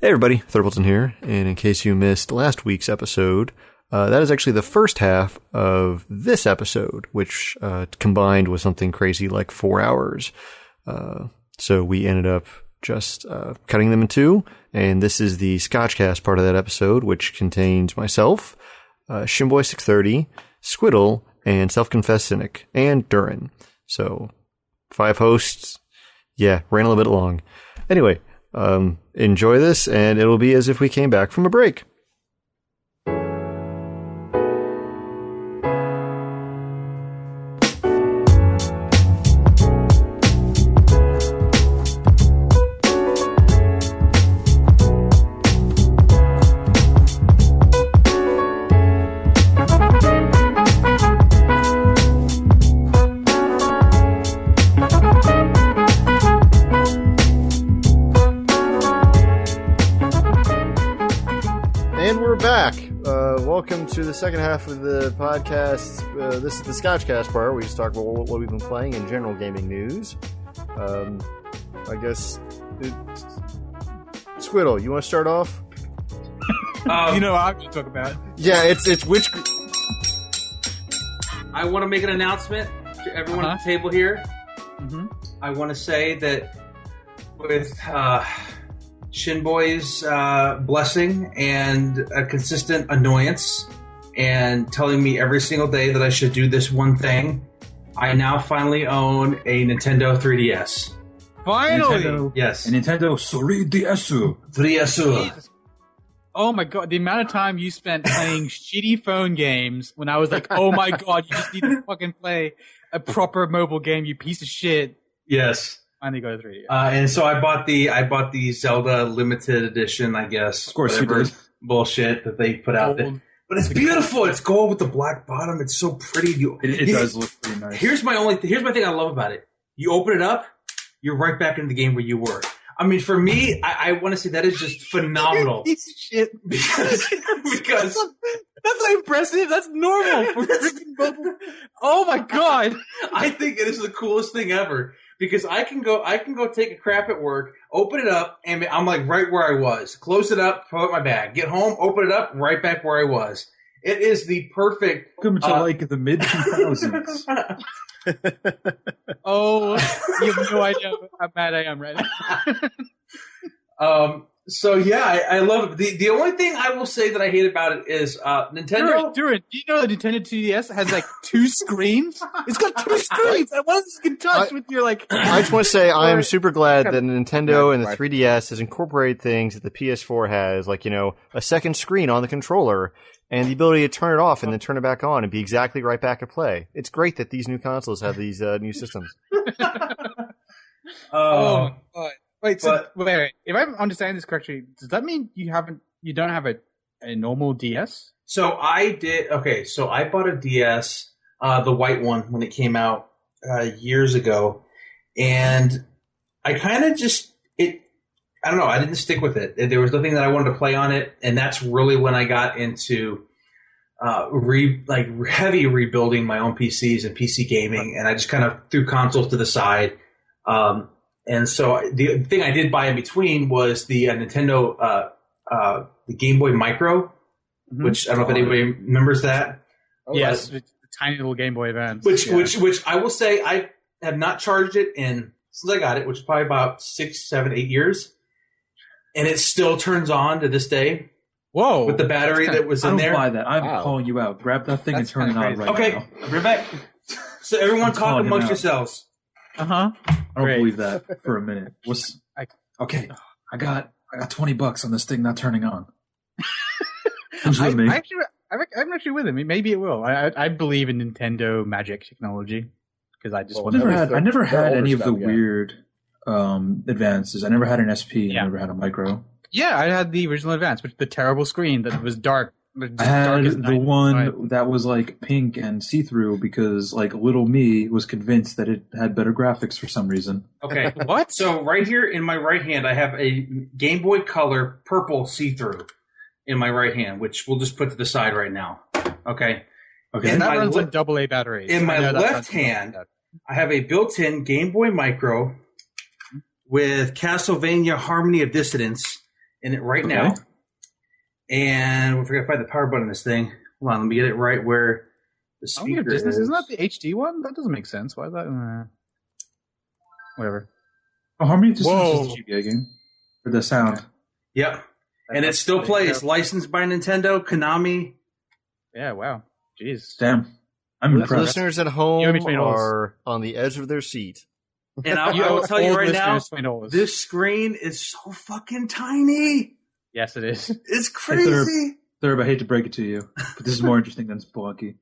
Hey everybody, Thurbleton here, and in case you missed last week's episode, that is actually the first half of this episode, which combined with something crazy like 4 hours. So we ended up just cutting them in two, and this is the Scotchcast part of that episode, which contains myself, Shimboy630, Squiddle, and Self-Confessed Cynic, and Durin. So 5 hosts, ran a little bit long. Anyway, enjoy this, and it'll be as if we came back from a break. Welcome to the second half of the podcast. This is the Scotchcast part where we just talk about what we've been playing in general gaming news. I guess, Squiddle, you want to start off? You know what I'm going to talk about. Yeah, it's which... I want to make an announcement to everyone at the table here. Mm-hmm. I want to say that with Shinboy's blessing and a consistent annoyance and telling me every single day that I should do this one thing, I now finally own a Nintendo 3DS. Finally! Yes. A Nintendo 3DS. 3DS. Oh my god, the amount of time you spent playing shitty phone games when I was like, oh my god, you just need to fucking play a proper mobile game, you piece of shit. Yes. Finally go to 3DS. And so I bought the Zelda limited edition, I guess. Of course, whatever you did. Bullshit that they put out there. But it's beautiful. It's gold with the black bottom. It's so pretty. It does look pretty nice. Here's my thing I love about it. You open it up, you're right back into the game where you were. I mean, for me, I want to say that is just phenomenal. Piece of shit. because that's not impressive. That's normal for freaking mobile. Oh my god. I think it is the coolest thing ever. Because I can go take a crap at work, open it up, and I'm like right where I was. Close it up, throw it in my bag. Get home, open it up, right back where I was. It is the perfect. Welcome to like the mid 2000s. Oh, you have no idea how mad I am right now. So yeah, I love it. The only thing I will say that I hate about it is Nintendo. Durin, do you know the Nintendo 2DS has like 2 screens? It's got 2 screens. One you can touch with your like. I just want to say I am super glad that Nintendo and the 3DS has incorporated things that the PS4 has, like, a second screen on the controller and the ability to turn it off and then turn it back on and be exactly right back at play. It's great that these new consoles have these new systems. Oh God. Wait, if I'm understanding this correctly, does that mean you don't have a normal DS? So I did. Okay, so I bought a DS, the white one, when it came out years ago, and I kind of I don't know. I didn't stick with it. There was nothing that I wanted to play on it, and that's really when I got into heavy rebuilding my own PCs and PC gaming, and I just kind of threw consoles to the side. And so the thing I did buy in between was the Nintendo, the Game Boy Micro, which I don't know if anybody remembers that. Oh, yes, the tiny little Game Boy Advance. Which I will say I have not charged it since I got it, which is probably about 6, 7, 8 years, and it still turns on to this day. Whoa! With the battery that was in there. I don't buy that. I'm calling you out. Grab that thing and turn it on right now. Okay, I'll be back. So everyone talk amongst yourselves. I don't believe that for a minute. Okay? I got $20 on this thing not turning on. Who's with me? I'm actually with him. Maybe it will. I believe in Nintendo magic technology because I just I never had any of the weird advances. I never had an SP. I never had a micro. Yeah, I had the original advance, which the terrible screen that was dark. I had the one that was like pink and see-through because like little me was convinced that it had better graphics for some reason. Okay. What? So right here in my right hand, I have a Game Boy Color purple see-through in my right hand, which we'll just put to the side right now. Okay. And that runs on AA batteries. In my left hand, I have a built-in Game Boy Micro with Castlevania Harmony of Dissonance in it right now. And we're going to find the power button on this thing. Hold on, let me get it right where the speaker is. Isn't that the HD one? That doesn't make sense. Why is that? Whatever. Oh, Harmony just is the GBA game. For the sound. Yep. And it still plays. Licensed by Nintendo, Konami. Yeah, wow. Jeez. Damn. I'm impressed. Listeners at home are on the edge of their seat. And I will tell you right now, this screen is so fucking tiny. Yes, it is. It's crazy. Thurb, I hate to break it to you, but this is more interesting than Spelunky.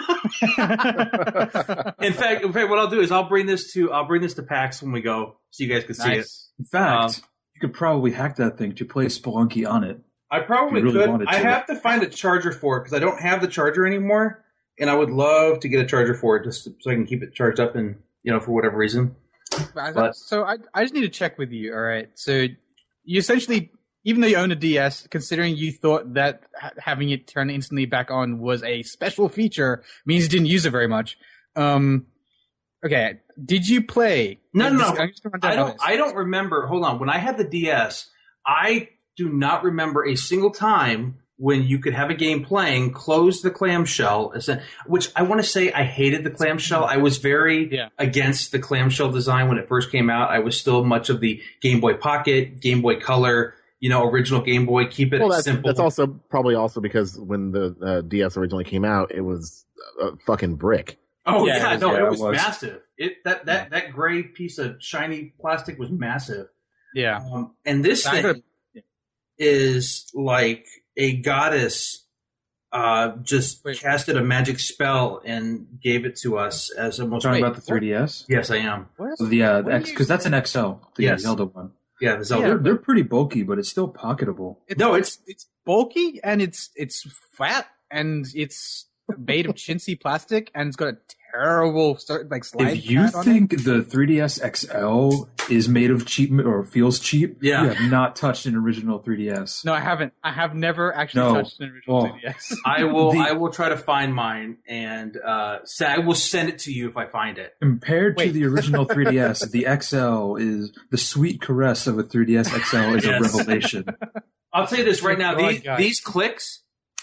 In fact, what I'll do is I'll bring this to PAX when we go, so you guys can see it. In fact, you could probably hack that thing to play Spelunky on it. I probably could. I have to find a charger for it because I don't have the charger anymore, and I would love to get a charger for it just so I can keep it charged up and for whatever reason. So I just need to check with you. All right. So you essentially, even though you own a DS, considering you thought that having it turn instantly back on was a special feature, means you didn't use it very much. Okay. Did you play? No. I don't remember. Hold on. When I had the DS, I do not remember a single time when you could have a game playing, close the clamshell, which I want to say I hated the clamshell. I was very against the clamshell design when it first came out. I was still much of the Game Boy Pocket, Game Boy Color, original Game Boy. Keep it simple. That's probably because when the DS originally came out, it was a fucking brick. Oh it was massive. That gray piece of shiny plastic was massive. Yeah. And this thing is like a goddess just casted a magic spell and gave it to us as a most. Talking about the 3DS? Yes, I am. Because that's an XL, the Zelda one. Yeah, the Zelda. They're pretty bulky, but it's still pocketable. It's bulky and it's fat and it's made of chintzy plastic and it's got a terrible slide. If you think the 3DS XL is made of cheap or feels cheap, you have not touched an original 3DS. No, I haven't. I have never actually touched an original 3DS. I will try to find mine and I will send it to you if I find it. Compared to the original 3DS, the XL is the sweet caress of a 3DS XL is a revelation. I'll tell you this right now. These clicks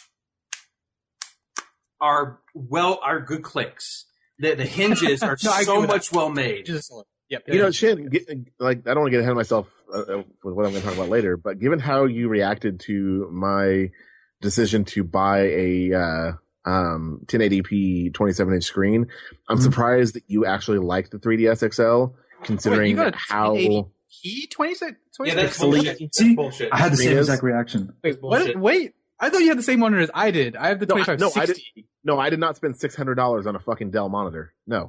are good clicks. The hinges are so much well made. Yep. Shin, I don't want to get ahead of myself with what I'm going to talk about later, but given how you reacted to my decision to buy a 1080p 27-inch screen, I'm surprised that you actually liked the 3DS XL, considering how... 26? Yeah, that's bullshit. I had the same exact reaction. Wait. I thought you had the same monitor as I did. I have the 2560. I did not spend $600 on a fucking Dell monitor. No.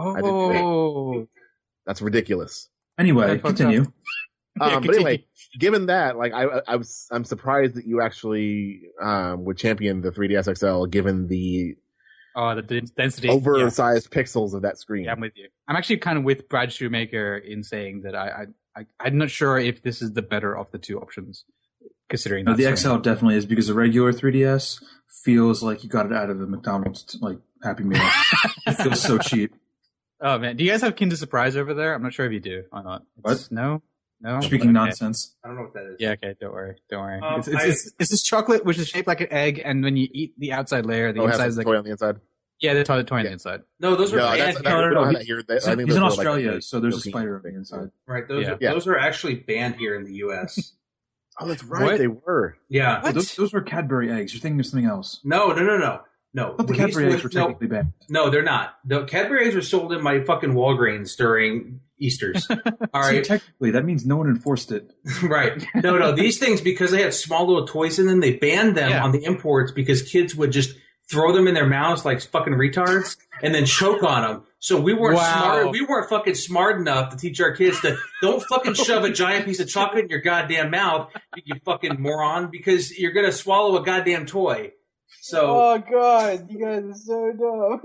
Oh. That's ridiculous. Anyway, continue. But anyway, given that, I'm surprised that you actually would champion the 3DS XL, given the density, oversized pixels of that screen. Yeah, I'm with you. I'm actually kind of with Brad Shoemaker in saying that I'm not sure if this is the better of the two options. Considering that the XL definitely is, because the regular 3DS feels like you got it out of the McDonald's Happy Meal. It feels so cheap. Oh man, do you guys have Kinder Surprise over there? I'm not sure if you do or not. What? No. Speaking nonsense. I don't know what that is. Yeah, okay, don't worry. It's this chocolate which is shaped like an egg, and when you eat the outside layer, the inside is like toy on the inside. Yeah, the toy on the inside. No, those are banned here. He's in Australia, so there's a spider on the inside. Right, those are actually banned here in the U.S. Oh, that's right. They were. Yeah. Those were Cadbury eggs. You're thinking of something else. No. But the Cadbury eggs were technically banned. No, they're not. The Cadbury eggs are sold in my fucking Walgreens during Easters. All right. Technically, that means no one enforced it. Right. No. These things, because they had small little toys in them, they banned them on the imports because kids would just throw them in their mouths like fucking retards and then choke on them. So we weren't smart. We weren't fucking smart enough to teach our kids to don't fucking shove a giant piece of chocolate in your goddamn mouth, you fucking moron, because you're gonna swallow a goddamn toy. So. Oh God, you guys are so dumb.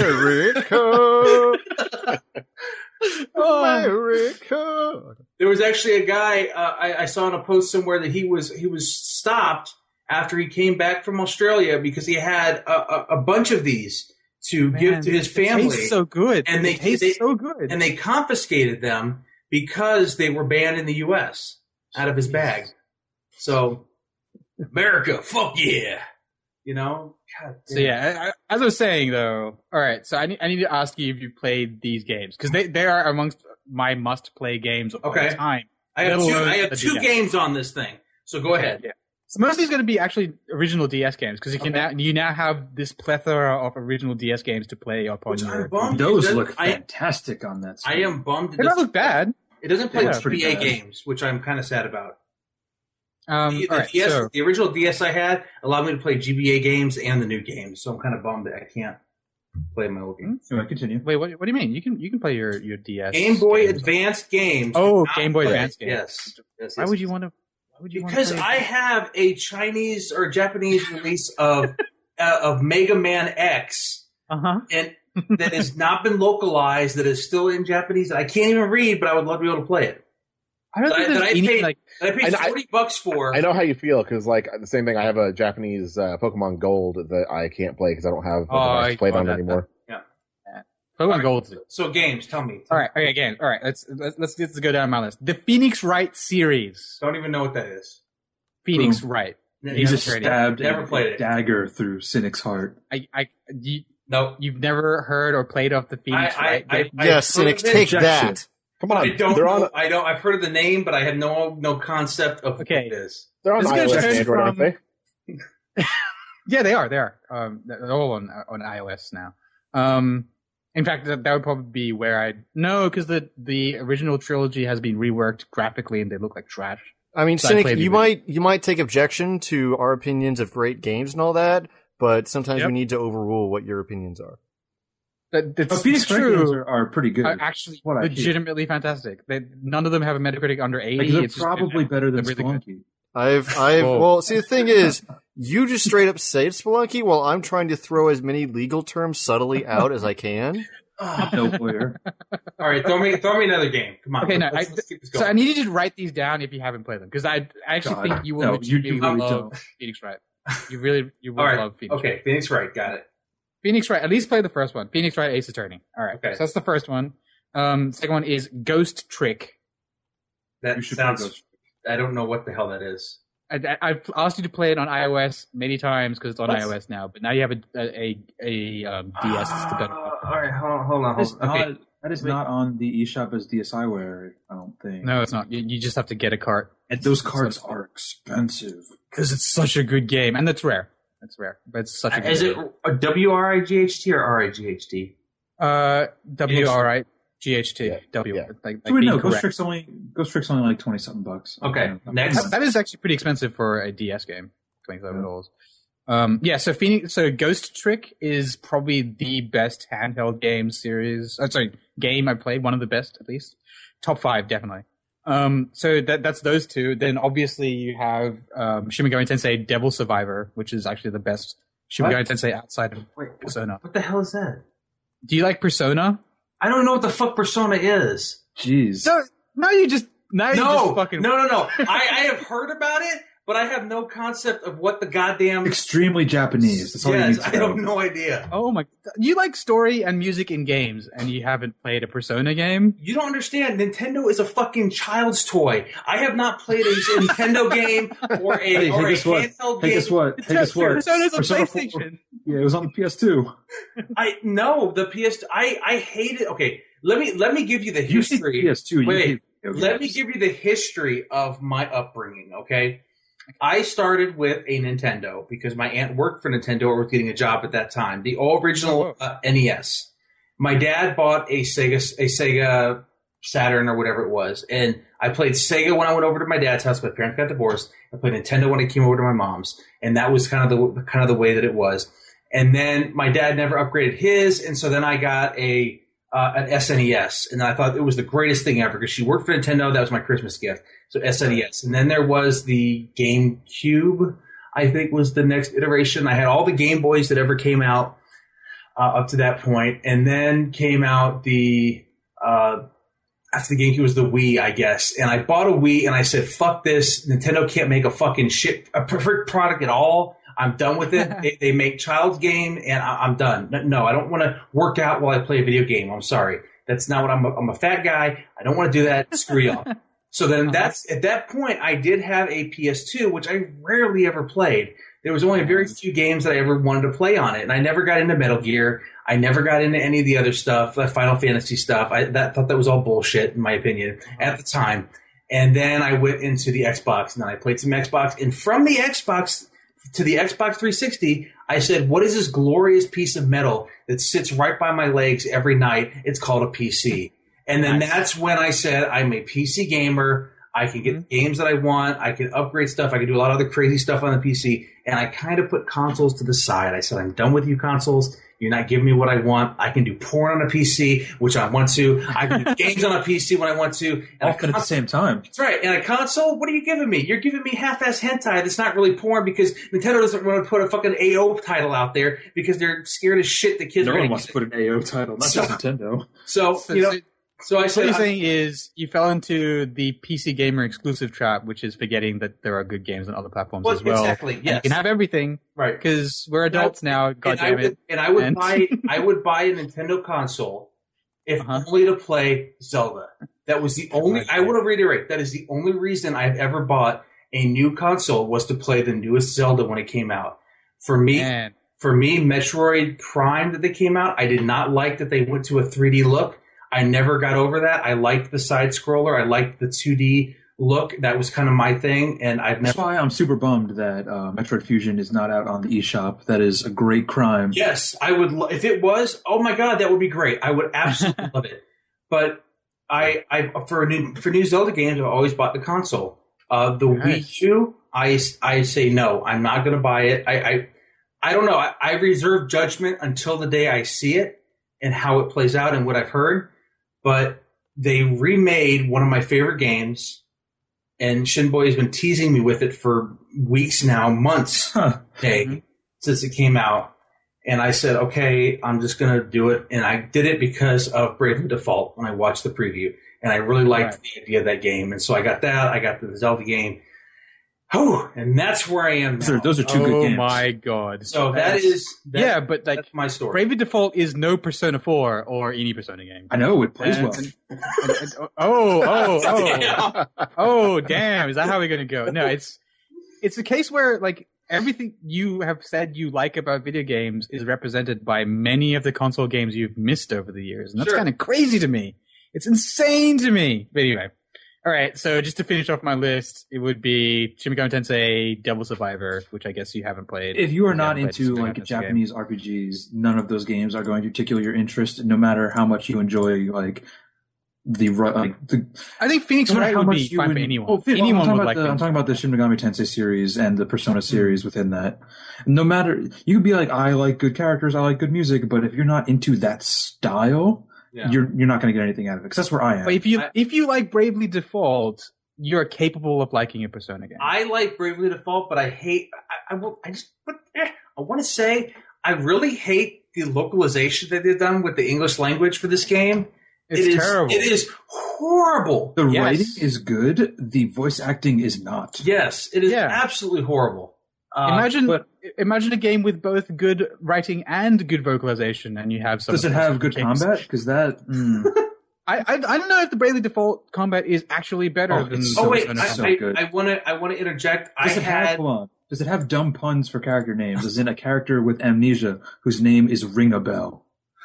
America. America. There was actually a guy I saw in a post somewhere that he was stopped after he came back from Australia because he had a bunch of these to give to his family. It tastes so good. And they taste so good. And they confiscated them because they were banned in the U.S. out of his bag. So, America, fuck yeah. You know? God damn. So yeah, as I was saying though, all right. So I need to ask you if you played these games because they are amongst my must-play games of all time. I have two games on this thing. So go ahead. Yeah. So most of these are going to be actually original DS games because you now have this plethora of original DS games to play upon your. Those look fantastic on that screen. I am bummed. They don't look bad. It doesn't play GBA games, which I'm kind of sad about. The original DS I had allowed me to play GBA games and the new games, so I'm kind of bummed that I can't play my old games. So continue. Wait, what do you mean? You can play your DS Game Boy Advance games. Oh, Game Boy Advance games. Yes. Why would you want to? Because I have a Chinese or Japanese release of Mega Man X, and that has not been localized. That is still in Japanese. That I can't even read, but I would love to be able to play it. I don't think I paid $40 for. I know how you feel because, like, the same thing. I have a Japanese Pokemon Gold that I can't play because I don't have a device to play it on anymore. Pokemon Gold. So games, tell me. All right, okay, again. All right, let's go down my list. The Phoenix Wright series. Don't even know what that is. Phoenix Wright. He just stabbed never played it. Dagger through Cynic's heart. No, you've never heard or played of the Phoenix Wright? Yes, Cynic, take that. Come on, I don't know. I've heard of the name, but I have no concept of what it is. They're on iOS and Android, aren't they? Yeah, they are. They're all on iOS now. In fact, that would probably be where because the original trilogy has been reworked graphically and they look like trash. I mean, Cynic, you might take objection to our opinions of great games and all that, but sometimes we need to overrule what your opinions are. But Phoenix games are pretty good. Actually, legitimately fantastic. None of them have a Metacritic under 80. Like, they're probably better than Spelunky. Well, see, the thing is, you just straight up say it's Spelunky while I'm trying to throw as many legal terms subtly out as I can. No lawyer. All right, throw me another game. Come on. Okay, let's keep this going. So I need you to write these down if you haven't played them because I actually think you will. You really love Phoenix Wright. You will love Phoenix Wright. Okay, Phoenix Wright, got it. Phoenix Wright. At least play the first one. Phoenix Wright Ace Attorney. All right. Okay. So that's the first one. Second one is Ghost Trick. That sounds. I don't know what the hell that is. I've asked you to play it on iOS many times because it's on iOS now, but now you have a DS. All right, hold on. That is not on the eShop as DSiWare, I don't think. No, it's not. You just have to get a cart. And those carts are expensive. Because it's such a good game. And that's rare. It's rare. But it's such a good game. Is it a WRIGHT or RIGHT? WRIGHT. Yeah. W. Yeah. Ghost Trick's only like $20-something. Okay, next. That is actually pretty expensive for a DS game. $27. So Ghost Trick is probably the best handheld game game I played, one of the best at least. Top 5, definitely. So that's those two. Then obviously you have Shin Megami Tensei Devil Survivor, which is actually the best Shin Megami Tensei outside of Persona. What the hell is that? Do you like Persona? I don't know what the fuck Persona is. Jeez. No. I have heard about it, but I have no concept of what the goddamn... Extremely Japanese. That's all you need to know. I have no idea. Oh my... You like story and music in games, and you haven't played a Persona game? You don't understand. Nintendo is a fucking child's toy. I have not played a Nintendo game or a handheld game. Hey, guess what? Persona's on PlayStation. 4. Yeah, it was on the PS2. I know the PS2. I hate it. Okay, let me give you the history. PS2. Wait, let me give you the history of my upbringing. Okay. I started with a Nintendo because my aunt worked for Nintendo or was getting a job at that time. The original NES. My dad bought a Sega Saturn or whatever it was, and I played Sega when I went over to my dad's house. My parents got divorced. I played Nintendo when I came over to my mom's, and that was kind of the way that it was. And then my dad never upgraded his, and so then I got an SNES, and I thought it was the greatest thing ever because she worked for Nintendo. That was my Christmas gift. So SNES. And then there was the GameCube, I think was the next iteration. I had all the Game Boys that ever came out up to that point. And then came out after the GameCube was the Wii, I guess. And I bought a Wii and I said, fuck this. Nintendo can't make a fucking a perfect product at all. I'm done with it. They make child's game and I'm done. No, I don't want to work out while I play a video game. I'm sorry. That's not what I'm a fat guy. I don't want to do that. Screw y'all. So then that's at that point I did have a PS2, which I rarely ever played. There was only very few games that I ever wanted to play on it, and I never got into Metal Gear. I never got into any of the other stuff, the Final Fantasy stuff. I thought that was all bullshit, in my opinion, at the time. And then I went into the Xbox, and then I played some Xbox. And from the Xbox to the Xbox 360, I said, what is this glorious piece of metal that sits right by my legs every night? It's called a PC. And then that's when I said, I'm a PC gamer. I can get games that I want. I can upgrade stuff. I can do a lot of other crazy stuff on the PC. And I kind of put consoles to the side. I said, I'm done with you consoles. You're not giving me what I want. I can do porn on a PC, which I want to. I can do games on a PC when I want to. And often at the same time. That's right. And a console, what are you giving me? You're giving me half-ass hentai that's not really porn because Nintendo doesn't want to put a fucking AO title out there because they're scared as shit the kids no are one wants to put an AO title, not just Nintendo. So I said, what you're saying is you fell into the PC Gamer exclusive trap, which is forgetting that there are good games on other platforms as well. Exactly, yes. You can have everything, right? Because we're adults now. God damn it! And I would buy a Nintendo console if only to play Zelda. That was the only. I want to reiterate that is the only reason I've ever bought a new console was to play the newest Zelda when it came out. For me, Metroid Prime that they came out, I did not like that they went to a 3D look. I never got over that. I liked the side scroller. I liked the 2D look. That was kind of my thing, and That's why I'm super bummed that Metroid Fusion is not out on the eShop. That is a great crime. Yes, I would. If it was, oh my god, that would be great. I would absolutely love it. But I for new Zelda games, I've always bought the console. The Wii U, I say no. I'm not going to buy it. I don't know. I reserve judgment until the day I see it and how it plays out and what I've heard. But they remade one of my favorite games, and Shinboy has been teasing me with it for weeks now, months, since it came out. And I said, okay, I'm just going to do it. And I did it because of Bravely Default when I watched the preview. And I really liked the idea of that game. And so I got that. I got the Zelda game. Oh, and that's where I am now. Those are two good games. Oh my god! So that's but like that's my story. Bravely Default is no Persona 4 or any Persona game. I know it plays well. Oh, damn! Is that how we're gonna go? No, it's a case where like everything you have said you like about video games is represented by many of the console games you've missed over the years, and that's kind of crazy to me. It's insane to me. But anyway. All right, so just to finish off my list, it would be Shin Megami Tensei, Devil Survivor, which I guess you haven't played. If you are not into like Japanese RPGs, none of those games are going to tickle your interest, no matter how much you enjoy like the. I think Phoenix Wright would be fine for anyone. Anyone would like. I'm talking about the Shin Megami Tensei series and the Persona series within that. No matter, you could be like, I like good characters, I like good music, but if you're not into that style. Yeah. You're not going to get anything out of it because that's where I am. But if you like Bravely Default, you're capable of liking a Persona game. I like Bravely Default, but I hate. I want to say I really hate the localization that they've done with the English language for this game. It's terrible. It is horrible. The writing is good. The voice acting is not. Yes, it is absolutely horrible. Imagine a game with both good writing and good vocalization, and you have some. Does it have good combat? Because that. I don't know if the Bravely Default combat is actually better than. I want to interject. Does it have dumb puns for character names? As in a character with amnesia whose name is Ring a Bell.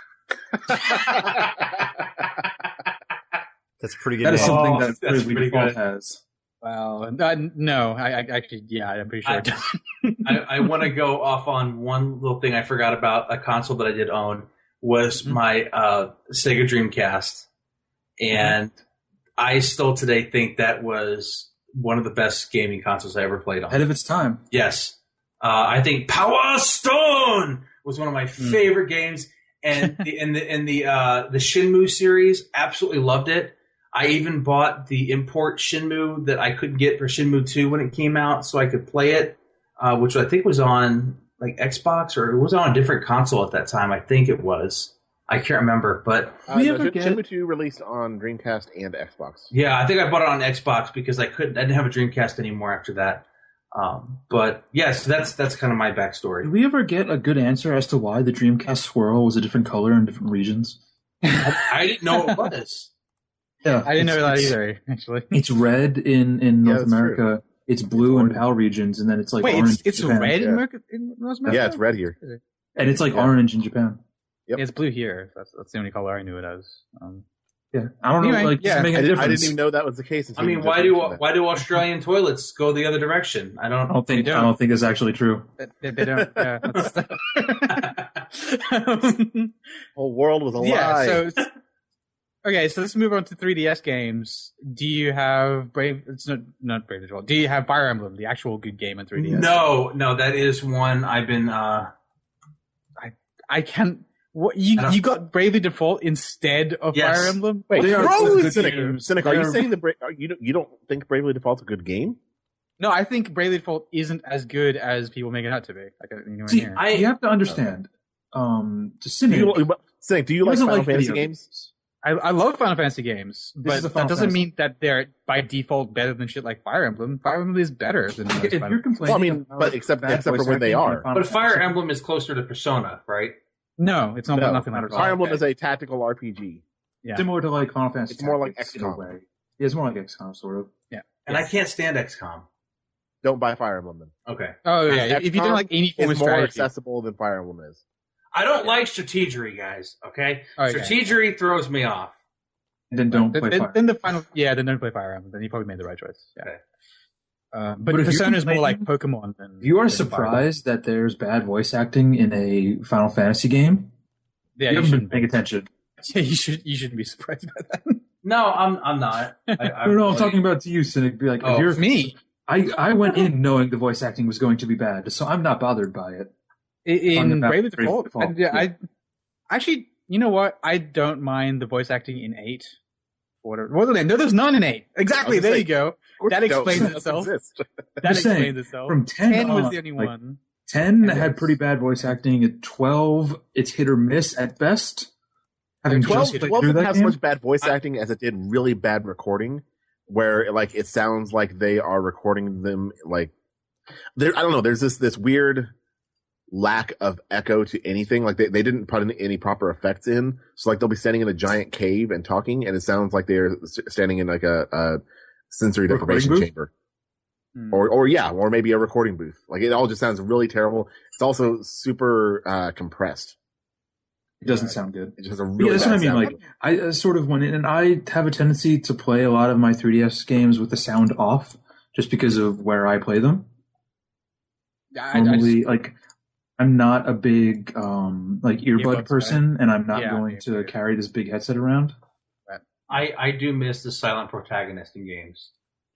That's pretty good. That is something that Bravely Default has. Well, no, I actually, I'm pretty sure it doesn't. I want to go off on one little thing I forgot about. A console that I did own was my Sega Dreamcast. And I still today think that was one of the best gaming consoles I ever played on. Ahead of its time. Yes. I think Power Stone was one of my favorite games. And the Shenmue series, absolutely loved it. I even bought the import Shenmue that I couldn't get for Shenmue 2 when it came out so I could play it, which I think was on like Xbox or it was on a different console at that time. I think it was. I can't remember, but Shenmue 2 released on Dreamcast and Xbox. Yeah, I think I bought it on Xbox because I didn't have a Dreamcast anymore after that. But yes, that's kind of my backstory. Did we ever get a good answer as to why the Dreamcast swirl was a different color in different regions? I didn't know it was. Yeah, I didn't know that either. Actually, it's red in North that's true. America. It's blue in PAL regions, and then it's like wait, orange. it's in Japan. red Yeah. in North America. Yeah, it's red here. and it's like Yeah. orange in Japan. Yep. Yeah, it's blue here. That's the only color I knew it as. Yeah, I don't know. Anyway, Like, does yeah. it make a I difference? didn't even know that was the case. I mean, why do Australian toilets go the other direction? I I don't. don't think. They I don't. don't think it's actually true. They don't. Yeah. whole world was a lie. Yeah. So okay. So let's move on to 3DS games. Do you have Brave? It's not Brave Default. Do you have Fire Emblem, the actual good game on 3DS? No, that is one I've been. I can't. What you got Bravely Default instead of Yes. Fire Emblem? Wait, They are Cynic, good Cynic, games. Cynic, are They you are- saying that you don't think Bravely Default's a good game? No, I think Bravely Default isn't as good as people make it out to be. Like, anywhere See, near. you have to understand. To Do Cynic, Cynic, do you like doesn't Final like Fantasy video games? I love Final Fantasy games, This but is a that Final doesn't Fantasy. mean that they're by default better than shit like Fire Emblem. Fire Emblem is better than most If Final- you're complaining, Well, I mean, about but except bad for voice when they acting in are. Final But Fire Fantasy, Emblem is closer to Persona, right? No, it's not No, nothing like that. Fire Emblem Okay. is a tactical RPG. Yeah. similar to like Final Fantasy. It's more like Tactics in a XCOM. way. Yeah, it's more like XCOM, sort of. And I can't stand XCOM. Don't buy Fire Emblem then. Okay. Oh yeah, if you don't like any form of It's more strategy. accessible than Fire Emblem is. I don't like strategery, guys. Okay. Okay. Strategery throws me off. And then don't Then, play then, Fire. then the final, then don't play Fire Emblem. Then you probably made the right choice. Yeah. Okay. But But if you're Persona is more like complaining- Pokemon than. If you are than Fire Emblem. surprised that there's bad voice acting in a Final Fantasy game, Yeah, you you haven't been shouldn't paying be. attention. Yeah, you shouldn't be surprised by that. No, I'm not. I'm talking about to you, Cynic. Be like, Oh, if you're Me, I went in knowing the voice acting was going to be bad, so I'm not bothered by it. in the Bravely Bravely Default, Default, I actually, you know what? I don't mind the voice acting in 8. Well, no, there's none in 8. Exactly. I was There gonna you go. Of course That you don't. explains It itself. doesn't exist. That just saying, explains itself. From 10 was on, the only like, one. 10 And had it's- pretty bad voice acting. At 12, it's hit or miss at best. Having 12, just played 12 through didn't that have as game. much bad voice acting as it did really bad recording, where like it sounds like they are recording them like there. I don't know. There's this weird lack of echo to anything. Like they didn't put any proper effects in. So like they'll be standing in a giant cave and talking, and it sounds like they're standing in like a sensory Recording deprivation booth? chamber. Hmm. Or maybe a recording booth. Like it all just sounds really terrible. It's also super compressed. It doesn't sound good. It just has a Yeah, really that's what I bad mean. sound. Like, I sort of went in, and I have a tendency to play a lot of my 3DS games with the sound off, just because of where I play them. I Normally, like, I'm not a big like earbud Earbuds, person, and I'm not Yeah, going I to agree. carry this big headset around. I do miss the silent protagonist in games.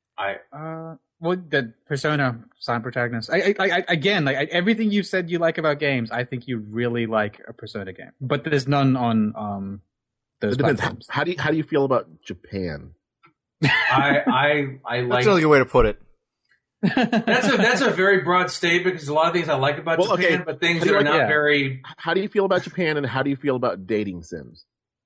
Well, the Persona silent protagonist. Again, everything you said you like about games, I think you really like a Persona game. But there's none on those It depends. platforms. How do you feel about Japan? I like. That's a really good way to put it. That's a very broad statement because a lot of things I like about Well, Japan, okay. but things How do that you are like- not yeah. very. How do you feel about Japan, and how do you feel about dating sims?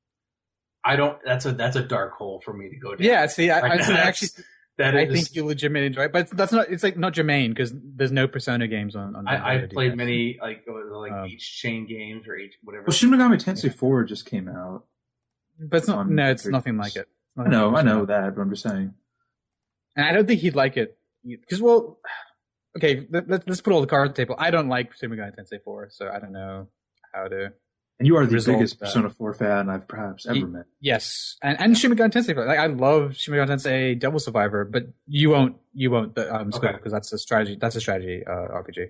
I don't. That's a dark hole for me to go down. Yeah, see, Like, I that's- actually, that I is- think you legitimately enjoy it, but that's not. It's like not germane because there's no Persona games on. I've played DS. many like Um, H chain games or H whatever. Well, Shin Megami Tensei 4 just came out. but it's not. on No, it's 3DS. nothing like it. I know that, but I'm just saying. And I don't think he'd like it because, well, okay, let's put all the cards on the table. I don't like Shin Megami Tensei 4, so I don't know how to. And you are the Resolve biggest that. Persona 4 fan I've perhaps ever met. Yes, and Shin Megami Tensei. Like I love Shin Megami Tensei Devil Survivor, but you won't Okay. because that's a strategy. That's a strategy RPG.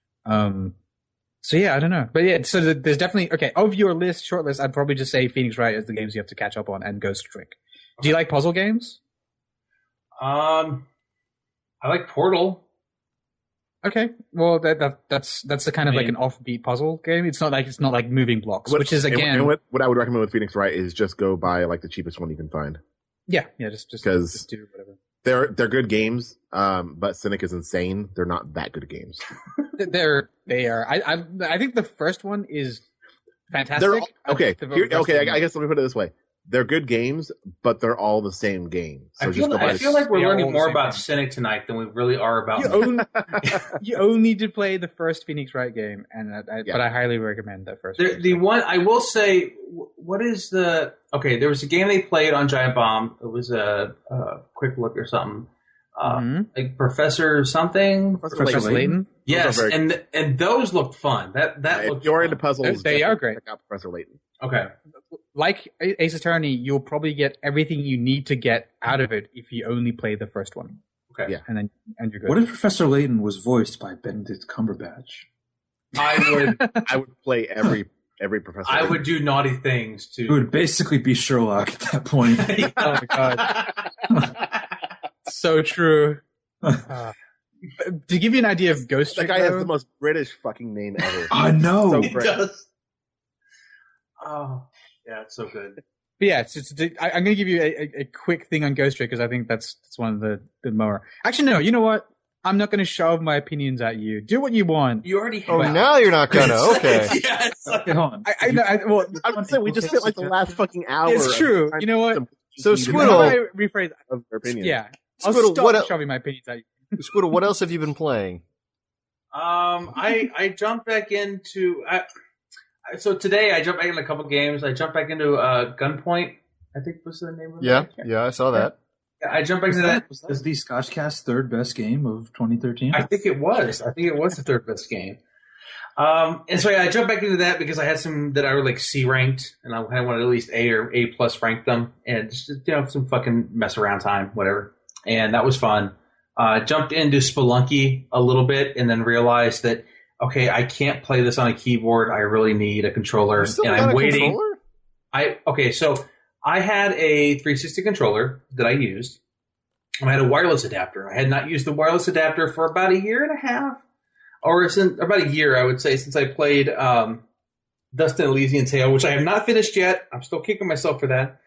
So yeah, I don't know, but yeah. So there's definitely okay of your short list. I'd probably just say Phoenix Wright is the games you have to catch up on, and Ghost Trick. Do you like puzzle games? I like Portal. Okay, well that's the kind of like an offbeat puzzle game. It's not like moving blocks, which is again and what I would recommend with Phoenix Wright is just go buy like the cheapest one you can find. yeah just 'Cause- do whatever. They're good games, but Cynic is insane. They're not that good games. They are. I think the first one is fantastic. They're okay. The first I one- guess let me put it this way: they're good games, but they're all the same game. So I feel like we're They are learning all the more same about thing. Cynic tonight than we really are about. You only need to play the first Phoenix Wright game, and but I highly recommend that first. The one I will say, what is the okay? There was a game they played on Giant Bomb. It was a quick look or something, like Professor something. Professor Layton. Yes, and those looked fun. That if looked you're fun. into puzzles, They are great. Check out Professor Layton. Okay. Like Ace Attorney, you'll probably get everything you need to get out of it if you only play the first one. Okay. Yeah. And you're good. What if Professor Layton was voiced by Benedict Cumberbatch? I would play every Professor. I Layton. would do naughty things It to. would basically be Sherlock at that point. Oh my god. So true. To give you an idea of Ghost That Trick, guy has though, the most British fucking name ever. I know. So He great. does. Oh, yeah, it's so good. But yeah, I'm going to give you a quick thing on Ghost Trick because I think that's one of the more. Actually, no. You know what? I'm not going to shove my opinions at you. Do what you want. You already. Oh, have now you're not gonna. Okay. Yes. Okay, hold on. Well, I would say we just spent like the last fucking hour. it's true. of You know what? So How Squiddle- about I rephrase? of their opinions. Yeah, I'll Squiddle, stop what el- shoving my opinions at you. Squiddle, what else have you been playing? I jumped back into. So today I jumped back into a couple games. I jumped back into Gunpoint. I think was the name of it. Yeah, I saw that. I jumped back into that. Was that the Scotchcast third best game of 2013? I think it was. I think it was the third best game. And so I jumped back into that because I had some that I were like C ranked, and I wanted at least A or A plus rank them, and just some fucking mess around time, whatever. And that was fun. Jumped into Spelunky a little bit, and then realized that okay, I can't play this on a keyboard. I really need a controller, You still and got I'm a waiting. controller? So I had a 360 controller that I used, and I had a wireless adapter. I had not used the wireless adapter for about a year and a half, or about a year, I would say, since I played Dust and Elysian Tale, which I have not finished yet. I'm still kicking myself for that.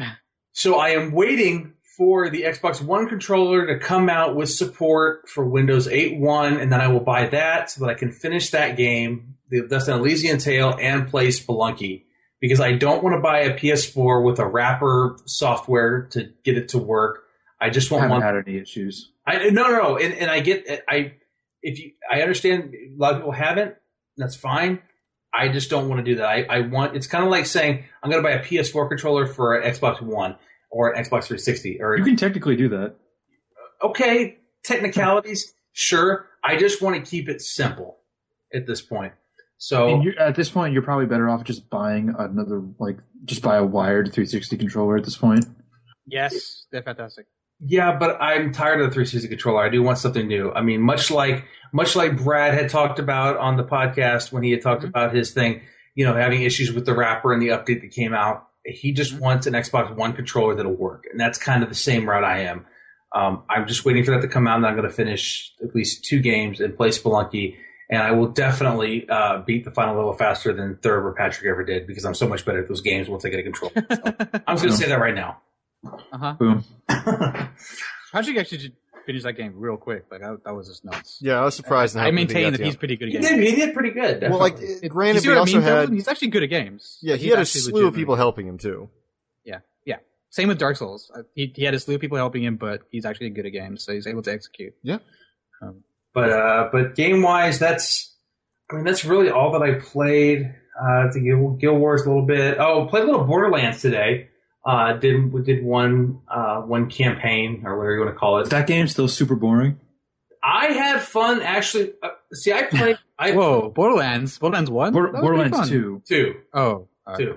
So I am waiting for the Xbox One controller to come out with support for Windows 8.1, and then I will buy that so that I can finish that game, the Dust and Elysian Tale, and play Spelunky. Because I don't want to buy a PS4 with a wrapper software to get it to work. I just I want haven't one. had any issues. No. And I get I understand a lot of people haven't. That's fine. I just don't want to do that. I want. It's kind of like saying I'm going to buy a PS4 controller for an Xbox One or an Xbox 360. Or You can technically do that. okay, technicalities, sure. I just want to keep it simple at this point. So And at this point, you're probably better off just buying another, just buy a wired 360 controller at this point. Yes, they're fantastic. yeah, but I'm tired of the 360 controller. I do want something new. I mean, much like Brad had talked about on the podcast when he had talked about his thing, having issues with the wrapper and the update that came out. He just wants an Xbox One controller that'll work, and that's kind of the same route I am. I'm just waiting for that to come out, and I'm going to finish at least 2 games and play Spelunky, and I will definitely beat the final level faster than Thurb or Patrick ever did because I'm so much better at those games once I get a controller. So, I'm just going to say that right now. Boom. Patrick actually did finish that game real quick. Like that was just nuts. Yeah, I was surprised. I maintain that he's pretty good at games. He did pretty good. Well, like, definitely. granted, You see we what I also mean, had. Kevin? He's actually good at games. Yeah, Like, he he's had a actually slew of legitimately people good. helping him too. Yeah. Same with Dark Souls. He had a slew of people helping him, but he's actually good at games, so he's able to execute. Yeah. But game wise, that's really all that I played. The Guild Wars a little bit. Oh, played a little Borderlands today. Did one campaign or whatever you want to call Is it. that game still super boring? I had fun actually. I played. Whoa, Borderlands 1? That was pretty Borderlands fun. 2. 2. Oh, 2.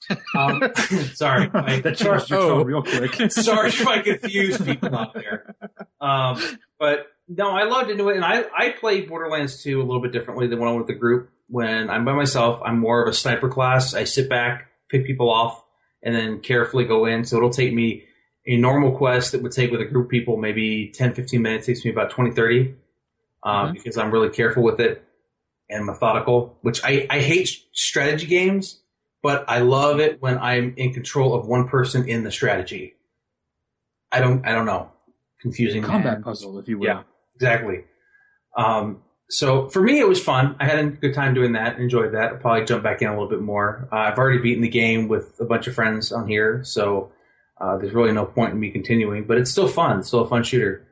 Sorry. That changed your tone real quick. Sorry if I confuse people out there. But no, I loved into it, and I play Borderlands 2 a little bit differently than when I'm with the group. When I'm by myself, I'm more of a sniper class. I sit back, pick people off, and then carefully go in. So it'll take me a normal quest that would take with a group of people maybe 10, 15 minutes. It takes me about 20, 30 because I'm really careful with it and methodical, which I hate strategy games. But I love it when I'm in control of one person in the strategy. I don't know. Confusing Combat man. puzzle, if you will. Yeah, exactly. So for me, it was fun. I had a good time doing that. Enjoyed that. I'll probably jump back in a little bit more. I've already beaten the game with a bunch of friends on here, so there's really no point in me continuing. But it's still fun. It's still a fun shooter.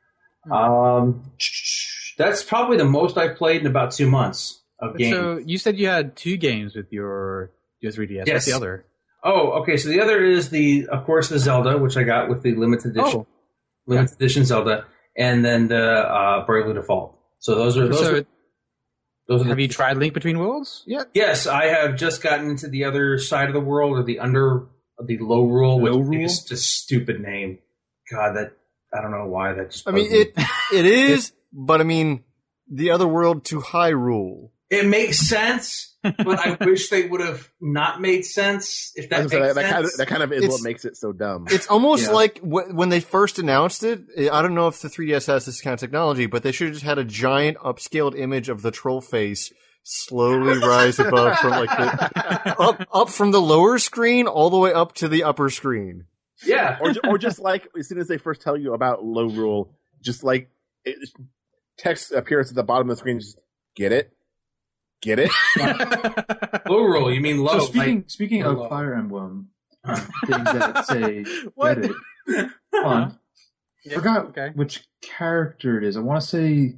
That's probably the most I've played in about 2 months of games. So you said you had 2 games with your 3DS. Yes. What's the other? Oh, okay. So the other is of course, the Zelda, which I got with the limited edition, edition Zelda, and then the Bravely Default. So those are. Have you tried Link Between Worlds yet? Yes, I have just gotten into the other side of the world, or the low rule, which is just a stupid name. God, I don't know why that just. I mean, it is, but I mean, the other world to Hyrule. It makes sense, but I wish they would have not made sense. If that makes sense, that kind of is what makes it so dumb. It's almost like when they first announced it. I don't know if the 3DS has this kind of technology, but they should have just had a giant upscaled image of the troll face slowly rise above from like up from the lower screen all the way up to the upper screen. Yeah, or just like as soon as they first tell you about low rule, just like text appears at the bottom of the screen. Just get it. Low rule, you mean low. So speaking of low. Fire Emblem, things that say what? Get it. Fun. Yeah, forgot which character it is. I want to say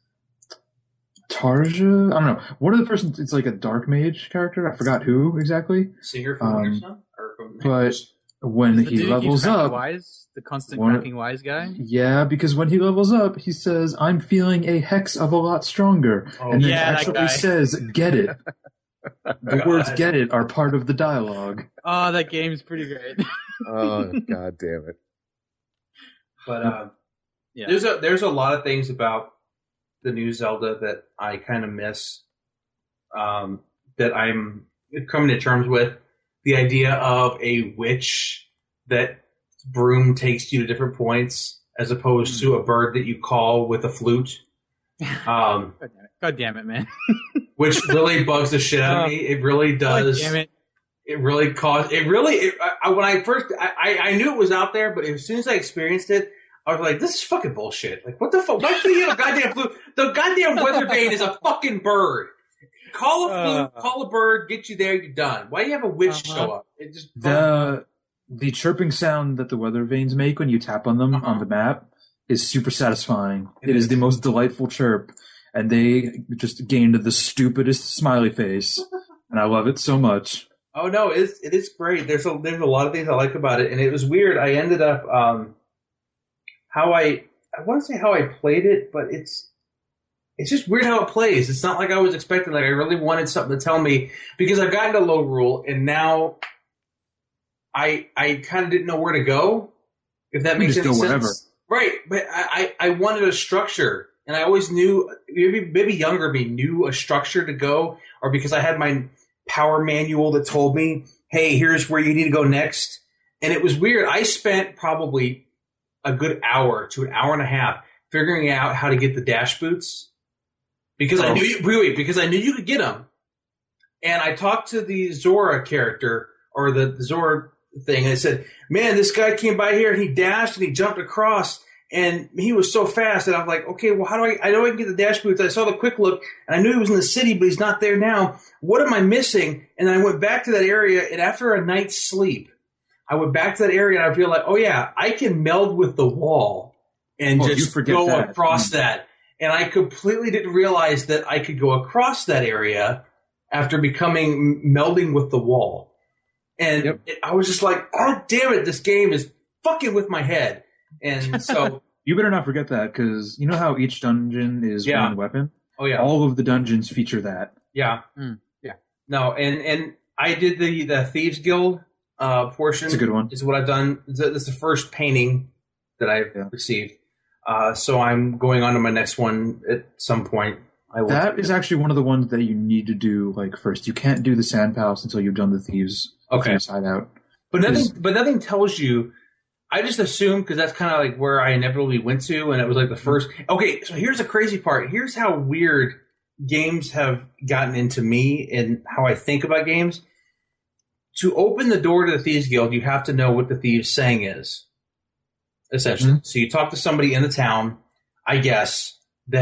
Tarja. I don't know. One of the persons, it's like a dark mage character. I forgot who exactly. Singer from or from but when he levels up, the constant cracking wise guy. Yeah, because when he levels up, he says, "I'm feeling a hex of a lot stronger," and then actually says, "Get it." The words "get it" are part of the dialogue. Oh, that game's pretty great. Oh, god damn it! But there's a lot of things about the new Zelda that I kind of miss. That I'm coming to terms with. The idea of a witch that broom takes you to different points, as opposed to a bird that you call with a flute. God damn it, man! Which really bugs the shit out of me. It really does. God damn it! It really caused. It really. When I first, I knew it was out there, but as soon as I experienced it, I was like, "This is fucking bullshit." Like, what the fuck? Why do you have a goddamn flute? The goddamn weather vane is a fucking bird. Call a flute, call a bird, get you there, you're done. Why do you have a witch show up? It just the chirping sound that the weather vanes make when you tap on them on the map is super satisfying. It is the most delightful chirp, and they just gained the stupidest smiley face, and I love it so much. Oh no, it is great. There's a lot of things I like about it, and it was weird. I ended up how I want to say how I played it, but it's just weird how it plays. It's not like I was expecting. Like I really wanted something to tell me because I've gotten to low rule and now I kind of didn't know where to go. If that makes any sense, wherever. Right? But I wanted a structure, and I always knew maybe younger me knew a structure to go, or because I had my power manual that told me, hey, here's where you need to go next. And it was weird. I spent probably a good hour to an hour and a half figuring out how to get the dash boots. Because I knew you could get them, and I talked to the Zora character or the Zora thing, and I said, "Man, this guy came by here and he dashed and he jumped across, and he was so fast." And I'm like, "Okay, well, how do I know I can get the dash boots?" I saw the quick look, and I knew he was in the city, but he's not there now. What am I missing? And I went back to that area, and after a night's sleep, I went back to that area, and I realized, oh yeah, I can meld with the wall and just go across that. And I completely didn't realize that I could go across that area after melding with the wall. And I was just like, oh, damn it, this game is fucking with my head. And so... You better not forget that, because you know how each dungeon is one weapon? Oh, yeah. All of the dungeons feature that. Yeah. Yeah. No, and I did the Thieves Guild portion. It's a good one. Is what I've done. This is the first painting that I've received. So I'm going on to my next one at some point. That is actually one of the ones that you need to do first. You can't do the Sand Palace until you've done the Thieves side out. But nothing tells you. I just assumed because that's kind of like where I inevitably went to, and it was like the first. Okay, so here's the crazy part. Here's how weird games have gotten into me and how I think about games. To open the door to the Thieves Guild, you have to know what the Thieves' saying is. Essentially. Mm-hmm. So you talk to somebody in the town, I guess, that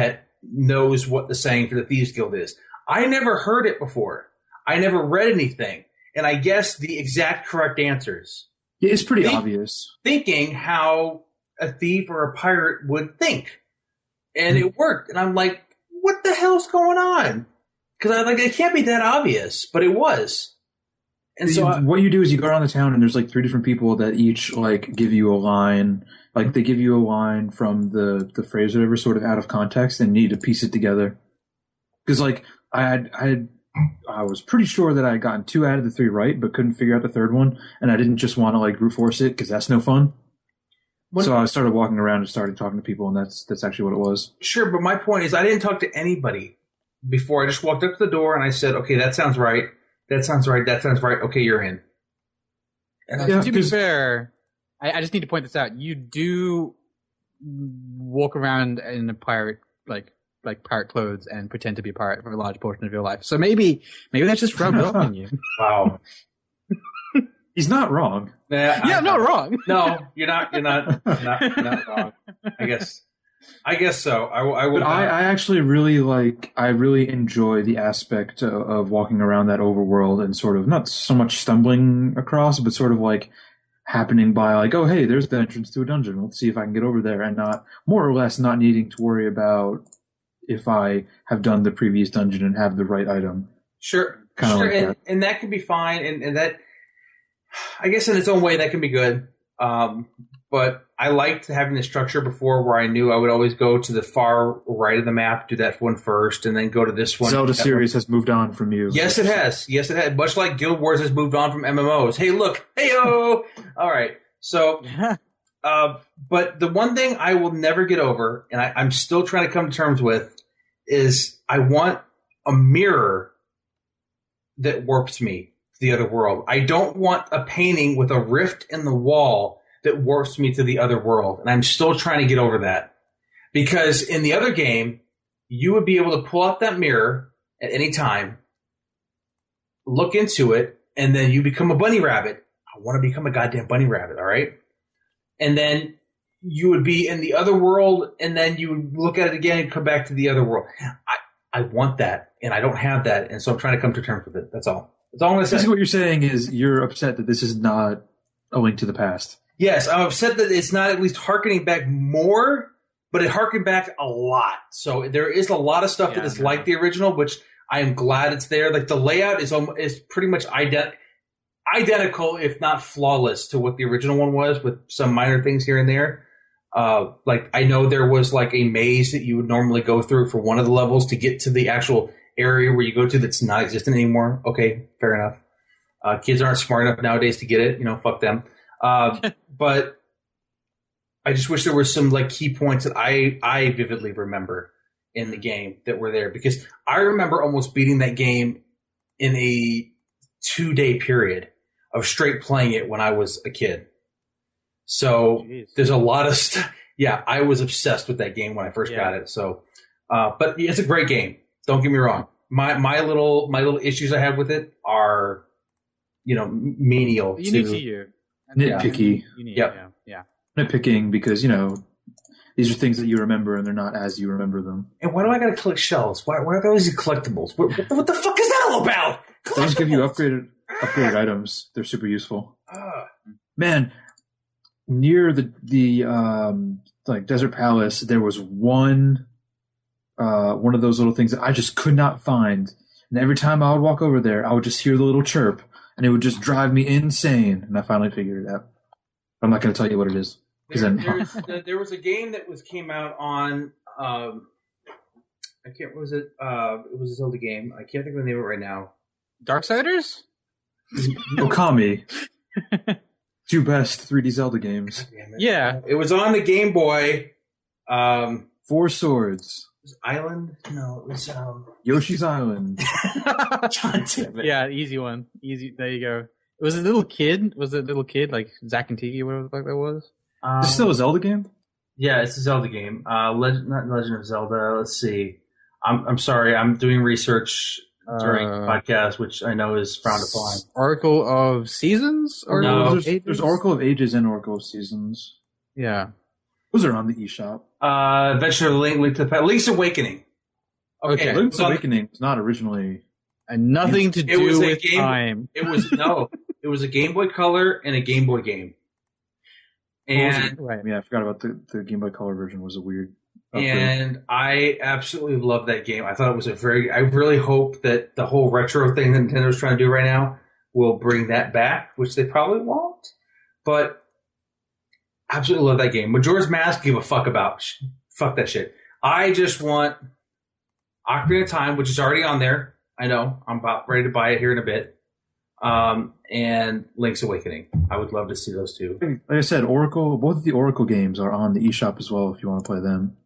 knows what the saying for the Thieves Guild is. I never heard it before. I never read anything. And I guess the exact correct answers. Yeah, it's pretty obvious. Thinking how a thief or a pirate would think. And it worked. And I'm like, what the hell's going on? Because it can't be that obvious, but it was. And so what you do is you go around the town and there's like 3 different people that each like give you a line. Like they give you a line from the phrase or whatever, sort of out of context, and you need to piece it together. Because like I was pretty sure that I had gotten 2 out of the 3 right, but couldn't figure out the third one, and I didn't just want to like brute force it because that's no fun. So I started walking around and started talking to people, and that's actually what it was. Sure, but my point is I didn't talk to anybody before. I just walked up to the door and I said, okay, that sounds right. That sounds right. That sounds right. Okay, you're in. And to be fair, I just need to point this out. You do walk around in a pirate, like pirate clothes and pretend to be a pirate for a large portion of your life. So maybe that's just rubbed off on you. Wow. He's not wrong. I'm not wrong. No, you're not wrong. I guess so. I will. But I actually really enjoy the aspect of walking around that overworld and sort of not so much stumbling across, but sort of like happening by like, oh, hey, there's the entrance to a dungeon. Let's see if I can get over there, and not more or less not needing to worry about if I have done the previous dungeon and have the right item. Sure. Like and that can be fine, and that, I guess in its own way, that can be good. But I liked having the structure before where I knew I would always go to the far right of the map, do that one first, and then go to this one. Zelda series has moved on from you. Yes, it has. Yes, it has. Much like Guild Wars has moved on from MMOs. Hey, look. Hey-o! All right. So, but the one thing I will never get over, and I'm still trying to come to terms with, is I want a mirror that warps me to the other world. I don't want a painting with a rift in the wall that warps me to the other world. And I'm still trying to get over that. Because in the other game, you would be able to pull out that mirror at any time, look into it, and then you become a bunny rabbit. I want to become a goddamn bunny rabbit, all right? And then you would be in the other world, and then you would look at it again and come back to the other world. I want that, and I don't have that, and so I'm trying to come to terms with it. That's all. That's all I'm going to say. Basically what you're saying is you're upset that this is not A Link to the Past. Yes, I'm upset that it's not at least harkening back more, but it harkened back a lot. So there is a lot of stuff that is like the original, which I am glad it's there. Like the layout is pretty much identical, if not flawless, to what the original one was, with some minor things here and there. Like I know there was like a maze that you would normally go through for one of the levels to get to the actual area where you go to that's not existent anymore. Okay, fair enough. Kids aren't smart enough nowadays to get it. Fuck them. But I just wish there were some like key points that I vividly remember in the game that were there, because I remember almost beating that game in a 2-day period of straight playing it when I was a kid. So there's a lot of stuff. Yeah, I was obsessed with that game when I first got it. So, but it's a great game. Don't get me wrong. My little issues I have with it are, menial. Unique to you. Nitpicky. Yeah. Nitpicking because, these are things that you remember and they're not as you remember them. And why do I got to collect shells? Why are those collectibles? What the fuck is that all about? They just give you upgraded items. They're super useful. Man, near the Desert Palace, there was one of those little things that I just could not find. And every time I would walk over there, I would just hear the little chirp, and it would just drive me insane. And I finally figured it out. I'm not going to tell you what it is. There was a game that came out on it was a Zelda game. I can't think of the name of it right now. Darksiders? Okami. 2 best 3D Zelda games. Yeah. It was on the Game Boy. 4 Swords. Was it Island? No, it was Yoshi's Island. God damn it. Yeah, easy one. Easy. There you go. It was a little kid. Was it a little kid like Zack and Tiki or whatever the fuck that was? Is this still a Zelda game? Yeah, it's a Zelda game. Not Legend of Zelda. Let's see. I'm sorry. I'm doing research during the podcast, which I know is frowned upon. Oracle of Seasons? Or no, there's Oracle of Ages and Oracle of Seasons. Yeah. Those are on the eShop. Adventure of Link to the Past. Link's Awakening. Okay. Link's Awakening was not originally. And nothing to do with game, time. It was a Game Boy Color and a Game Boy game. And right. Yeah, I forgot about the Game Boy Color version was a weird. And I absolutely love that game. I thought it was I really hope that the whole retro thing that Nintendo's trying to do right now will bring that back, which they probably won't. But absolutely love that game. Majora's Mask, give a fuck about. Fuck that shit. I just want Ocarina of Time, which is already on there. I know. I'm about ready to buy it here in a bit. And Link's Awakening. I would love to see those two. Like I said, Oracle. Both of the Oracle games are on the eShop as well if you want to play them.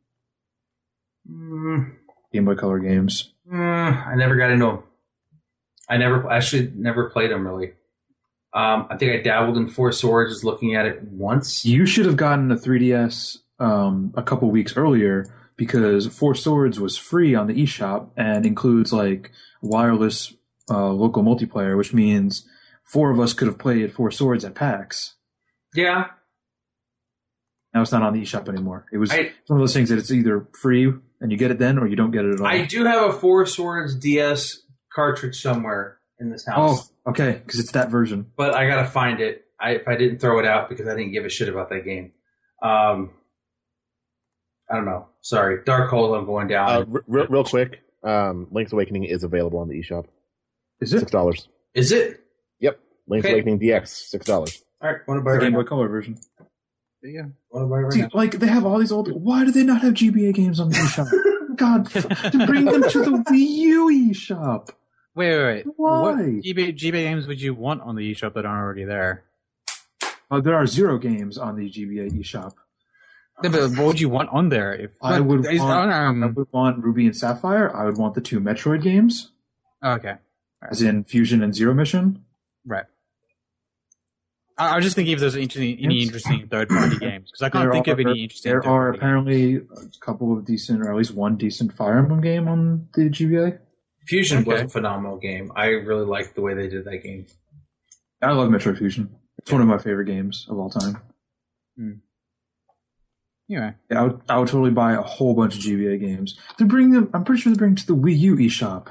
Game Boy Color games. I never got into them. I never played them really. I think I dabbled in Four Swords, just looking at it once. You should have gotten a 3DS a couple weeks earlier because Four Swords was free on the eShop and includes like wireless local multiplayer, which means 4 of us could have played Four Swords at PAX. Yeah. Now it's not on the eShop anymore. It was one of those things that it's either free and you get it then or you don't get it at all. I do have a Four Swords DS cartridge somewhere in this house. Oh, okay, because it's that version. But I gotta find it. If I didn't throw it out because I didn't give a shit about that game. I don't know. Sorry. Dark hole I'm going down. Real quick, Link's Awakening is available on the eShop. Is it? $6. Is it? Yep. Link's Awakening DX, $6. All right. Want to buy The it Game right Boy Color version. Yeah. Want to buy it right See, now? like, they have all these old... Why do they not have GBA games on the eShop? God, to bring them to the Wii U eShop. Wait. Why? What GBA games would you want on the eShop that aren't already there? There are 0 games on the GBA eShop. Yeah, but what would you want on there? I would want Ruby and Sapphire. I would want the 2 Metroid games. Okay. As in Fusion and Zero Mission. Right. I was just thinking if there's any interesting third-party games, because I can't think of any interesting. There are apparently a couple of decent, or at least one decent Fire Emblem game on the GBA. Fusion was a phenomenal game. I really liked the way they did that game. I love Metroid Fusion. It's one of my favorite games of all time. Yeah, I would totally buy a whole bunch of GBA games. I'm pretty sure they're bringing to the Wii U eShop.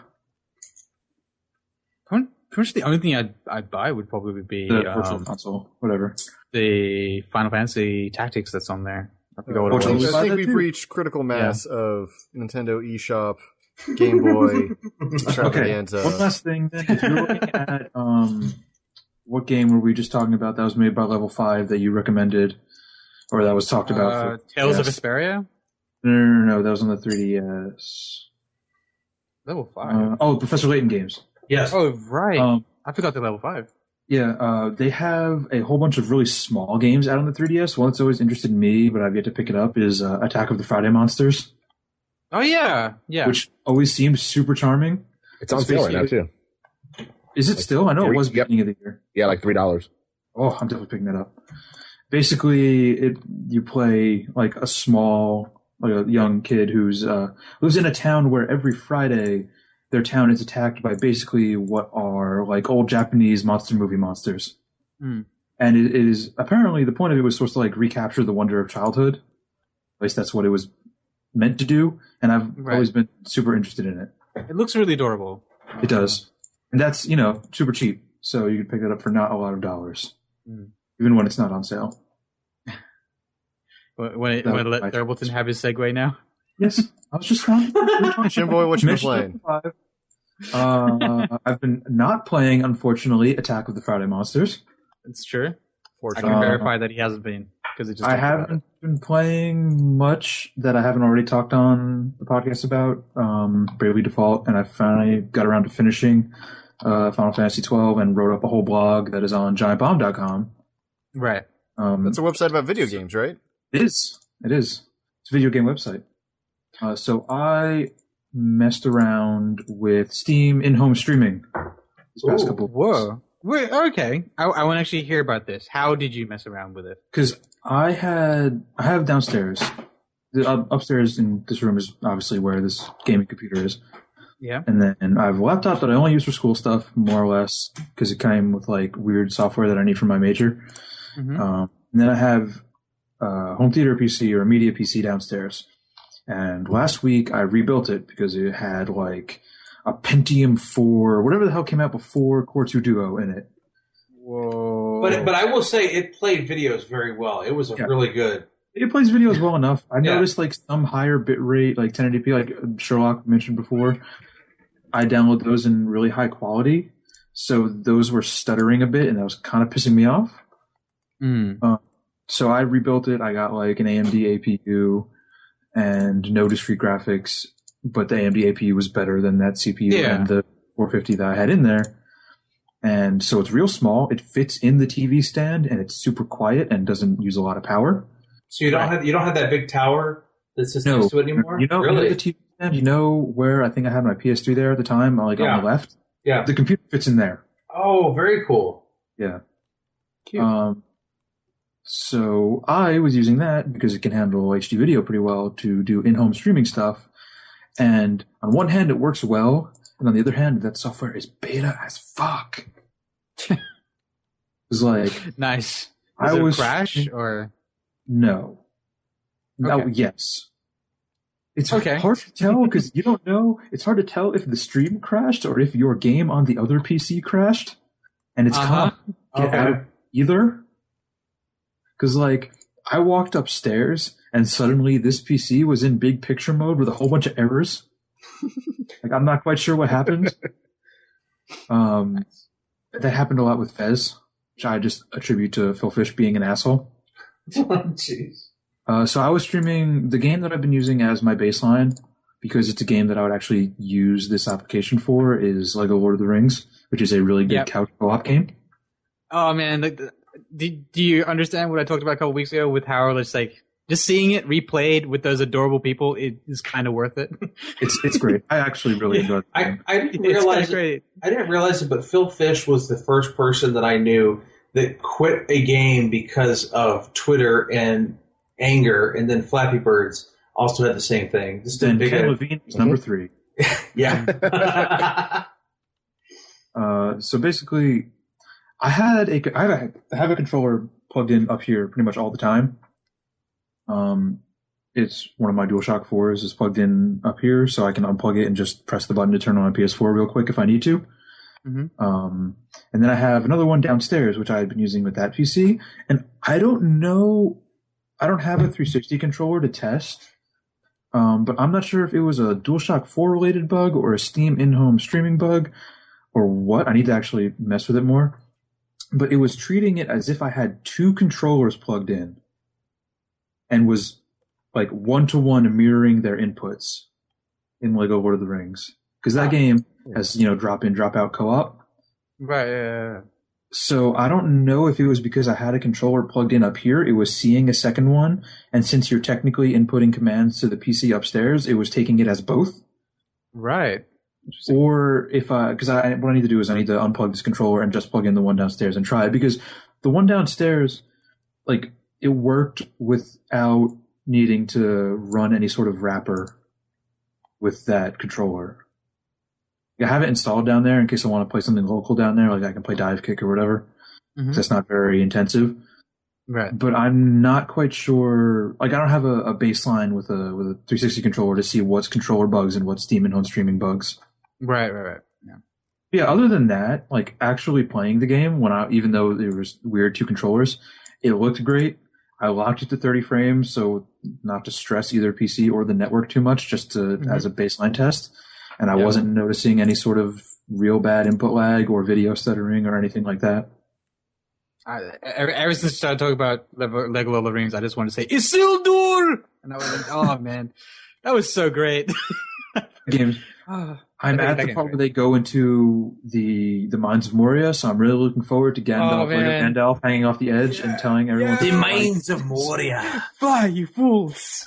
Pretty much the only thing I'd buy would probably be The Virtual Console, whatever. The Final Fantasy Tactics that's on there. I forgot what it was. I think we've reached critical mass of Nintendo eShop, Game Boy, Extravaganza. Okay, one last thing then. If you're looking at what game were we just talking about that was made by Level 5 that you recommended, or that was talked about? Tales of Vesperia? No, that was on the 3DS. Level 5? Professor Layton games. Yes. Oh, right. I forgot the Level 5. Yeah, they have a whole bunch of really small games out on the 3DS. One that's always interested in me, but I've yet to pick it up, is Attack of the Friday Monsters. Oh, yeah. Which always seems super charming. It's on sale right now, too. Is it still? I know it was beginning of the year. Yeah, like $3. Oh, I'm definitely picking that up. Basically, you play like a young kid who's lives in a town where every Friday their town is attacked by basically what are like old Japanese monster movie monsters. And it is apparently the point of it was supposed to like recapture the wonder of childhood. At least that's what it was meant to do. And I've always been super interested in it. It looks really adorable. It does. And that's, super cheap. So you can pick that up for not a lot of dollars. Even when it's not on sale. When let Thurbolton have his segue now? Yes. I was just trying. Shimboy, what you been playing? I've been not playing, unfortunately, Attack of the Friday Monsters. It's true. I can verify that he hasn't been. I haven't been playing much that I haven't already talked on the podcast about. Bravely Default, and I finally got around to finishing Final Fantasy XII and wrote up a whole blog that is on GiantBomb.com. Right. That's a website about video games, right? It is. It's a video game website. So I messed around with Steam in-home streaming this past couple of weeks. Wait, okay. I want to actually hear about this. How did you mess around with it? Because I have downstairs. Upstairs in this room is obviously where this gaming computer is. Yeah. And then I have a laptop that I only use for school stuff, more or less, because it came with like weird software that I need for my major. And then I have a home theater PC or a media PC downstairs. And last week I rebuilt it because it had like a Pentium 4, whatever the hell came out before Core 2 Duo in it. Whoa. But I will say it played videos very well. It was really good. It plays videos well enough. I noticed like some higher bit rate, like 1080p, like Sherlock mentioned before. I download those in really high quality, so those were stuttering a bit, and that was kind of pissing me off. So I rebuilt it. I got like an AMD APU and no discrete graphics, but the AMD APU was better than that CPU and the 450 that I had in there. And so it's real small. It fits in the TV stand, and it's super quiet and doesn't use a lot of power. So you don't have that big tower that's just next to it anymore? You know the TV stand? You know where I think I had my PS3 there at the time, like on the left? Yeah. The computer fits in there. Oh, very cool. Yeah. Cute. So I was using that because it can handle HD video pretty well to do in-home streaming stuff. And on one hand, it works well. And on the other hand, that software is beta as fuck. It was like... Nice. Was it crash or... No. Okay. No, yes. It's hard to tell because you don't know. It's hard to tell if the stream crashed or if your game on the other PC crashed. And it's kind of get out of either. Because, like, I walked upstairs and suddenly this PC was in big picture mode with a whole bunch of errors. Like, I'm not quite sure what happened. That happened a lot with Fez, which I just attribute to Phil Fish being an asshole. Jeez. So I was streaming the game that I've been using as my baseline because it's a game that I would actually use this application for is Lego Lord of the Rings, which is a really good couch co-op game. Oh man, do you understand what I talked about a couple weeks ago with how it's like just seeing it replayed with those adorable people is kind of worth it. It's great. I actually really enjoyed it. I didn't realize it. I didn't realize it, but Phil Fish was the first person that I knew that quit a game because of Twitter and anger, and then Flappy Birds also had the same thing. Then Ken Levine was number 3. Yeah. So basically, I have a controller plugged in up here pretty much all the time. It's one of my DualShock 4s is plugged in up here, so I can unplug it and just press the button to turn on my PS4 real quick if I need to. And then I have another one downstairs, which I've been using with that PC. And I don't have a 360 controller to test, but I'm not sure if it was a DualShock 4 related bug or a Steam in-home streaming bug or what. I need to actually mess with it more. But it was treating it as if I had 2 controllers plugged in and was like one-to-one mirroring their inputs in Lego Lord of the Rings. Because that game has, drop-in, drop-out co-op. Right, yeah. So I don't know if it was because I had a controller plugged in up here, it was seeing a second one, and since you're technically inputting commands to the PC upstairs, it was taking it as both. Right. Or if what I need to do is I need to unplug this controller and just plug in the one downstairs and try it, because the one downstairs, like, it worked without needing to run any sort of wrapper with that controller. I have it installed down there in case I want to play something local down there, like I can play Dive Kick or whatever. That's not very intensive. Right. But I'm not quite sure. Like, I don't have a baseline with a 360 controller to see what's controller bugs and what's Steam and home streaming bugs. Right. Yeah. Other than that, like actually playing the game even though there was weird 2 controllers, it looked great. I locked it to 30 frames, so not to stress either PC or the network too much, just as a baseline test. And I wasn't noticing any sort of real bad input lag or video stuttering or anything like that. Ever since I started talking about Lego Lord of the Rings, I just wanted to say, Isildur! And I was like, oh man, that was so great. Games. I'm at the part where they go into the Mines of Moria, so I'm really looking forward to Gandalf hanging off the edge and telling everyone the Mines of Moria. Fly, you fools!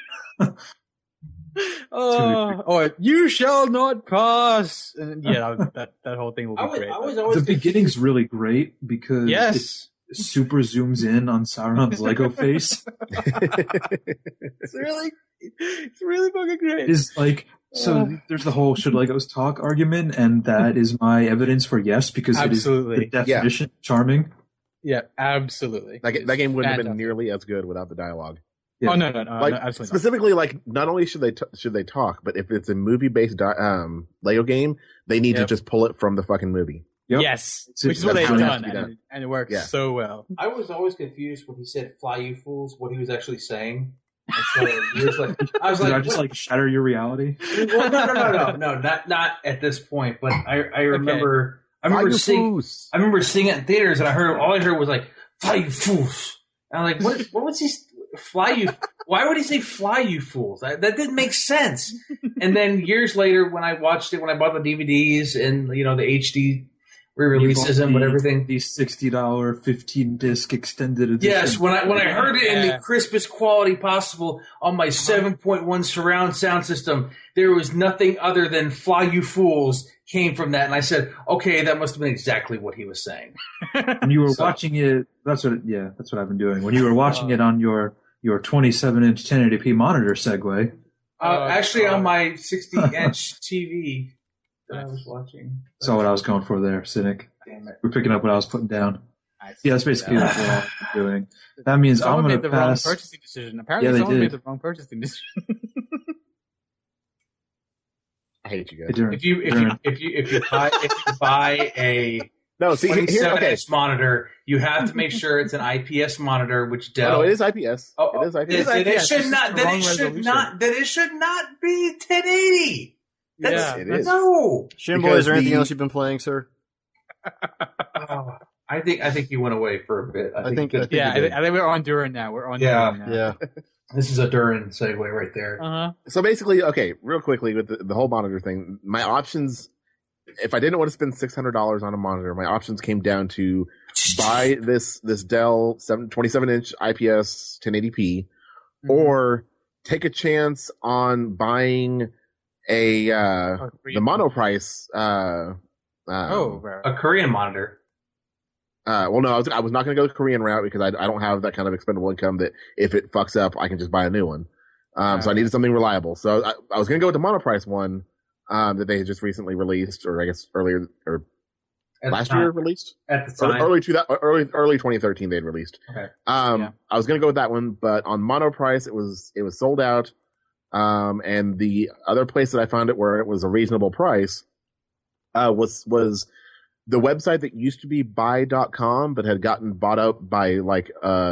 Or you shall not pass. And that whole thing will be great. The beginning's really great because it super zooms in on Sauron's Lego face. It's really fucking great. It's like, so there's the whole should Legos talk argument, and that is my evidence for yes, because it is the definition charming. Yeah, absolutely. That game wouldn't have been nearly as good without the dialogue. Yeah. Oh no, Like absolutely specifically, like not only should they talk, but if it's a movie based Lego game, they need to just pull it from the fucking movie. not. Yep. Yes, It's- which is what that's they've how it has done, to be done. and it works Yeah. so well. I was always confused when he said "fly you fools," what he was actually saying. And so he was like, I was Did I like, just what? like shatter your reality? Well, no, not at this point. But I remember, I remember seeing it in theaters, and all I heard was like, "Fly you fools!" And I'm like, what was he? Fly you? Why would he say "fly you fools"? That didn't make sense. And then years later, when I watched it, when I bought the DVDs and the HD re-releases and everything, the $60 15 disc extended edition. yes, when I heard it in the crispest quality possible on my 7.1 surround sound system, there was nothing other than "fly you fools" came from that, and I said, okay, that must have been exactly what he was saying. When you were watching it, that's what I've been doing. When you were watching it on your 27-inch 1080p monitor segue. Actually, on my 60-inch TV that I was watching. That's what I was going for there, Cynic. Damn it. We're picking up what I was putting down. Yeah, that's basically what I'm doing. That means Someone I'm going made to the wrong pass. purchasing decision. Apparently, Yeah, they someone did. made the wrong purchasing decision. I hate you guys. Adjourn. If you buy a No, see, here, 27-inch monitor, you have to make sure it's an IPS monitor, which Oh, Dell. no, it is IPS. Oh, it is IPS. That it should not be 1080. Yeah, it is. No. Shinboy, is there anything else you've been playing, sir? Oh, I think you went away for a bit. I think I you think did. we're on Durin now. We're on Yeah. Durin now. Yeah. This is a Durin segue right there. Uh-huh. So basically, okay, real quickly with the whole monitor thing, my options, if I didn't want to spend $600 on a monitor, my options came down to buy this Dell 27-inch IPS 1080p, or take a chance on buying the Monoprice. Right. A Korean monitor. Well, no, I was not going to go the Korean route because I don't have that kind of expendable income that if it fucks up, I can just buy a new one. So I needed something reliable. So I was going to go with the Monoprice one that they had just recently released, or I guess earlier or last year released. At the time. Early 2013 they'd released. Okay. I was going to go with that one, but on Monoprice it was sold out. And the other place that I found it where it was a reasonable price was the website that used to be buy.com but had gotten bought up by like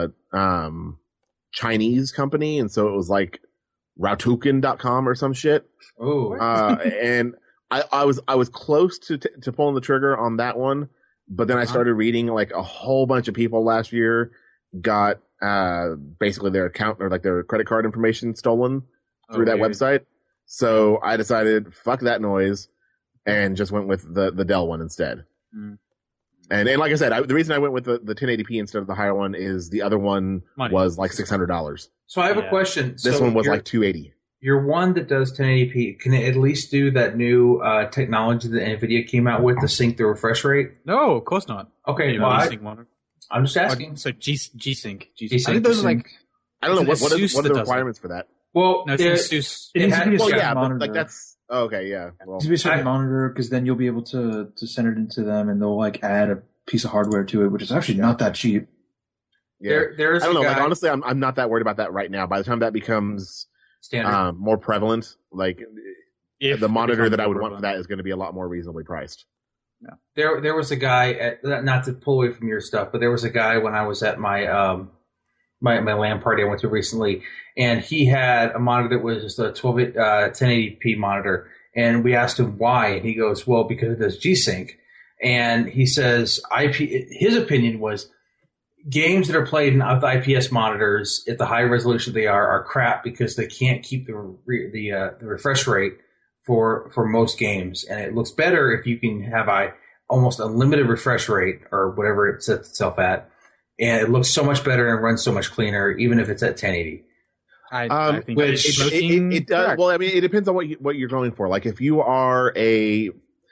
Chinese company, and so it was like Rautuken.com or some shit. Oh. And I was close to pulling the trigger on that one, but then I started reading like a whole bunch of people last year got basically their account or like their credit card information stolen through that website. So I decided fuck that noise and just went with the Dell one instead. Mm. And like I said, the reason I went with the 1080p instead of the higher one is the other one was like $600. So I have a question. This one was like $280. Your one that does 1080p, can it at least do that new technology that NVIDIA came out with to sync the refresh rate? No, of course not. Okay, well, I'm just asking. So G-Sync. G-Sync. I think those are like... I don't know what are Asus the that does requirements for that. Well, No, it's Asus. It needs to be a Well, certain yeah, but monitor. like that's okay. Yeah, well, It needs to be a certain monitor because then you'll be able to send it into them and they'll like add a piece of hardware to it, which is actually not that cheap. yeah. there's I don't know. a Like guy- honestly, I'm not that worried about that right now. By the time that becomes standard. more prevalent, like If the it monitor becomes that I would more want for that is going to be a lot more reasonably priced. There was a guy not to pull away from your stuff, but there was a guy when I was at my my LAN party I went to recently, and he had a monitor that was just a 1080p monitor, and we asked him why, and he goes, "Well, because it does G-Sync," and he says his opinion was games that are played with IPS monitors at the high resolution they are crap because they can't keep the refresh rate for most games, and it looks better if you can have almost unlimited refresh rate or whatever it sets itself at, and it looks so much better and runs so much cleaner even if it's at 1080. I think which it's smoking It does. correct. Well, I mean, it depends on what you're going for. Like if you are a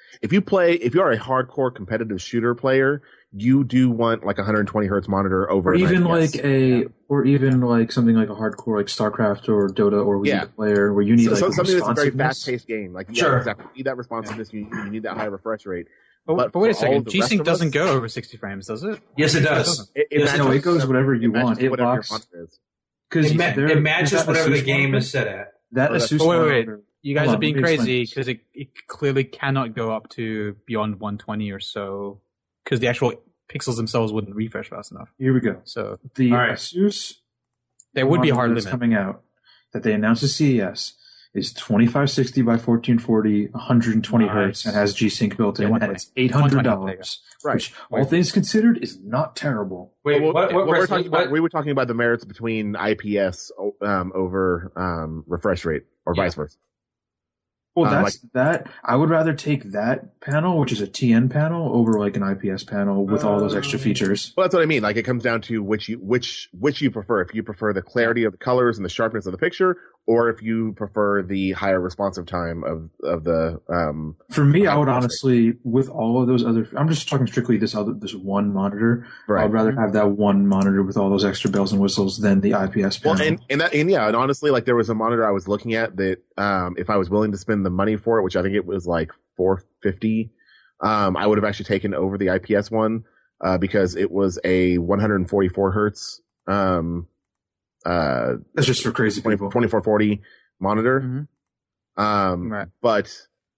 hardcore competitive shooter player, you do want like 120 hertz monitor over Or an even IPS. like something like a hardcore like StarCraft or Dota or Wii player where you need something that's a very responsiveness. fast-paced game. Like Sure. exactly. You need that responsiveness. You need that high refresh rate. But wait a for all second, the G-Sync rest of doesn't us, go over 60 frames, does it? Yes, it does. It Yes, matches no, it goes whatever you matches want. It whatever your locks. monitor is. It matches whatever the game is set at. That Asus wait. You guys are being crazy because it clearly cannot go up to beyond 120 or so because the actual pixels themselves wouldn't refresh fast enough. Here we go. So the Asus, there would be a hard limit coming out that they announced at CES is 2560 by 1440, 120 hertz, and has G-Sync built in, and it's $800. Right. Which, all things considered, is not terrible. Wait, what we're talking about? We were talking about the merits between IPS over refresh rate, or vice versa. Well, that. I would rather take that panel, which is a TN panel, over like an IPS panel with all those extra features. Well, that's what I mean. Like, it comes down to which you prefer. If you prefer the clarity of the colors and the sharpness of the picture, or if you prefer the higher responsive time of the. For me, I would honestly, with all of those other, I'm just talking strictly this one monitor. Right. I'd rather have that one monitor with all those extra bells and whistles than the IPS panel. Well, and honestly, like, there was a monitor I was looking at that, if I was willing to spend the money for it, which I think it was like $450, I would have actually taken over the IPS one, because it was a 144 hertz. That's just for crazy people. 2440 monitor. Mm-hmm. Right. But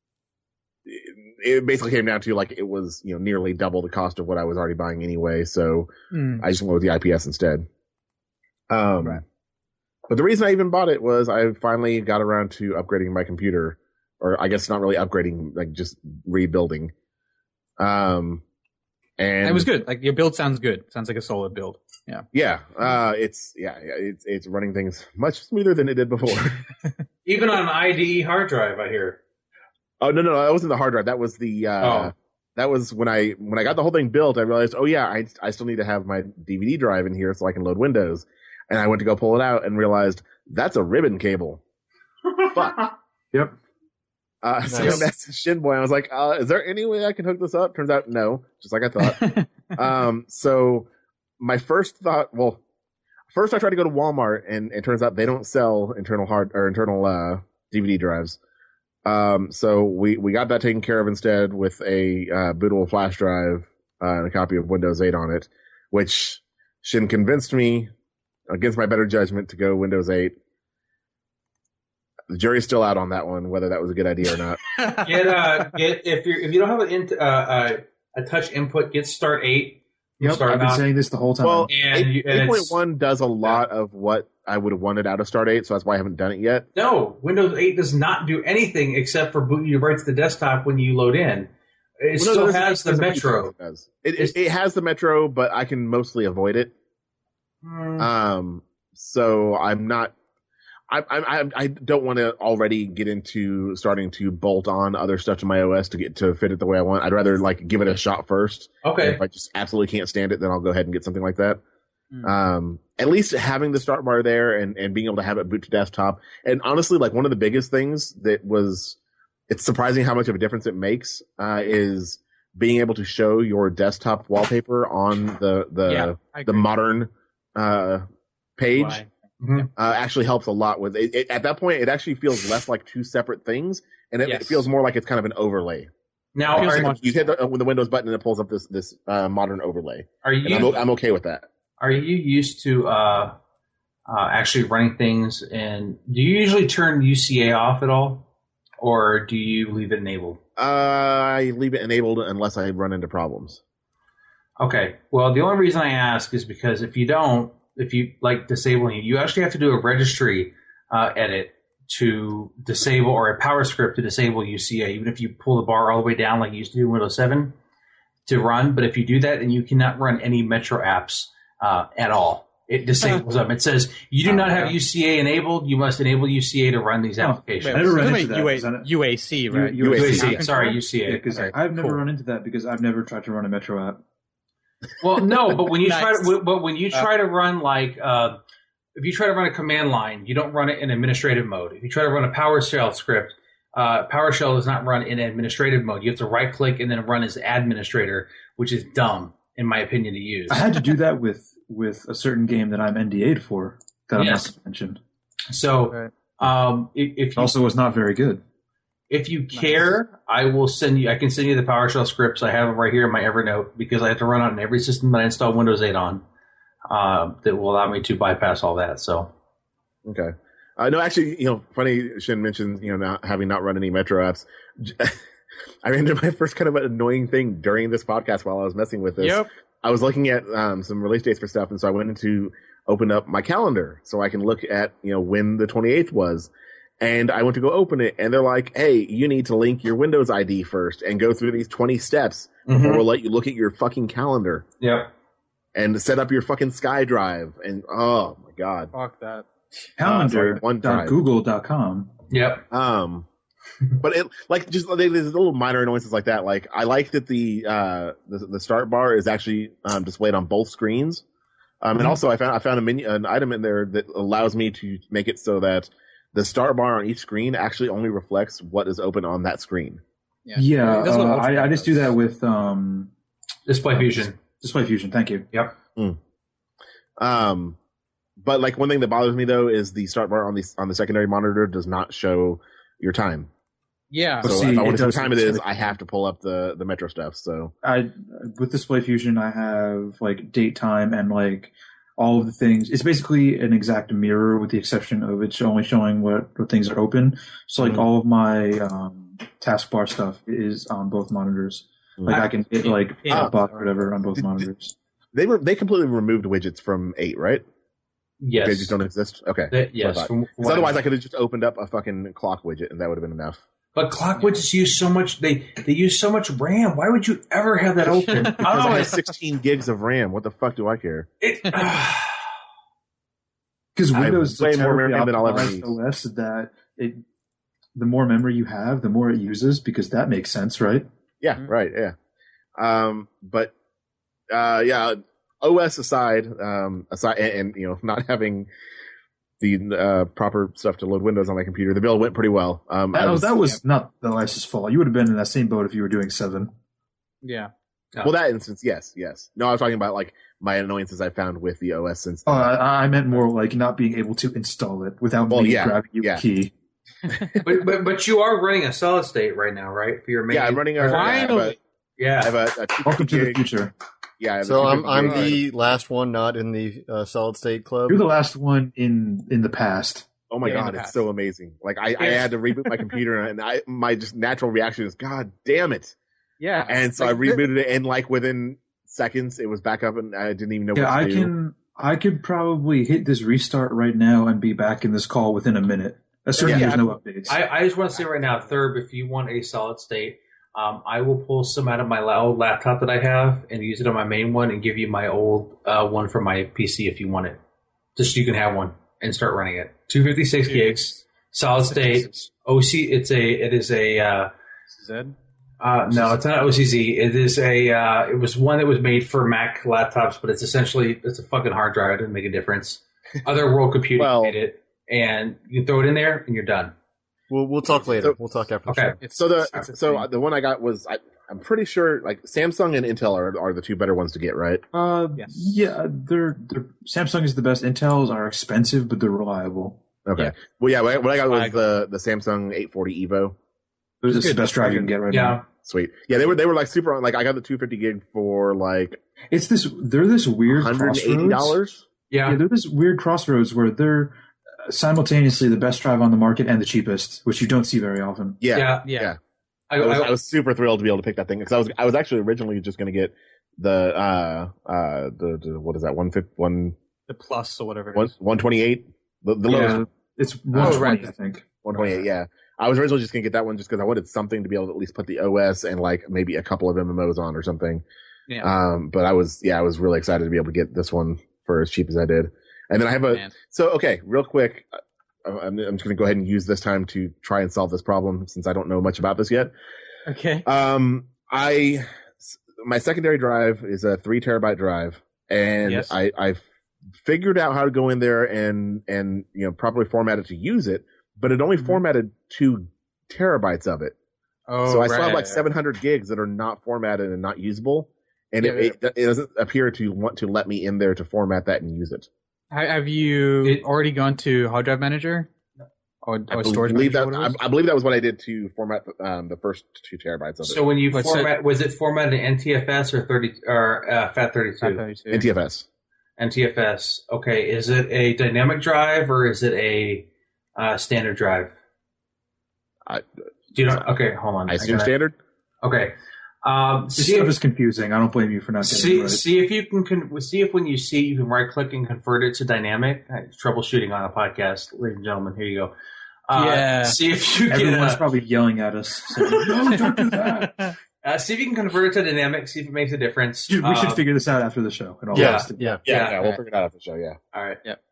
it basically came down to, like, it was, nearly double the cost of what I was already buying anyway. So I just went with the IPS instead. Right. But the reason I even bought it was I finally got around to upgrading my computer, or I guess not really upgrading, like just rebuilding. And it was good. Like, your build sounds good. Sounds like a solid build. Yeah. Yeah. It's running things much smoother than it did before. Even on an IDE hard drive, I hear. Oh, no, that wasn't the hard drive. That was the, that was when I got the whole thing built, I realized, I still need to have my DVD drive in here so I can load Windows. And I went to go pull it out and realized that's a ribbon cable. Fuck. Yep. So I messaged Shinboy. I was like, is there any way I can hook this up? Turns out no, just like I thought. So my first thought, first I tried to go to Walmart, and it turns out they don't sell internal DVD drives. So we got that taken care of instead with a bootable flash drive and a copy of Windows 8 on it, which Shin convinced me, against my better judgment, to go Windows 8. The jury's still out on that one, whether that was a good idea or not. If you don't have a touch input, get Start 8. Yep, I've been saying this the whole time. Well, 8.1 does a lot of what I would have wanted out of Start 8, so that's why I haven't done it yet. No, Windows 8 does not do anything except for boot you right to the desktop when you load in. It still has the Metro. It has the Metro, but I can mostly avoid it. So I'm not. I don't want to already get into starting to bolt on other stuff to my OS to fit it the way I want. I'd rather give it a shot first. Okay. And if I just absolutely can't stand it, then I'll go ahead and get something like that. At least having the start bar there and being able to have it boot to desktop. And honestly, one of the biggest things it's surprising how much of a difference it makes, is being able to show your desktop wallpaper on the modern, page. Why? Actually helps a lot with it. At that point, it actually feels less like two separate things, and it feels more like it's kind of an overlay. Now, you hit the Windows button and it pulls up this modern overlay. I'm okay with that. Are you used to actually running things? And do you usually turn UCA off at all, or do you leave it enabled? I leave it enabled unless I run into problems. Okay. Well, the only reason I ask is because if you disabling it, you actually have to do a registry edit to disable, or a power script to disable UCA, even if you pull the bar all the way down like you used to do in Windows 7 to run. But if you do that, then you cannot run any Metro apps at all. It disables them. It says you do not have UCA enabled. You must enable UCA to run these applications. I never run into that. UAC, right? UAC. Sorry, UCA. Because I've never run into that because I've never tried to run a Metro app. Well, no, but when you try to run if you try to run a command line, you don't run it in administrative mode. If you try to run a PowerShell script, PowerShell does not run in administrative mode. You have to right click and then run as administrator, which is dumb, in my opinion, to use. I had to do that with a certain game that I'm NDA'd for that I'm not going to mention. So, if you, also was not very good. If you care, I can send you the PowerShell scripts. I have them right here in my Evernote because I have to run on every system that I install Windows 8 on, that will allow me to bypass all that. So Okay. No, actually, funny Shin mentioned, not having not run any Metro apps. I ran into my first kind of annoying thing during this podcast while I was messing with this. Yep. I was looking at some release dates for stuff, and so I went to open up my calendar so I can look at, when the 28th was. And I went to go open it, and they're like, hey, you need to link your Windows ID first and go through these 20 steps before we'll let you look at your fucking calendar. Yep. And set up your fucking SkyDrive. And, oh, my God. Fuck that. Calendar.google.com. Yep. But it there's little minor annoyances like that. Like I like that the start bar is actually displayed on both screens. And also I found an item in there that allows me to make it so that the start bar on each screen actually only reflects what is open on that screen. Yeah, I just do that with Display Fusion. Display Fusion, thank you. Yep. But like one thing that bothers me though is the start bar on the secondary monitor does not show your time. Yeah. So if I want to see what time it is, I have to pull up the Metro stuff. So with Display Fusion, I have like date, time, and like all of the things. It's basically an exact mirror with the exception of it's only showing what things are open. So like all of my taskbar stuff is on both monitors. Like I can hit like pop or whatever on both monitors. They completely removed widgets from 8, right? Yes. They just don't exist? Okay. Yes. Because otherwise I could have just opened up a fucking clock widget and that would have been enough. But clock widgets use so much. They use so much RAM. Why would you ever have that open? Because I have 16 gigs of RAM. What the fuck do I care? Because Windows is way a more terribly RAM than I'll ever optimized need. OS that the more memory you have, the more it uses, because that makes sense, right? Yeah, right. Yeah. But OS aside, and not having the proper stuff to load Windows on my computer, the build went pretty well. That was not the OS's fault. You would have been in that same boat if you were doing 7. Yeah. Well, that instance, yes. No, I was talking about like my annoyances I found with the OS since. I meant more like not being able to install it without me grabbing your key. but you are running a solid state right now, right? For your main. Yeah, I'm running a. Finally. I have a Welcome to the future. Yeah. So I'm the last one not in the solid state club. You're the last one in the past. Oh my God, it's so amazing. Like I had to reboot my computer and my just natural reaction is, God damn it. Yeah. And so I rebooted it and like within seconds it was back up and I didn't even know what to do. I could probably hit this restart right now and be back in this call within a minute. Assuming there's no updates. I just want to say right now, Thurb, if you want a solid state, I will pull some out of my old laptop that I have and use it on my main one and give you my old one from my PC if you want it. Just so you can have one and start running it. 256 gigs, solid state, OC. It is a Z? No, it's not OCZ. It is it was one that was made for Mac laptops, but it's a fucking hard drive. It doesn't make a difference. Other World Computing made it, and you throw it in there and you're done. We'll talk later. We'll talk after the show. So the one I got was I'm pretty sure like Samsung and Intel are the two better ones to get, right? Yes. Yeah, they're Samsung is the best. Intel's are expensive, but they're reliable. Okay. Yeah. Well, yeah, what I got was the Samsung 840 Evo. It's the best drive you can get right now. Sweet. Yeah, they were like super. Like I got the 250 gig for like they're this weird $180. Yeah, they're this weird crossroads where they're simultaneously the best drive on the market and the cheapest, which you don't see very often. Yeah. I was super thrilled to be able to pick that thing because I was actually originally just going to get the what is that 150 the plus or whatever 128 the lowest. It's 120 I think 128. Yeah, I was originally just going to get that one just because I wanted something to be able to at least put the OS and like maybe a couple of MMOs on or something. Yeah. But I was really excited to be able to get this one for as cheap as I did. And then I have okay, real quick. I'm just going to go ahead and use this time to try and solve this problem since I don't know much about this yet. Okay. My secondary drive is a 3 terabyte drive, and I've figured out how to go in there and properly format it to use it, but it only formatted 2 terabytes of it. Oh, so I still have like 700 gigs that are not formatted and not usable, and it doesn't appear to want to let me in there to format that and use it. Have you already gone to Hard Drive Manager or Storage Manager? I believe that was what I did to format the first 2 terabytes of it. So when you was it formatted in NTFS or FAT32? NTFS. NTFS. Okay, is it a dynamic drive or is it a standard drive? Do you know? Okay, hold on. I assume standard. Okay. This stuff is confusing. I don't blame you for not getting it right. See if you can see if when you see you can right click and convert it to dynamic. Troubleshooting on a podcast, ladies and gentlemen. Here you go. See if you can. Everyone's probably yelling at us. Saying, no, don't do that. See if you can convert it to dynamic. See if it makes a difference. We should figure this out after the show. Yeah. We'll figure it out after the show. Yeah. All right. Yep.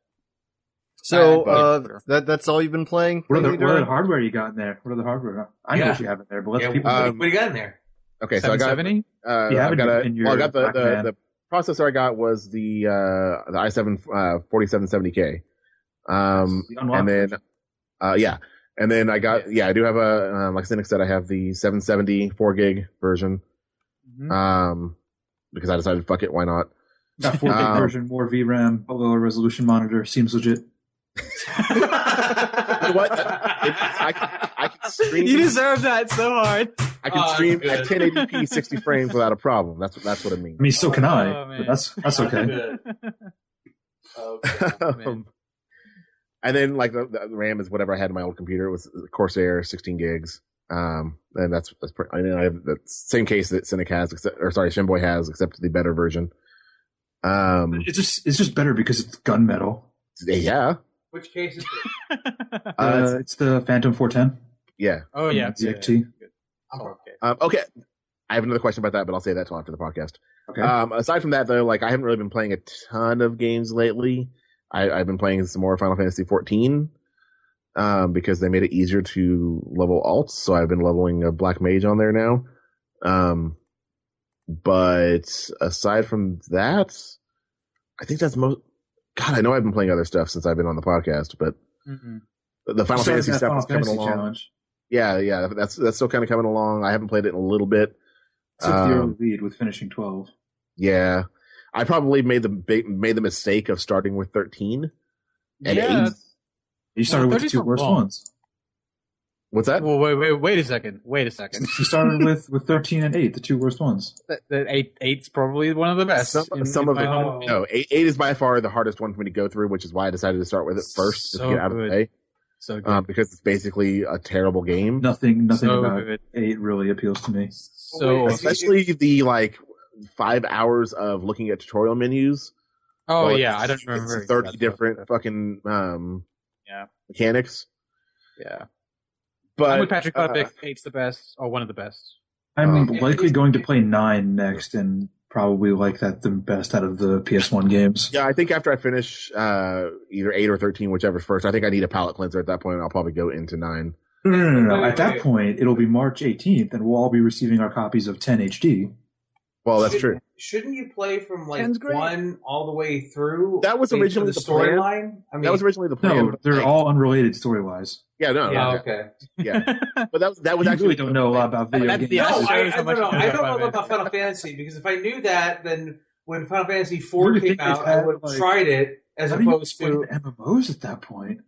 So that's all you've been playing? What other hardware you got in there? What other hardware? I know what you have in there, but let's people. What do you got in there? Okay, so I got. I got the processor I got was the i7 4770K. And then and then I got I do have a like Cynic said, I have the 770 4 gig version. Because I decided fuck it, why not? Got 4 gig version, more VRAM, a lower resolution monitor. Seems legit. You know what? I can stream. You deserve that so hard. I can stream at 1080p 60 frames without a problem. That's what it means. I mean, so can I. But that's okay. And then like the RAM is whatever I had in my old computer. It was Corsair 16 gigs. And that's pretty. I know I have the same case that Cynic has, Shinboy has, except the better version. It's just better because it's gunmetal. Yeah. Which case is it? It's the Phantom 410. Yeah. Oh yeah. ZXT. Okay. I have another question about that, but I'll say that till after the podcast. Okay. Aside from that, though, like I haven't really been playing a ton of games lately. I've been playing some more Final Fantasy 14 because they made it easier to level alts, so I've been leveling a Black Mage on there now. But aside from that, I think that's most. God, I know I've been playing other stuff since I've been on the podcast, but the Final Fantasy stuff is coming along. Challenge. Yeah, that's still kind of coming along. I haven't played it in a little bit. Took the early lead with finishing 12. Yeah, I probably made the mistake of starting with 13 and 8. You started with the two worst ones. What's that? Well, wait a second. You started with 13 and 8, the two worst ones. The 8's probably one of the best. Some of it. No, 8 is by far the hardest one for me to go through, which is why I decided to start with it first to get out of the way. So good. Because it's basically a terrible game. Nothing about 8 really appeals to me. So especially the like 5 hours of looking at tutorial menus. Oh yeah, I don't remember. 30 different fucking mechanics. Yeah. But I'm with Patrick. 8's the best, or one of the best. I'm likely going to play 9 next, and probably like that the best out of the PS1 games. Yeah, I think after I finish either 8 or 13, whichever's first, I think I need a palate cleanser at that point, and I'll probably go into 9. No. At that point, it'll be March 18th, and we'll all be receiving our copies of 10 HD. Well, that's true. Shouldn't you play from like 1 all the way through? That was originally the storyline. I mean, that was originally the plan. No, they're all unrelated story-wise. Yeah, no. Yeah, okay. Yeah, but that was you actually really don't know a lot about video games. I don't know about Final Fantasy because if I knew that, then when Final Fantasy 4 came out, I would have tried it as opposed to MMOs at that point.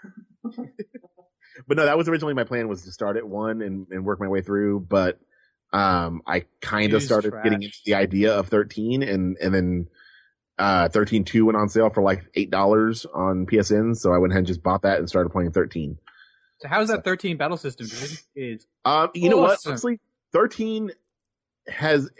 But no, that was originally my plan, was to start at 1 and work my way through, but I kind of started getting into the idea of 13 and then 13.2 went on sale for like $8 on PSN, so I went ahead and just bought that and started playing 13. So how's that 13 battle system, dude? You know what? Honestly, 13 has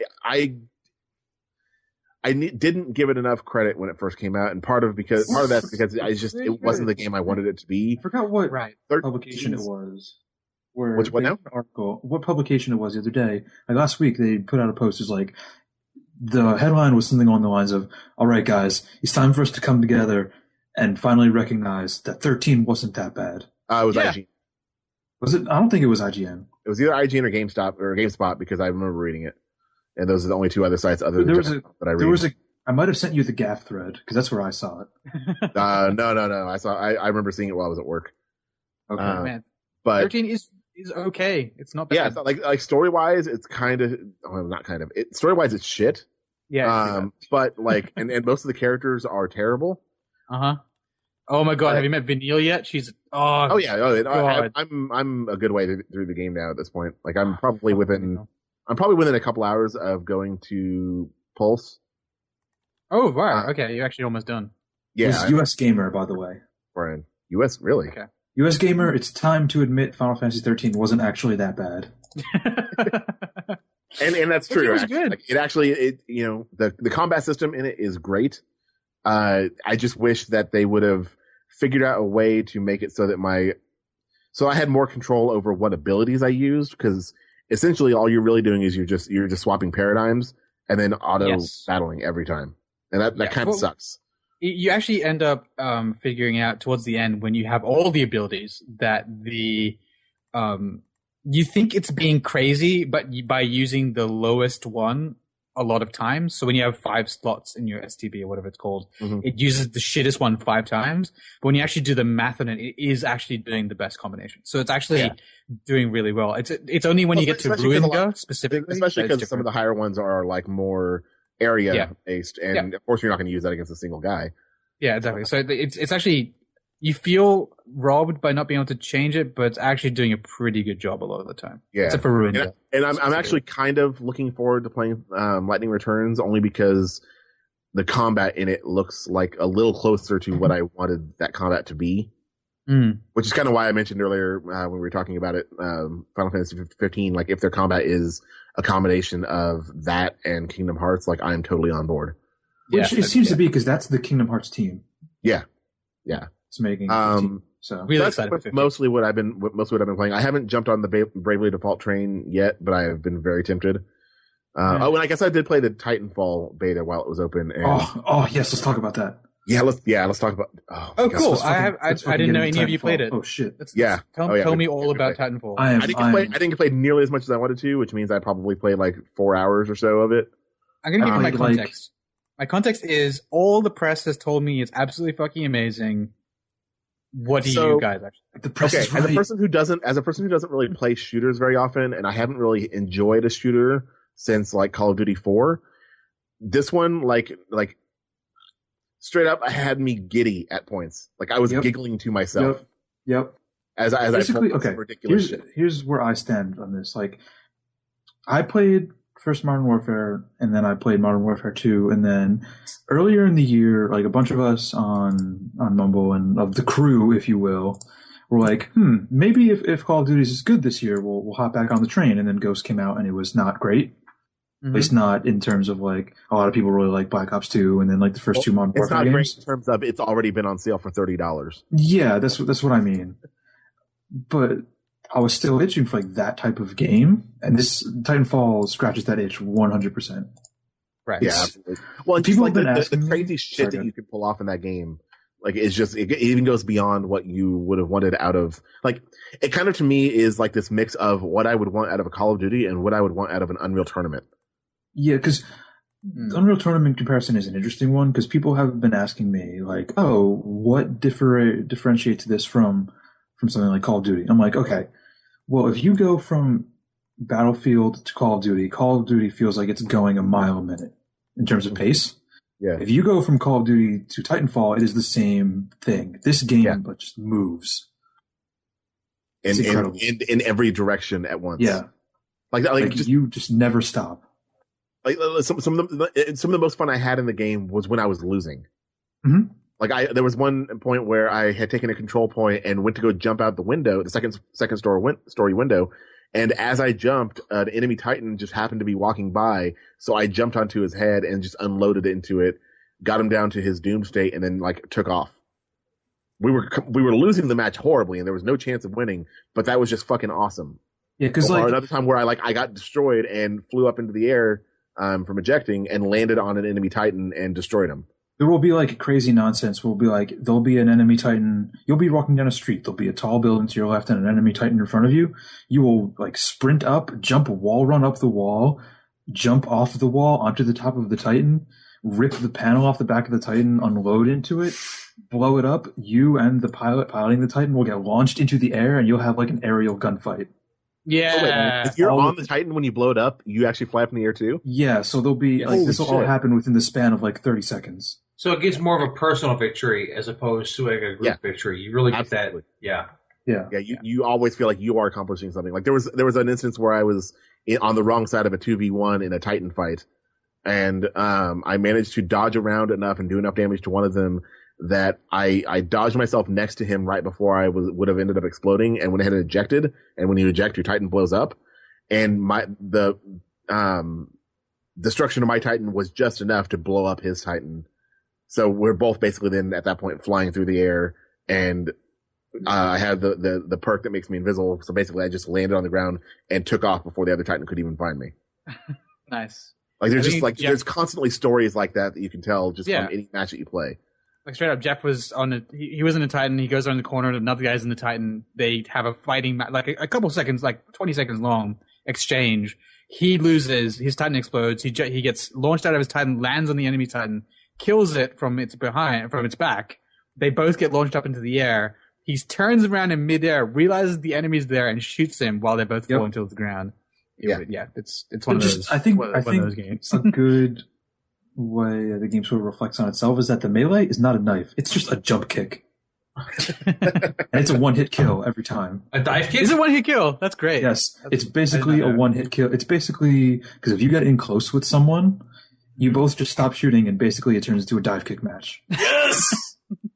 I didn't give it enough credit when it first came out, and part of that's because it wasn't the game I wanted it to be. I forgot what publication it was. Which one now? Article. What publication it was the other day? Like last week, they put out a post. It was like the headline was something along the lines of, "All right, guys, it's time for us to come together and finally recognize that 13 wasn't that bad." It was IGN. Was it? I don't think it was IGN. It was either IGN or GameSpot because I remember reading it. And those are the only two other sites other than that I read. I might have sent you the GAF thread because that's where I saw it. No. I remember seeing it while I was at work. Okay, man. But 13 is okay. It's not bad. Yeah, it's not like story wise, it's story wise, it's shit. Yeah. But like, and most of the characters are terrible. Oh my god, have you met Vanille yet? She's I'm a good way through the game now at this point. Like I'm probably within a couple hours of going to Pulse. Oh, wow. Okay, you're actually almost done. It was US Gamer, by the way. Brian. US, really? Okay. US Gamer, it's time to admit Final Fantasy 13 wasn't actually that bad. And that's true. It was actually. good. Like, it actually, the combat system in it is great. I just wish that they would have figured out a way to make it so that so I had more control over what abilities I used, because essentially all you're really doing is you're just swapping paradigms and then auto battling every time. And that kind of sucks. You actually end up figuring out towards the end, when you have all the abilities, that you think it's being crazy, but by using the lowest one a lot of times. So when you have 5 slots in your STB or whatever it's called, it uses the shittest one 5 times. But when you actually do the math on it, it is actually doing the best combination. So it's actually doing really well. It's only when you get to Ruinga specifically, especially because some of the higher ones are like more area based, and of course you're not going to use that against a single guy. Yeah, exactly. So it's actually, you feel robbed by not being able to change it, but it's actually doing a pretty good job a lot of the time. Yeah. Except for Ruinga. And I'm actually kind of looking forward to playing Lightning Returns, only because the combat in it looks like a little closer to what I wanted that combat to be. Which is kind of why I mentioned earlier when we were talking about it, Final Fantasy 15, like if their combat is a combination of that and Kingdom Hearts, like I am totally on board. Which it seems to be, because that's the Kingdom Hearts team. Yeah. It's making 15, so really that's excited for 15. mostly what I've been playing. I haven't jumped on the Bravely Default train yet, but I have been very tempted. And I guess I did play the Titanfall beta while it was open. And yes, let's talk about that. Let's talk about. Oh, cool! I didn't know any of you played it. Oh shit! Tell me all about Titanfall. I didn't play nearly as much as I wanted to, which means I probably played like 4 hours or so of it. I'm gonna give you my context. My context is, all the press has told me it's absolutely fucking amazing. What do you guys actually? The press is right. As a person who doesn't really play shooters very often, and I haven't really enjoyed a shooter since like Call of Duty 4, this one like straight up had me giddy at points. Like I was giggling to myself. Yep. As I played ridiculous shit. Here's where I stand on this. Like, I played first Modern Warfare, and then I played Modern Warfare 2, and then earlier in the year, like a bunch of us on Mumble and of the crew, if you will, were like, maybe if Call of Duty is good this year, we'll hop back on the train. And then Ghost came out, and it was not great. At least not in terms of like, a lot of people really like Black Ops 2, and then like the first 2 Modern Warfare games. It's not great in terms of it's already been on sale for $30. Yeah, that's what I mean. But I was still itching for like that type of game, and this Titanfall scratches that itch 100%. Right. Yeah. Absolutely. Well, and people like the crazy shit that you can pull off in that game, like it's just it even goes beyond what you would have wanted out of, like, it kind of to me is like this mix of what I would want out of a Call of Duty and what I would want out of an Unreal Tournament. Yeah, because the Unreal Tournament comparison is an interesting one, because people have been asking me like, oh, what differentiates this from something like Call of Duty? I'm like, okay. Well, if you go from Battlefield to Call of Duty feels like it's going a mile a minute in terms of pace. Yeah. If you go from Call of Duty to Titanfall, it is the same thing. This game just moves. In every direction at once. Yeah. Like you just never stop. Like some of the most fun I had in the game was when I was losing. Mm-hmm. Like there was one point where I had taken a control point and went to go jump out the window, the second story window, and as I jumped, an enemy Titan just happened to be walking by, so I jumped onto his head and just unloaded into it, got him down to his doom state, and then like took off. We were losing the match horribly, and there was no chance of winning, but that was just fucking awesome. Yeah, because like another time where I got destroyed and flew up into the air from ejecting and landed on an enemy Titan and destroyed him. There will be like crazy nonsense. We'll be like, there'll be an enemy Titan. You'll be walking down a street. There'll be a tall building to your left and an enemy Titan in front of you. You will like sprint up, jump a wall run up the wall, jump off the wall onto the top of the Titan, rip the panel off the back of the Titan, unload into it, blow it up. You and the pilot piloting the Titan will get launched into the air, and you'll have like an aerial gunfight. Yeah. Oh, wait, if you're on the Titan when you blow it up, you actually fly up in the air too? Yeah, so there'll be like this will all happen within the span of like 30 seconds. So it gives more of a personal victory as opposed to like a group victory. You really get that. Yeah. You always feel like you are accomplishing something. Like there was an instance where I was on the wrong side of a 2v1 in a Titan fight, and I managed to dodge around enough and do enough damage to one of them that I dodged myself next to him right before I would have ended up exploding, and went ahead and ejected. And when you eject, your Titan blows up, and the destruction of my Titan was just enough to blow up his Titan. So we're both basically then at that point flying through the air, and I had the perk that makes me invisible. So basically I just landed on the ground and took off before the other Titan could even find me. Nice. Like there's constantly stories like that you can tell just from any match that you play. Like straight up, Jeff was he was in the Titan. He goes around the corner, another guy's in the Titan. They have a fighting like a couple seconds, like 20 seconds long exchange. He loses, his Titan explodes. He gets launched out of his Titan, lands on the enemy Titan, kills it from its back. They both get launched up into the air. He turns around in midair, realizes the enemy's there, and shoots him while they're both falling to the ground. It's one of those. I think one of those games. A good way the game sort of reflects on itself is that the melee is not a knife; it's just a jump kick, and it's a one-hit kill every time. A dive kick? Is it one-hit kill? That's great. Yes, it's basically a one-hit kill. It's basically because if you get in close with someone, you both just stop shooting, and basically it turns into a dive kick match. Yes.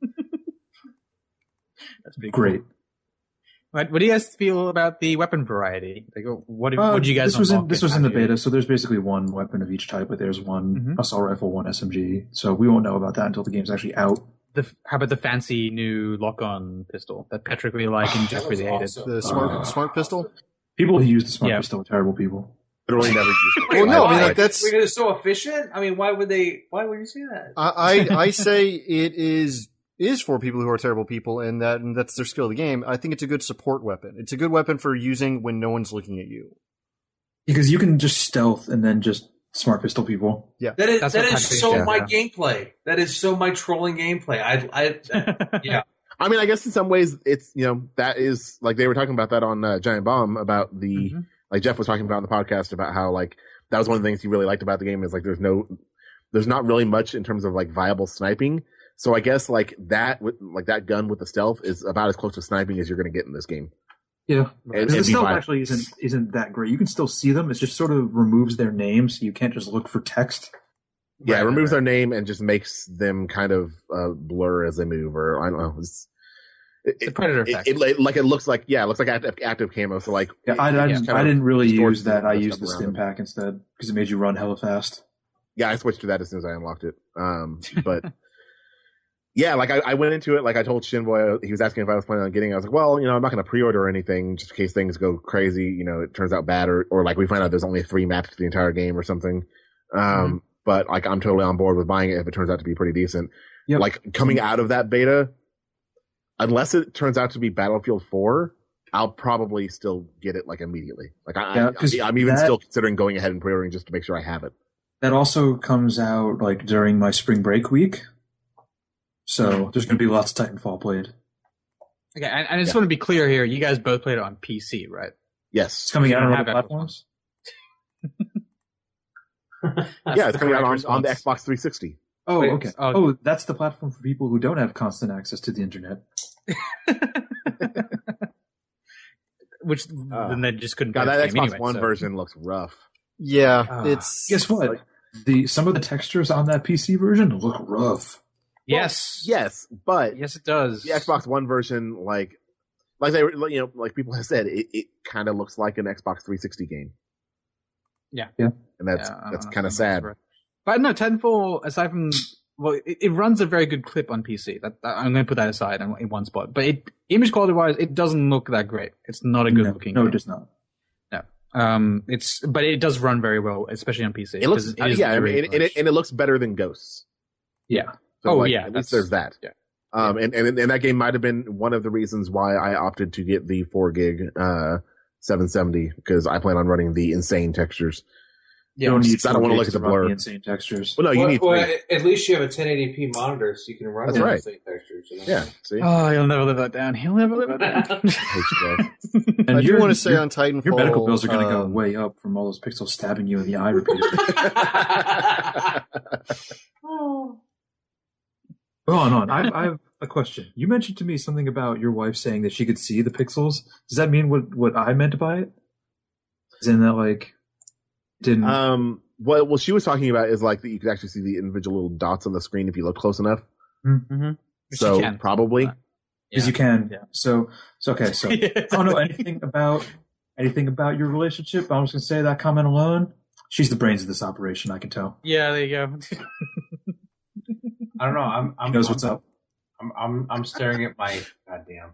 That's pretty great. Cool. What do you guys feel about the weapon variety? Like, what did you guys? This was in the beta, so there's basically one weapon of each type, but there's one assault rifle, one SMG. So we won't know about that until the game's actually out. How about the fancy new lock-on pistol that Patrick really liked and Jeff really hated? Awesome. The smart pistol. People who use the smart pistol are terrible people. Literally never used it. Well, no, I mean like that's because it's so efficient. I mean, why would you say that? I say it is for people who are terrible people, and that's their skill of the game. I think it's a good support weapon. It's a good weapon for using when no one's looking at you. Because you can just stealth and then just smart pistol people. Yeah, that is so my gameplay. That is so my trolling gameplay. Yeah. I mean, I guess in some ways it's that is like they were talking about that on Giant Bomb about the like Jeff was talking about on the podcast about how like that was one of the things he really liked about the game is like there's not really much in terms of like viable sniping. So I guess like that gun with the stealth is about as close to sniping as you're going to get in this game. Yeah, and the stealth actually isn't that great. You can still see them. It just sort of removes their names, so you can't just look for text. Yeah, it removes their name and just makes them kind of blur as they move, or I don't know. The Predator effect. It looks like active camo. So like, I didn't really use that. I used the stim pack instead because it made you run hella fast. Yeah, I switched to that as soon as I unlocked it. But. Yeah, like I went into it, like I told Shinboy, he was asking if I was planning on getting it. I was like, well, I'm not going to pre-order or anything just in case things go crazy, it turns out bad or like we find out there's only 3 maps to the entire game or something. But like I'm totally on board with buying it if it turns out to be pretty decent. Yep. Like coming out of that beta, unless it turns out to be Battlefield 4, I'll probably still get it like immediately. Like I'm even still considering going ahead and pre-ordering just to make sure I have it. That also comes out like during my spring break week. So there's going to be lots of Titanfall played. Okay, and I just want to be clear here. You guys both played it on PC, right? Yes. It's coming out on other platforms? Yeah, it's coming out on the Xbox 360. Oh, okay. Oh, that's the platform for people who don't have constant access to the internet. Which then they just couldn't. God, that Xbox One version looks rough. Yeah, it's. Guess what? Some of the textures on that PC version look rough. Yes, but yes, it does. The Xbox One version, like they, like people have said, it kind of looks like an Xbox 360 game. Yeah, and that's kind of sad. But no, Titanfall, aside from it runs a very good clip on PC. I'm going to put that aside in one spot. But image quality wise, it doesn't look that great. It's not a good looking. No, game. It does not. No, but it does run very well, especially on PC. It looks, and it looks better than Ghosts. Yeah. So at least there's that. Yeah. And that game might have been one of the reasons why I opted to get the 4 gig 770 because I plan on running the insane textures. Yeah, I don't want to look at the blur. The insane textures. Well, no, you need. Well, at least you have a 1080p monitor, so you can run the insane textures. Yeah. See. Oh, he'll never live that down. He'll never live that down. And I do want to say on Titanfall, your medical bills are going to go way up from all those pixels stabbing you in the eye repeatedly. Hold on. I have a question. You mentioned to me something about your wife saying that she could see the pixels. Does that mean what I meant by it? Is in that like didn't? what she was talking about is like that you could actually see the individual little dots on the screen if you look close enough. Mm-hmm. So probably. Because you can. Yeah. So okay. So I don't know anything about your relationship. But I'm just gonna say that comment alone. She's the brains of this operation. I can tell. Yeah, there you go. I don't know. She knows what's up. I'm staring at my goddamn.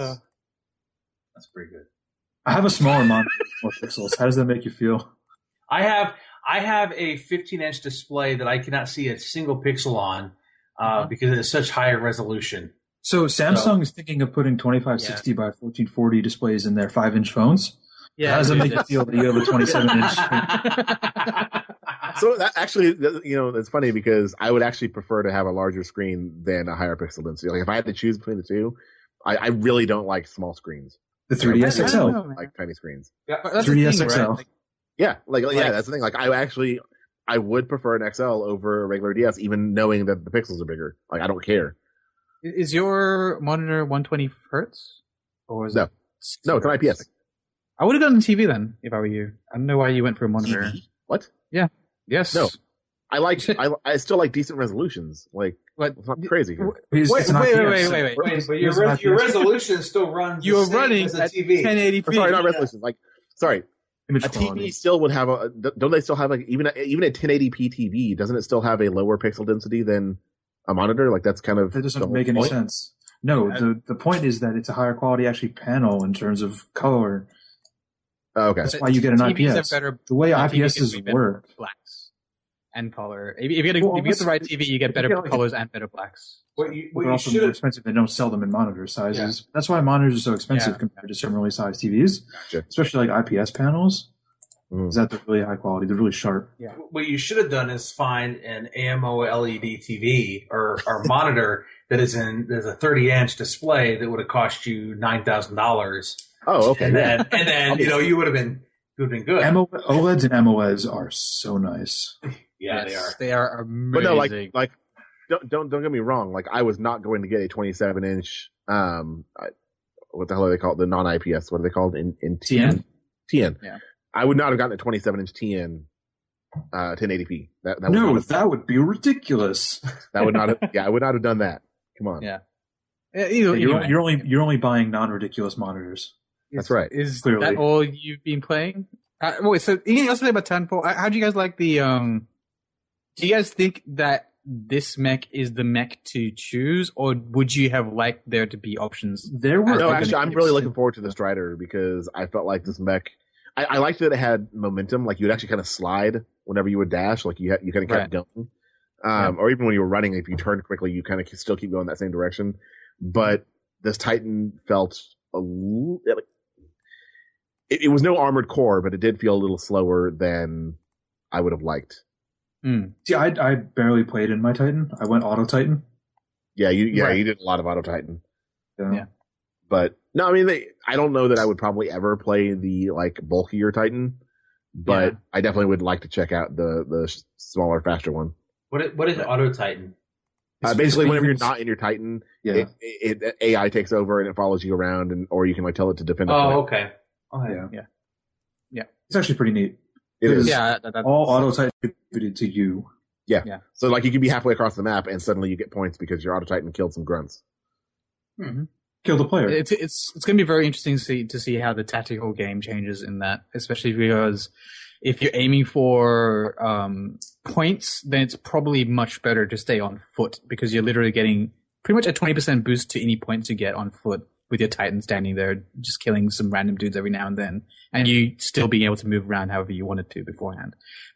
That's pretty good. I have a smaller monitor with 4 pixels. How does that make you feel? I have a 15-inch display that I cannot see a single pixel on because it's such higher resolution. So Samsung is thinking of putting 2560 by 1440 displays in their 5-inch phones. Yeah, how does it make you feel that you have a 27-inch screen? So that actually, it's funny because I would actually prefer to have a larger screen than a higher pixel density. Like if I had to choose between the two, I really don't like small screens. The 3DS XL, like tiny screens. Yeah, that's 3DS the thing, XL. right? Yeah, that's the thing. Like I would prefer an XL over a regular DS, even knowing that the pixels are bigger. Like I don't care. Is your monitor 120 hertz? Or is No, it no, it's an IPS. I would have done the TV then if I were you. I don't know why you went for a monitor. TV? What? Yeah. Yes. No. I still like decent resolutions. Like, But it's not crazy. wait, Wait, but your resolution still runs. You're the same running as a at TV. 1080p. Or sorry, not resolution. Like, sorry. Image A quality. TV still would have don't they still have like even a 1080p TV? Doesn't it still have a lower pixel density than a monitor? Like that's kind of That doesn't make any sense. No, the point is that it's a higher quality actually panel in terms of color. Oh, okay. That's why you get an TVs IPS. are better. The way TVs IPSs can be better work. blacks and color. If you get the right TV, you get better colors and better blacks. What you They're also more expensive. They don't sell them in monitor sizes. Yeah. That's why monitors are so expensive compared to some really sized TVs, Gotcha. especially like IPS panels. Is that they're really high quality? They're really sharp. Yeah. What you should have done is find an AMOLED TV or monitor there's a 30-inch display that would have cost you $9,000. Oh, okay. And then you would have been good. OLEDs and AMOLEDs are so nice. Yeah, Yes, they are amazing. But no, like don't get me wrong. Like I was not going to get a 27-inch. What the hell are they called? The non-IPS. What are they called? In TN. TN. Yeah. I would not have gotten a 27-inch TN 1080p. That would be ridiculous. That would not have. Yeah, I would not have done that. Come on. Yeah. You're only buying non-ridiculous monitors. That's right. Is Clearly. that all you've been playing? Wait, so anything else to say about Titanfall? How do you guys like the? Do you guys think that this mech is the mech to choose, or would you have liked there to be options? No, actually, I'm really looking forward to the Strider because I felt like this mech. I liked that it had momentum. Like you would actually kind of slide whenever you would dash. Like you kind of kept going. Or even when you were running, if you turned quickly, you kind of still keep going that same direction. But this Titan felt it was no armored core, but it did feel a little slower than I would have liked. See, I barely played in my Titan. I went Auto Titan. Yeah, you did a lot of Auto Titan. Yeah. But no, I mean, I don't know that I would probably ever play the like bulkier Titan, but I definitely would like to check out the smaller, faster one. What is Auto Titan? Basically, whenever you're not in your Titan, it AI takes over and it follows you around, or you can like tell it to defend. Okay. Yeah. It's actually pretty neat. It is. Yeah. All Auto Titan contributed to you. Yeah. So like you can be halfway across the map and suddenly you get points because your Auto Titan killed some grunts. Mm-hmm. Kill the player. It's going to be very interesting to see how the tactical game changes in that, especially because if you're aiming for points, then it's probably much better to stay on foot because you're literally getting pretty much a 20% boost to any points you get on foot with your Titan standing there, just killing some random dudes every now and then, and you still being able to move around however you wanted to beforehand.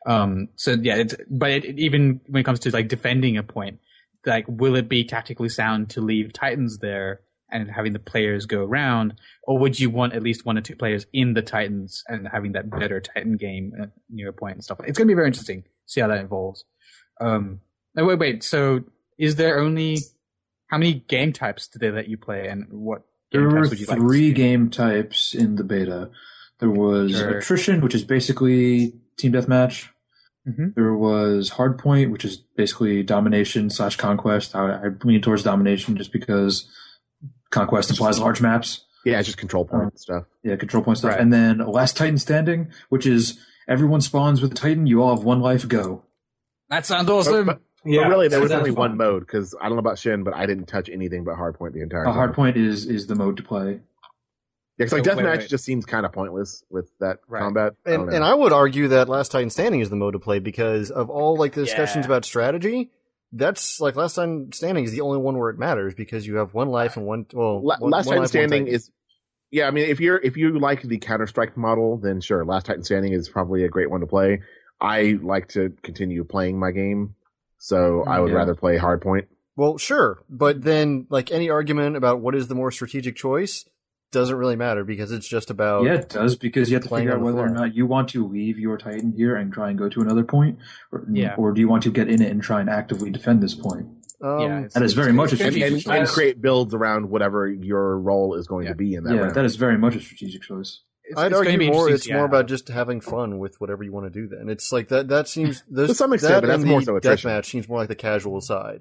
Even when it comes to like defending a point, like will it be tactically sound to leave Titans there and having the players go around, or would you want at least 1 or 2 players in the Titans and having that better Titan game near a point and stuff? It's going to be very interesting to see how that evolves. Wait. So is there only how many game types did they let you play, and what game there were types would you like? 3 game types in the beta. There was attrition, which is basically team deathmatch. Mm-hmm. There was hardpoint, which is basically domination/conquest. I lean towards domination just because conquest implies large maps. Yeah, it's just control point stuff. Yeah, control point stuff. Right. And then Last Titan Standing, which is everyone spawns with a Titan. You all have one life. Go. That sounds awesome. But really, there was only one mode, because I don't know about Shin, but I didn't touch anything but hardpoint the entire time. Hardpoint is the mode to play. Yeah, because deathmatch just seems kind of pointless with that combat. And I would argue that Last Titan Standing is the mode to play because of all like the discussions about strategy. That's like Last Titan Standing is the only one where it matters because you have one life and one. Well, Last Titan Standing is. Yeah, I mean, if you like the Counter-Strike model, then sure, Last Titan Standing is probably a great one to play. I like to continue playing my game, so I would rather play Hardpoint. Well, sure, but then like any argument about what is the more strategic choice doesn't really matter because it's just about. Yeah, it does because you have to figure out whether or not you want to leave your Titan here and try and go to another point, or do you want to get in it and try and actively defend this point. That is very much a strategic choice. And create builds around whatever your role is going to be in that round. That is very much a strategic choice. I'd argue more. It's more about just having fun with whatever you want to do. Then it's like that seems to some extent, but that's more so attrition. Deathmatch seems more like the casual side.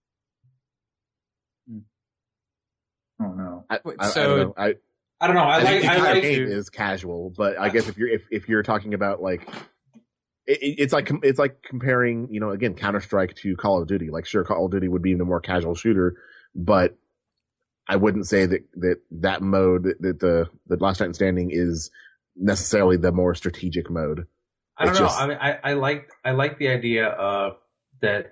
Oh no! I don't know. I like game is casual, but I guess if you're talking about like. It's like comparing, again, Counter-Strike to Call of Duty. Like, sure, Call of Duty would be the more casual shooter, but I wouldn't say that mode, that the Last Titan Standing is necessarily the more strategic mode. I don't know. I mean, I like the idea of that.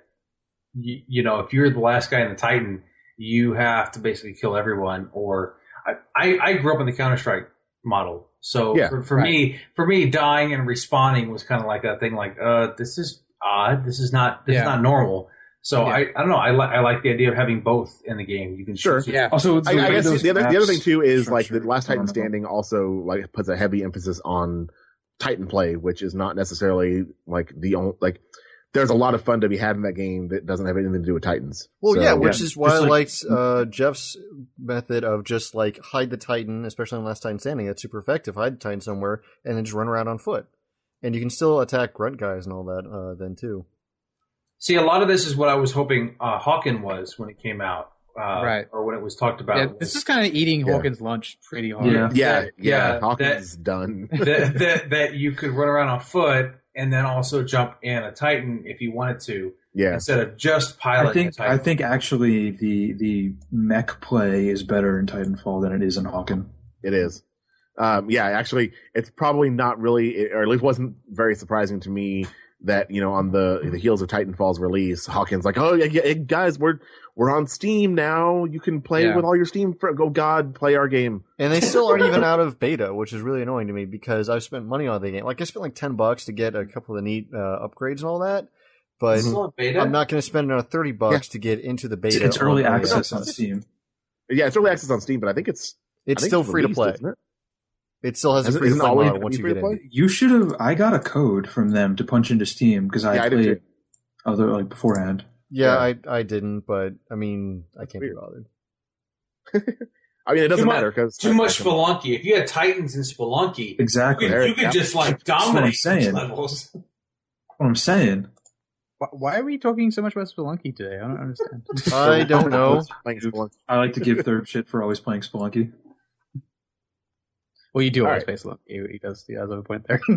If you're the last guy in the Titan, you have to basically kill everyone. Or I grew up in the Counter-Strike model. So for me, dying and respawning was kind of like a thing. Like, this is odd. This is not normal. So I don't know. I like the idea of having both in the game. You can Also, I guess the other thing too is like the Last Titan Standing also like puts a heavy emphasis on Titan play, which is not necessarily like the only like. There's a lot of fun to be had in that game that doesn't have anything to do with Titans. Well, which is why I liked Jeff's method of just like hide the Titan, especially on Last Titan Standing. That's super effective. Hide the Titan somewhere and then just run around on foot. And you can still attack grunt guys and all that then too. See, a lot of this is what I was hoping Hawken was when it came out. Or when it was talked about. Yeah, this is kind of eating Hawken's lunch pretty hard. Yeah. Hawken's done. that you could run around on foot and then also jump in a Titan if you wanted to. Yeah. Instead of just piloting a Titan. I think actually the mech play is better in Titanfall than it is in Hawken. It is. Actually, it's probably not really, or at least wasn't very surprising to me that, on the heels of Titanfall's release, Hawken's like, oh yeah, guys, we're on Steam now. You can play with all your Steam friends. Oh God, play our game. And they still aren't even out of beta, which is really annoying to me because I've spent money on the game. Like I spent like $10 to get a couple of neat upgrades and all that. But I'm not going to spend another $30 to get into the beta. It's early access on Steam. Yeah, it's early access on Steam, but I think it's still free to play. Isn't it? It still has a free to play model once you get in. You should have. I got a code from them to punch into Steam because I played other beforehand. Yeah, I didn't, but I mean, I can't be bothered. I mean, it doesn't matter because too much Spelunky. If you had Titans in Spelunky, exactly, you could just dominate those levels. What I'm saying. Why are we talking so much about Spelunky today? I don't understand. I don't know. I like to give Third shit for always playing Spelunky. Well, you do always play Spelunky. He does have a point there.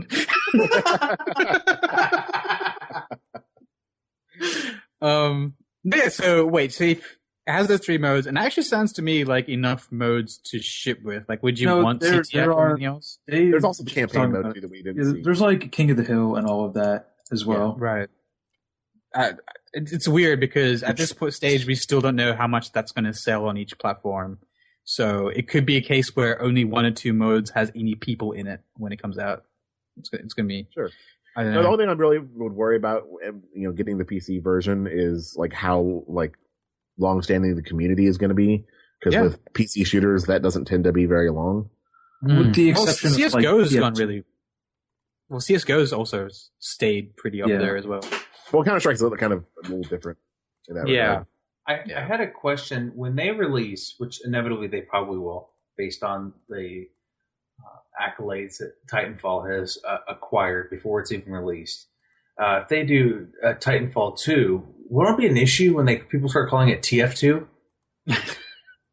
So it has those three modes, and it actually sounds to me like enough modes to ship with. Like, would you want CTF or anything else? There's also the campaign mode too that we didn't see. There's like King of the Hill and all of that as well. Yeah, right. It's weird because at this stage we still don't know how much that's going to sell on each platform. So it could be a case where only one or two modes has any people in it when it comes out. It's going to be sure. I don't know. The only thing I really would worry about, getting the PC version is like how long-standing the community is going to be. Because with PC shooters, that doesn't tend to be very long. With the exception of CS:GO's gone really. Well, CS:GO's also stayed pretty up there as well. Well, Counter-Strike's kind of a little different in that regard. I had a question. When they release, which inevitably they probably will, based on the accolades that Titanfall has acquired before it's even released, if they do Titanfall 2, won't it be an issue when people start calling it TF2?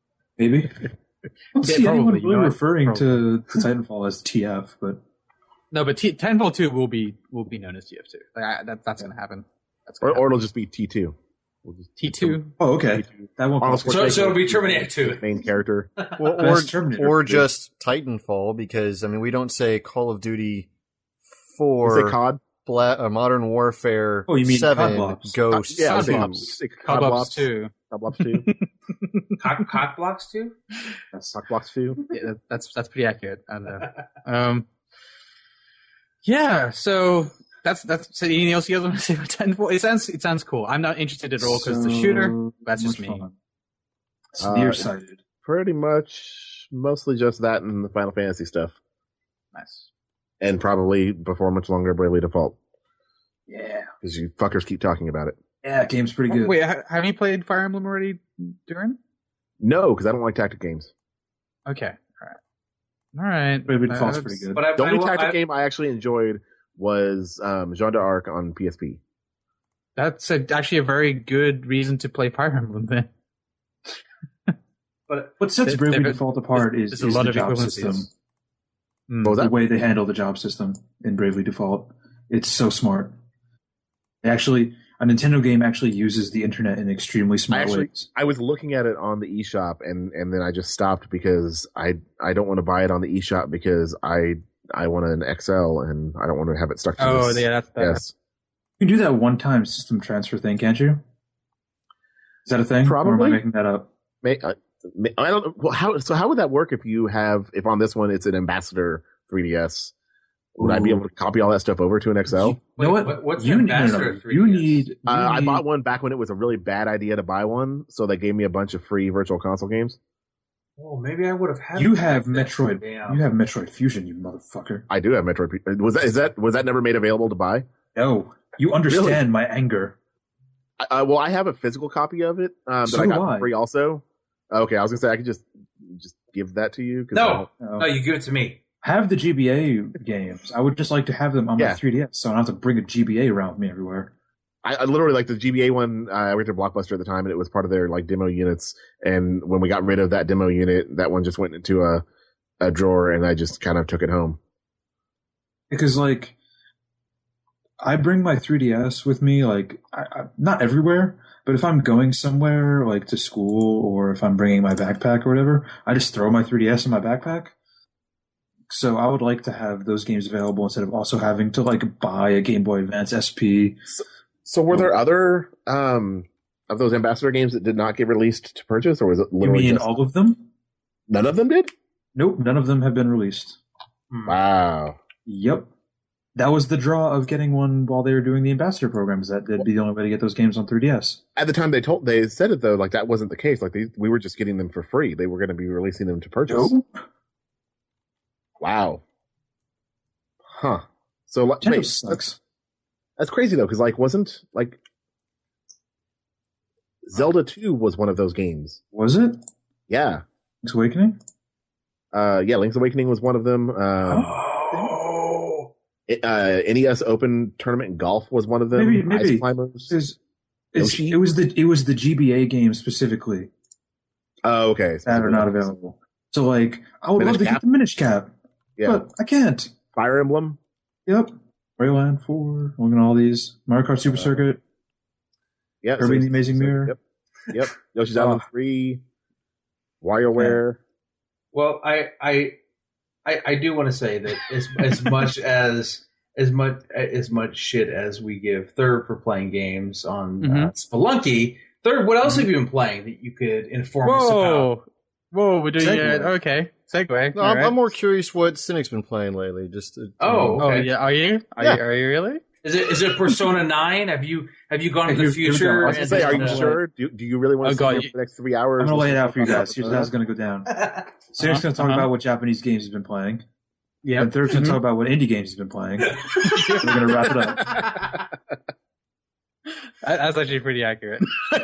Maybe. I don't see anyone really referring to Titanfall as TF, but... No, but Titanfall 2 will be known as TF2. That's going to happen. Or it'll just be T2. T2. Oh, okay. T2. That won't. So it'll be Terminator 2. Main character. Or just Titanfall, because I mean we don't say Call of Duty 4. Say COD. Modern Warfare. Oh, you mean 7 COD Ghosts. Yeah, COD Blocks 2. COD Blocks 2. Cock Blocks 2? COD Blocks 2. Yeah, that's pretty accurate. I know. Yeah. So that's. So anything else you guys want to say about Titanfall? It sounds cool. I'm not interested at all because the shooter. That's just me. It's nearsighted. Pretty much, mostly just that and the Final Fantasy stuff. Nice. And probably before much longer, Bravely Default. Yeah. Because you fuckers keep talking about it. Yeah, game's pretty good. Wait, have you played Fire Emblem already, Duran? No, because I don't like tactic games. Okay. All right. Bravely Default's pretty good. But The only tactic game I actually enjoyed was Jeanne d'Arc on PSP. That's actually a very good reason to play Fire Emblem then. But what sets Bravely Default apart is a lot the of job equivalencies. system. What was The that? way they handle the job system in Bravely Default. It's so smart. Actually, a Nintendo game actually uses the internet in extremely smart ways. I was looking at it on the eShop and then I just stopped because I don't want to buy it on the eShop because I want an XL and I don't want to have it stuck to this. Yeah, that's Yes. You can do that one-time system transfer thing, can't you? Is that a thing? Probably. Or am I making that up? I don't. Well, how would that work if on this one it's an Ambassador 3DS? Would I be able to copy all that stuff over to an XL? You know what? What's you an need, Ambassador 3DS? You need. I bought one back when it was a really bad idea to buy one, so they gave me a bunch of free Virtual Console games. Oh, maybe I would have had. You have Metroid. Damn. You have Metroid Fusion, you motherfucker. I do have Metroid. Was that never made available to buy? No, you understand my anger. Well, I have a physical copy of it that So I got do I. for free also. Okay, I was gonna say I could just give that to you. 'Cause No, you give it to me. Have the GBA games. I would just like to have them on my 3DS, so I don't have to bring a GBA around with me everywhere. I literally like the GBA one. I worked at Blockbuster at the time, and it was part of their like demo units. And when we got rid of that demo unit, that one just went into a drawer, and I just kind of took it home. Because like, I bring my 3DS with me, like, I not everywhere, but if I'm going somewhere, like to school, or if I'm bringing my backpack or whatever, I just throw my 3DS in my backpack. So I would like to have those games available instead of also having to like buy a Game Boy Advance SP. So were there other of those Ambassador games that did not get released to purchase, or was it You literally mean just all of them? none of them did? Nope, none of them have been released. Wow. Yep. That was the draw of getting one while they were doing the Ambassador programs. That'd be the only way to get those games on 3DS. At the time they said it though, like that wasn't the case. Like we were just getting them for free. They were going to be releasing them to purchase. Nope. Wow. Huh. So Nintendo wait, sucks. that's crazy though, because like wasn't like Zelda 2 was one of those games. Was it? Yeah. Link's Awakening? Yeah, Link's Awakening was one of them. NES Open Tournament in Golf was one of them. Maybe. Ice Climbers. It was the GBA game specifically Oh, okay. that are not available. So like, I would Minish love to Cap? get the Minish Cap, Yeah. but I can't. Fire Emblem. Yep. Rayland 4, looking at all these. Mario Kart Super Circuit. Yeah. Kirby and the Amazing Mirror. Yep. Yoshi's Island 3. WarioWare. Well, I do want to say that as much shit as we give Third for playing games on Spelunky, Third, what else have you been playing that you could inform us about? Whoa, we're doing Segue. it. Okay, segue. No, All right. I'm more curious what Cynic's been playing lately. Just Oh, Oh okay. yeah, are you? Are you really? Is it Persona 9? Have you gone to the Here we future? go. I was going to say, are you sure? Do you really want to Oh, God, sit here for the next 3 hours? I'm going to lay it out for you listening to guys. Here's how it's going to go down. Sarah's going to talk Uh-huh. about what Japanese games he's been playing. Yeah. And Third's going to talk about what indie games he's been playing. We're going to wrap it up. That's actually pretty accurate.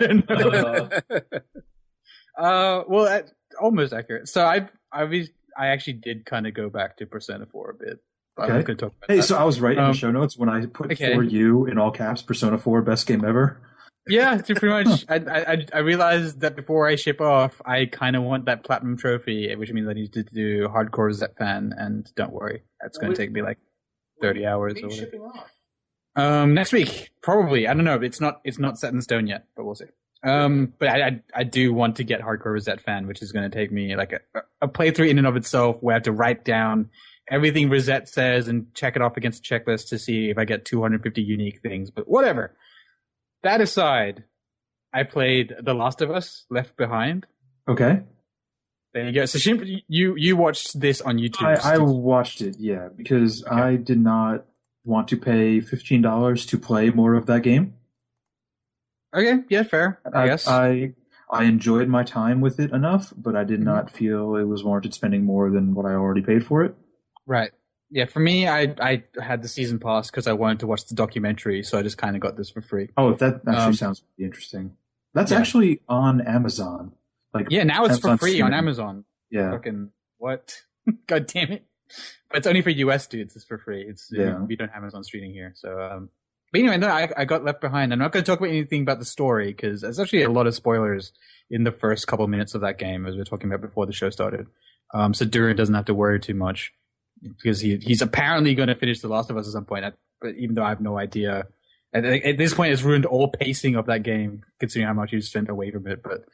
Well, almost accurate. So I actually did kind of go back to Persona 4 a bit. But I'm Okay. not going to talk about Hey, that. so I was right in the show notes when I put Okay. for you in all caps, Persona 4, best game ever. Yeah, so pretty much. I realized that before I ship off, I kind of want that platinum trophy, which means I need to do hardcore Zep fan, and don't worry, that's going to take me like 30 hours. When are you shipping off? Next week, probably. I don't know. It's not set in stone yet, but we'll see. But I do want to get Hardcore Rosette Fan, which is going to take me like a playthrough in and of itself, where I have to write down everything Rosette says and check it off against a checklist to see if I get 250 unique things. But whatever. That aside, I played The Last of Us: Left Behind. Okay. There you go. So Shimp, you watched this on YouTube. I watched it, yeah, because Okay. I did not want to pay $15 to play more of that game. Okay, yeah, fair. I guess. I enjoyed my time with it enough, but I did not feel it was warranted spending more than what I already paid for it. Right. Yeah, for me, I had the season pass because I wanted to watch the documentary, so I just kind of got this for free. Oh, that actually sounds pretty interesting. That's yeah. actually on Amazon. Like, Yeah, now it's for Amazon free on streaming. Amazon. Yeah. Fucking what? God damn it! But it's only for US dudes. It's for free. We don't have Amazon streaming here. So, but anyway, no, I got left behind. I'm not going to talk about anything about the story because there's actually a lot of spoilers in the first couple minutes of that game, as we were talking about before the show started. So Duran doesn't have to worry too much because he's apparently going to finish The Last of Us at some point. But even though I have no idea. At this point, it's ruined all pacing of that game, considering how much you spent away from it. But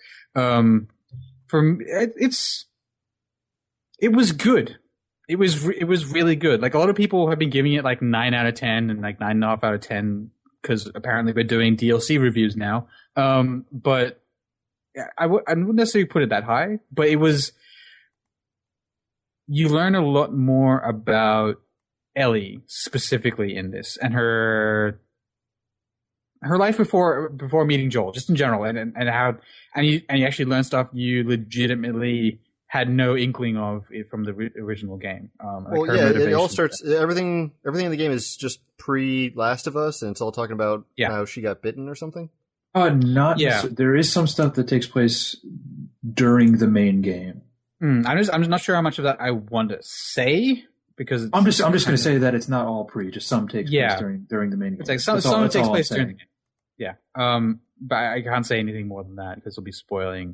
it was good. It was really good. Like a lot of people have been giving it like 9 out of 10 and like 9.5 out of 10 because apparently we're doing DLC reviews now. But I wouldn't necessarily put it that high. But it was. You learn a lot more about Ellie specifically in this and her life before meeting Joel, just in general, and how you actually learn stuff you legitimately had no inkling of it from the original game. Well, yeah, it all starts. Everything in the game is just pre Last of Us, and it's all talking about how she got bitten or something. Not. Yeah. There is some stuff that takes place during the main game. I'm not sure how much of that I want to say. Because I'm just going to say that it's not all pre. Just some takes place during the main game. It's like some takes place during the game. Yeah. But I can't say anything more than that because it'll be spoiling.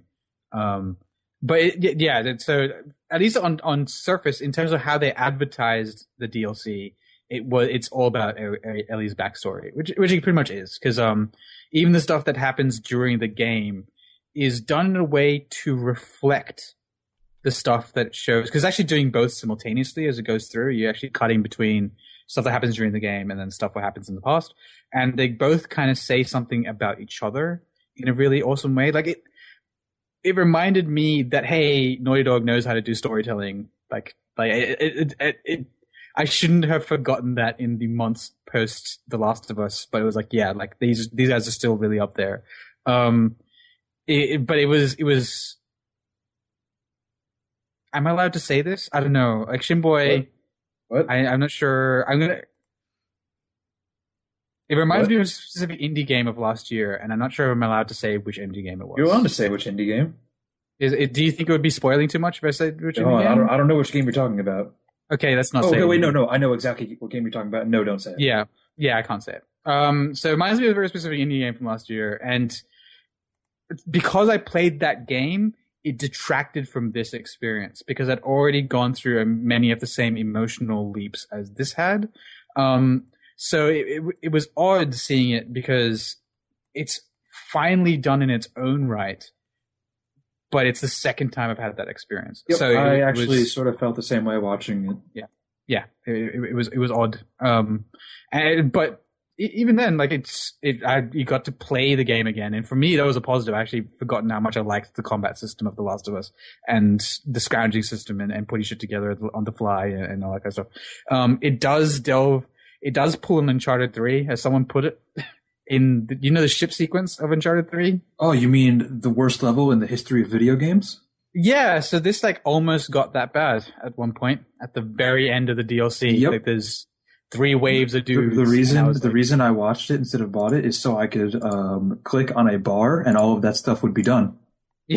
But so at least on surface, in terms of how they advertised the DLC, it's all about Ellie's backstory, which it pretty much is. Because even the stuff that happens during the game is done in a way to reflect the stuff that shows, because actually doing both simultaneously as it goes through, you're actually cutting between stuff that happens during the game and then stuff that happens in the past. And they both kind of say something about each other in a really awesome way. Like it reminded me that, hey, Naughty Dog knows how to do storytelling. I shouldn't have forgotten that in the months post The Last of Us, but it was like, yeah, like these guys are still really up there. But it was, am I allowed to say this? I don't know. Like Shinboy, what? I'm not sure. It reminds me of a specific indie game of last year, and I'm not sure if I'm allowed to say which indie game it was. You're allowed to say which indie game. Do you think it would be spoiling too much if I said which indie game? I don't know which game you're talking about. Okay, let's not say. Okay, wait, no. I know exactly what game you're talking about. No, don't say it. Yeah, I can't say it. So it reminds me of a very specific indie game from last year, and because I played that game, it detracted from this experience because I'd already gone through many of the same emotional leaps as this had. So it was odd seeing it because it's finally done in its own right, but it's the second time I've had that experience. Yep, so I actually sort of felt the same way watching it. Yeah. It was odd. But even then, like you got to play the game again, and for me that was a positive. I actually forgotten how much I liked the combat system of The Last of Us and the scrounging system and putting shit together on the fly and all that kind of stuff. It does pull an Uncharted 3, as someone put it, in the ship sequence of Uncharted 3. Oh, you mean the worst level in the history of video games? Yeah, so this like almost got that bad at one point at the very end of the DLC. Yep. Like there's 3 waves of dudes. The reason I watched it instead of bought it is so I could click on a bar and all of that stuff would be done. Yeah.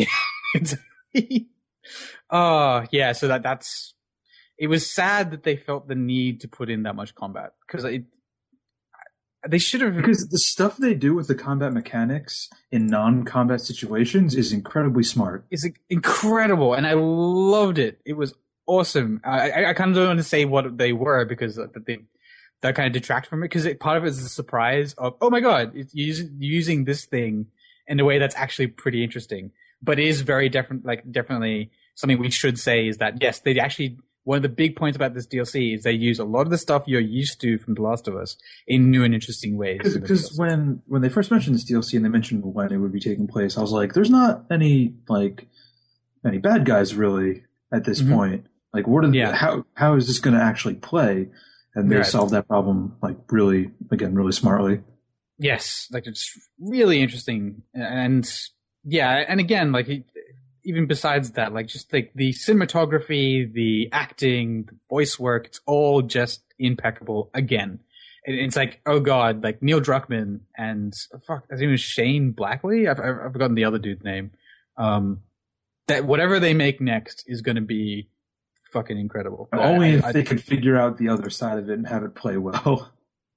Yeah. So that's. It was sad that they felt the need to put in that much combat because they should have. Because the stuff they do with the combat mechanics in non-combat situations is incredibly smart. It's incredible, and I loved it. It was awesome. I kind of don't want to say what they were because that kind of detract from it, because part of it is the surprise of, oh my god, it's using this thing in a way that's actually pretty interesting. But it is very different, like definitely something we should say is that yes, they actually, one of the big points about this DLC is they use a lot of the stuff you're used to from The Last of Us in new and interesting ways. Because when they first mentioned this DLC and they mentioned when it would be taking place, I was like, there's not any bad guys really at this point. Like, what are how is this going to actually play? And they solved that problem like really smartly. Yes, like it's really interesting, and again, like even besides that, like just like the cinematography, the acting, the voice work, it's all just impeccable again. And it's like, oh god, like Neil Druckmann and his name is Shane Blackley. I've forgotten the other dude's name. That whatever they make next is going to be fucking incredible. Only if they could figure out the other side of it and have it play well.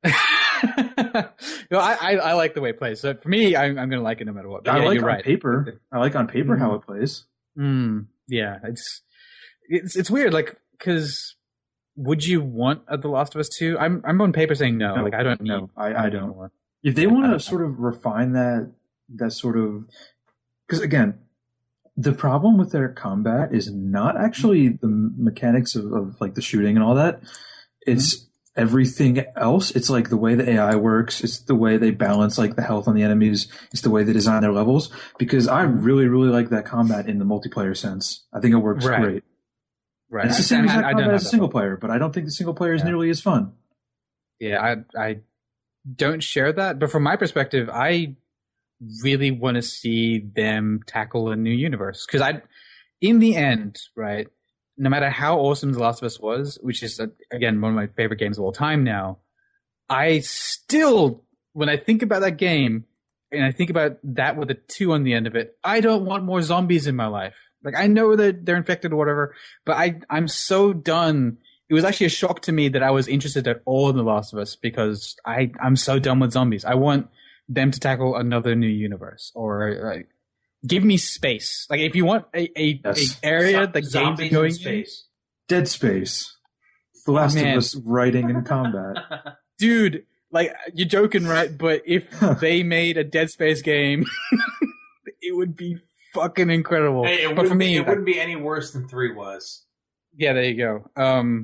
No, I like the way it plays. So for me, I'm going to like it no matter what. But I like on paper. I like on paper how it plays. Yeah, it's weird. Like, because would you want The Last of Us 2? I'm on paper saying no. Like, I don't need. No, I don't. More. If they want to sort of refine that sort of, because again, the problem with their combat is not actually the mechanics of like the shooting and all that. It's everything else. It's like the way the AI works. It's the way they balance like the health on the enemies. It's the way they design their levels. Because I really, really like that combat in the multiplayer sense. I think it works great. Right. And it's the same exact combat as a single player, but I don't think the single player is nearly as fun. Yeah, I don't share that. But from my perspective, I really want to see them tackle a new universe. Because in the end, right, no matter how awesome The Last of Us was, which is, again, one of my favorite games of all time now, I still, when I think about that game, and I think about that with a 2 on the end of it, I don't want more zombies in my life. Like, I know that they're infected or whatever, but I'm so done. It was actually a shock to me that I was interested at all in The Last of Us, because I'm so done with zombies. I want them to tackle another new universe, or give me space. Like, if you want a area the game's going in. Dead Space. The Last of Us writing and combat. Dude, like, you're joking, right? But if they made a Dead Space game, it would be fucking incredible. Hey, but for me, it wouldn't be any worse than 3 was. Yeah, there you go.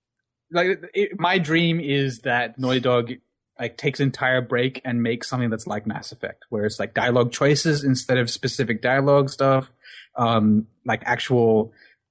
My dream is that Naughty Dog like takes an entire break and makes something that's like Mass Effect, where it's like dialogue choices instead of specific dialogue stuff, like actual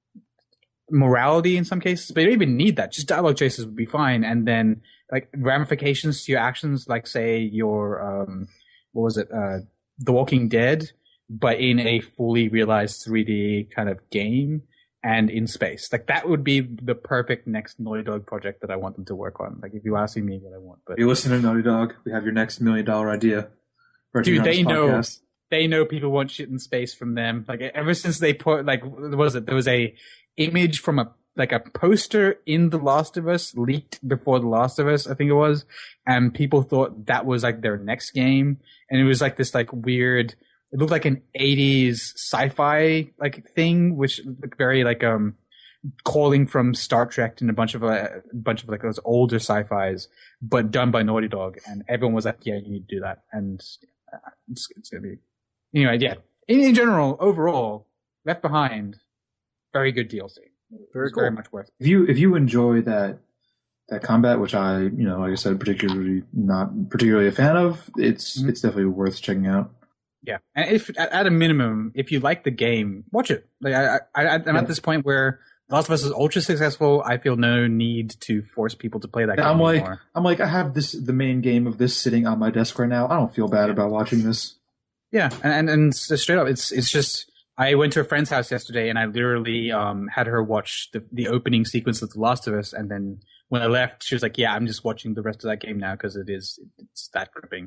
morality in some cases. But you don't even need that. Just dialogue choices would be fine. And then like ramifications to your actions, like say your The Walking Dead, but in a fully realized 3D kind of game and in space. Like, that would be the perfect next Naughty Dog project that I want them to work on. Like, if you ask me what I want. But you listen to Naughty Dog, we have your next $1 million idea. Dude, they know people want shit in space from them. Like, ever since they put, like, what was it? There was a image from a poster in The Last of Us leaked before The Last of Us, I think it was. And people thought that was like their next game. And it was like this like weird, it looked like an 80s sci-fi like thing, which looked very like calling from Star Trek and a bunch of like those older sci-fis, but done by Naughty Dog. And everyone was like, "Yeah, you need to do that." And it's gonna be anyway. Yeah, in general, overall, Left Behind, very good DLC. Very cool. Very much worth it. If you enjoy that combat, which I, like I said, not particularly a fan of, it's definitely worth checking out. Yeah, and if at a minimum, if you like the game, watch it. Like I'm at this point where The Last of Us is ultra successful. I feel no need to force people to play that game anymore. I'm like, I have the main game of this sitting on my desk right now. I don't feel bad about watching this. Yeah, and straight up, it's just. I went to a friend's house yesterday, and I literally had her watch the opening sequence of The Last of Us, and then when I left, she was like, "Yeah, I'm just watching the rest of that game now because it's that gripping."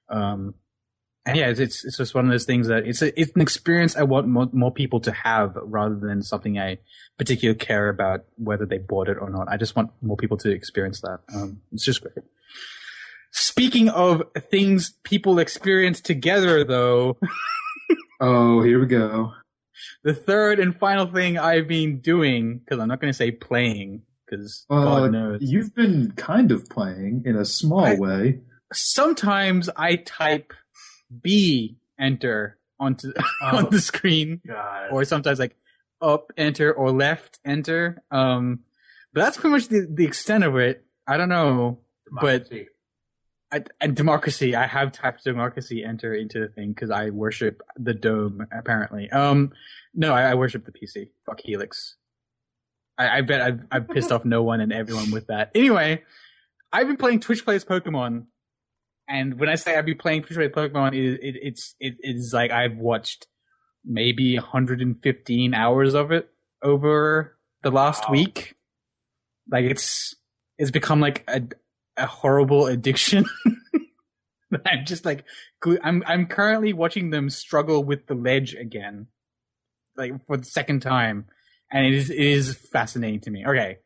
And yeah, it's just one of those things that it's an experience I want more people to have rather than something I particularly care about whether they bought it or not. I just want more people to experience that. It's just great. Speaking of things people experience together, though. Oh, here we go. The third and final thing I've been doing, because I'm not going to say playing, because God knows. You've been kind of playing in a small way. Sometimes I type B enter onto on the screen, God. or sometimes like up enter or left enter. But that's pretty much the extent of it. I don't know, Democracy. and democracy. I have typed democracy enter into the thing because I worship the dome. Apparently, no, I worship the PC. Fuck Helix. I bet I've pissed off no one and everyone with that. Anyway, I've been playing Twitch Plays Pokemon. And when I say I've been playing Twitch Plays Pokemon, it's like I've watched maybe 115 hours of it over the last week. Like it's become like a horrible addiction. I'm just like, I'm currently watching them struggle with the ledge again, like for the second time. And it is fascinating to me. Okay.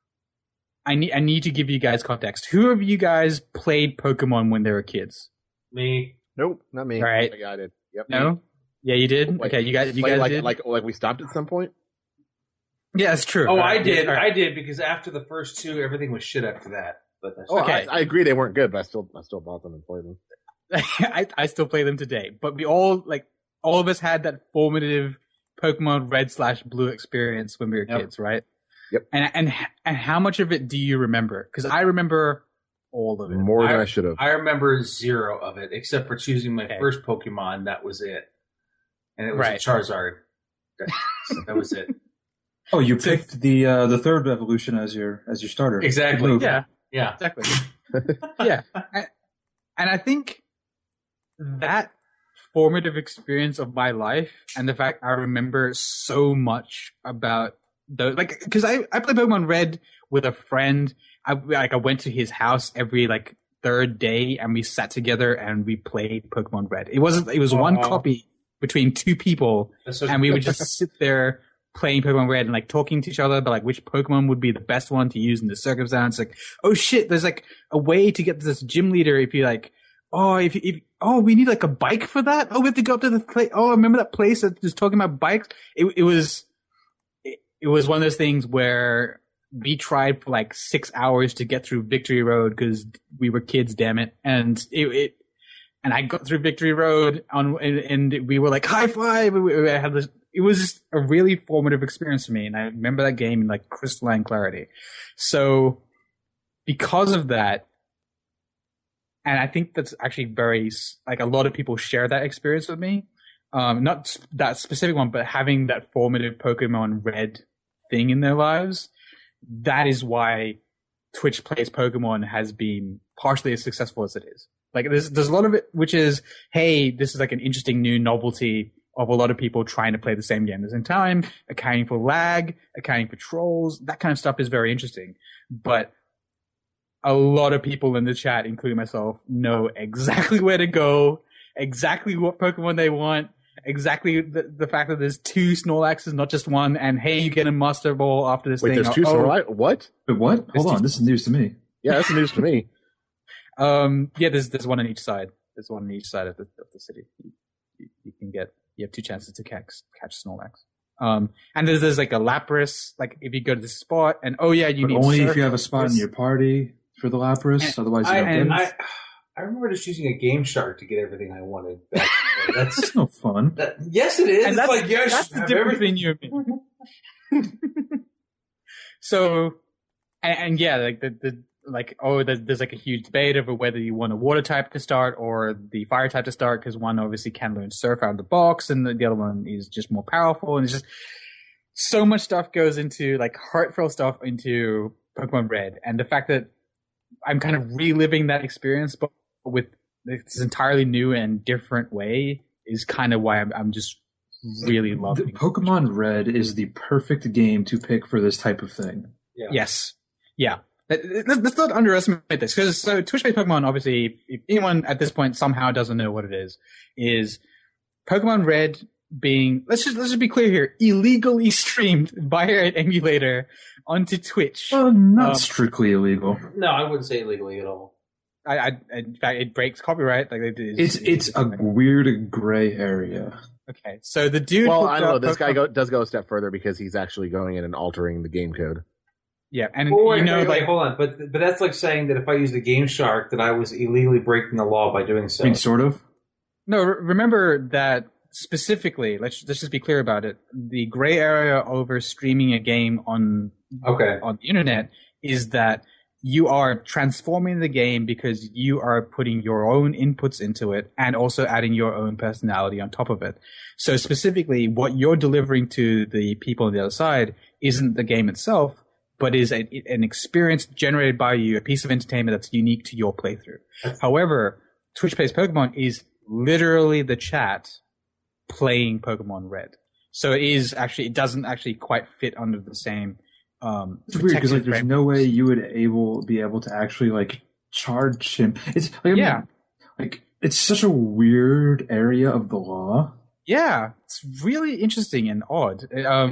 I need to give you guys context. Who of you guys played Pokemon when they were kids? Me. Nope, not me. All right. Yeah, I did. Yep. No? Yeah, you did? Like, okay, you guys like, did? like we stopped at some point? Yeah, that's true. Oh, All right. I did. All right. I did because after the first two, everything was shit after that. But that's Okay. I agree they weren't good, but I still bought them and played them. I still play them today. But we all of us had that formative Pokemon Red/Blue experience when we were kids, right? Yep. And how much of it do you remember? Because I remember all of it. More than I should have. I remember zero of it, except for choosing my first Pokemon. That was it. And it was a Charizard. That was it. Oh, you picked the third evolution as your starter. Exactly. Yeah. Exactly. Yeah. And I think that formative experience of my life and the fact I remember so much about those, like, because I played Pokemon Red with a friend. I went to his house every third day and we sat together and we played Pokemon Red. It was one copy between two people, and we would just sit there playing Pokemon Red and talking to each other about which Pokemon would be the best one to use in this circumstance. Oh shit, there's a way to get this gym leader if you we need a bike for that. Oh, we have to go up to the place. Oh, remember that place that was talking about bikes? It was one of those things where we tried for 6 hours to get through Victory Road because we were kids, damn it. And and I got through Victory Road and we were high five. We had this. It was just a really formative experience for me, and I remember that game in crystalline clarity. So, because of that, and I think that's actually very a lot of people share that experience with me. Not that specific one, but having that formative Pokemon Red thing in their lives. That is why Twitch Plays Pokemon has been partially as successful as it is. There's a lot of it which is, hey, this is an interesting new novelty of a lot of people trying to play the same game at the same time, accounting for lag, accounting for trolls. That kind of stuff is very interesting. But a lot of people in the chat, including myself, know exactly where to go, exactly what Pokemon they want, exactly the fact that there's two Snorlaxes, not just one, and hey, you get a Master Ball after this thing. Wait, there's two Snorlax? What? Wait, what? Hold on, this is news to me. Yeah, that's news to me. Yeah, there's one on each side. There's one on each side of the city. You have two chances to catch Snorlax. And there's a Lapras, if you go to the spot, and you need only if you have a spot in your party for the Lapras, otherwise you don't get it. I remember just using a Game Shark to get everything I wanted. That's no fun. Yes, it is. And it's that's the difference between you and me. So, there's a huge debate over whether you want a water type to start or the fire type to start, because one obviously can learn surf out of the box and the other one is just more powerful, and it's just so much stuff goes into heartfelt stuff into Pokemon Red, and the fact that I'm kind of reliving that experience but with this entirely new and different way is kind of why I'm just really loving Pokemon Red is the perfect game to pick for this type of thing. Yeah. Yes. Yeah. Let's not underestimate this, because Twitch-based Pokemon, obviously, if anyone at this point somehow doesn't know what it is Pokemon Red being, let's just be clear here, illegally streamed via an emulator onto Twitch. Well, not strictly illegal. No, I wouldn't say illegally at all. In fact, it breaks copyright. It's a weird gray area. Okay, so the dude. Well, I don't know. This guy does go a step further because he's actually going in and altering the game code. Yeah, and wait, like, hold on, but that's like saying that if I used a Game Shark, that I was illegally breaking the law by doing so. I mean, sort of. no. Remember that specifically. Let's just be clear about it. The gray area over streaming a game on the internet is that you are transforming the game because you are putting your own inputs into it and also adding your own personality on top of it. So specifically, what you're delivering to the people on the other side isn't the game itself, but is an experience generated by you, a piece of entertainment that's unique to your playthrough. However, Twitch Plays Pokemon is literally the chat playing Pokemon Red. So it doesn't actually quite fit under the same it's weird because like there's no way you would be able to actually like charge him. It's like like it's such a weird area of the law. Yeah, it's really interesting and odd.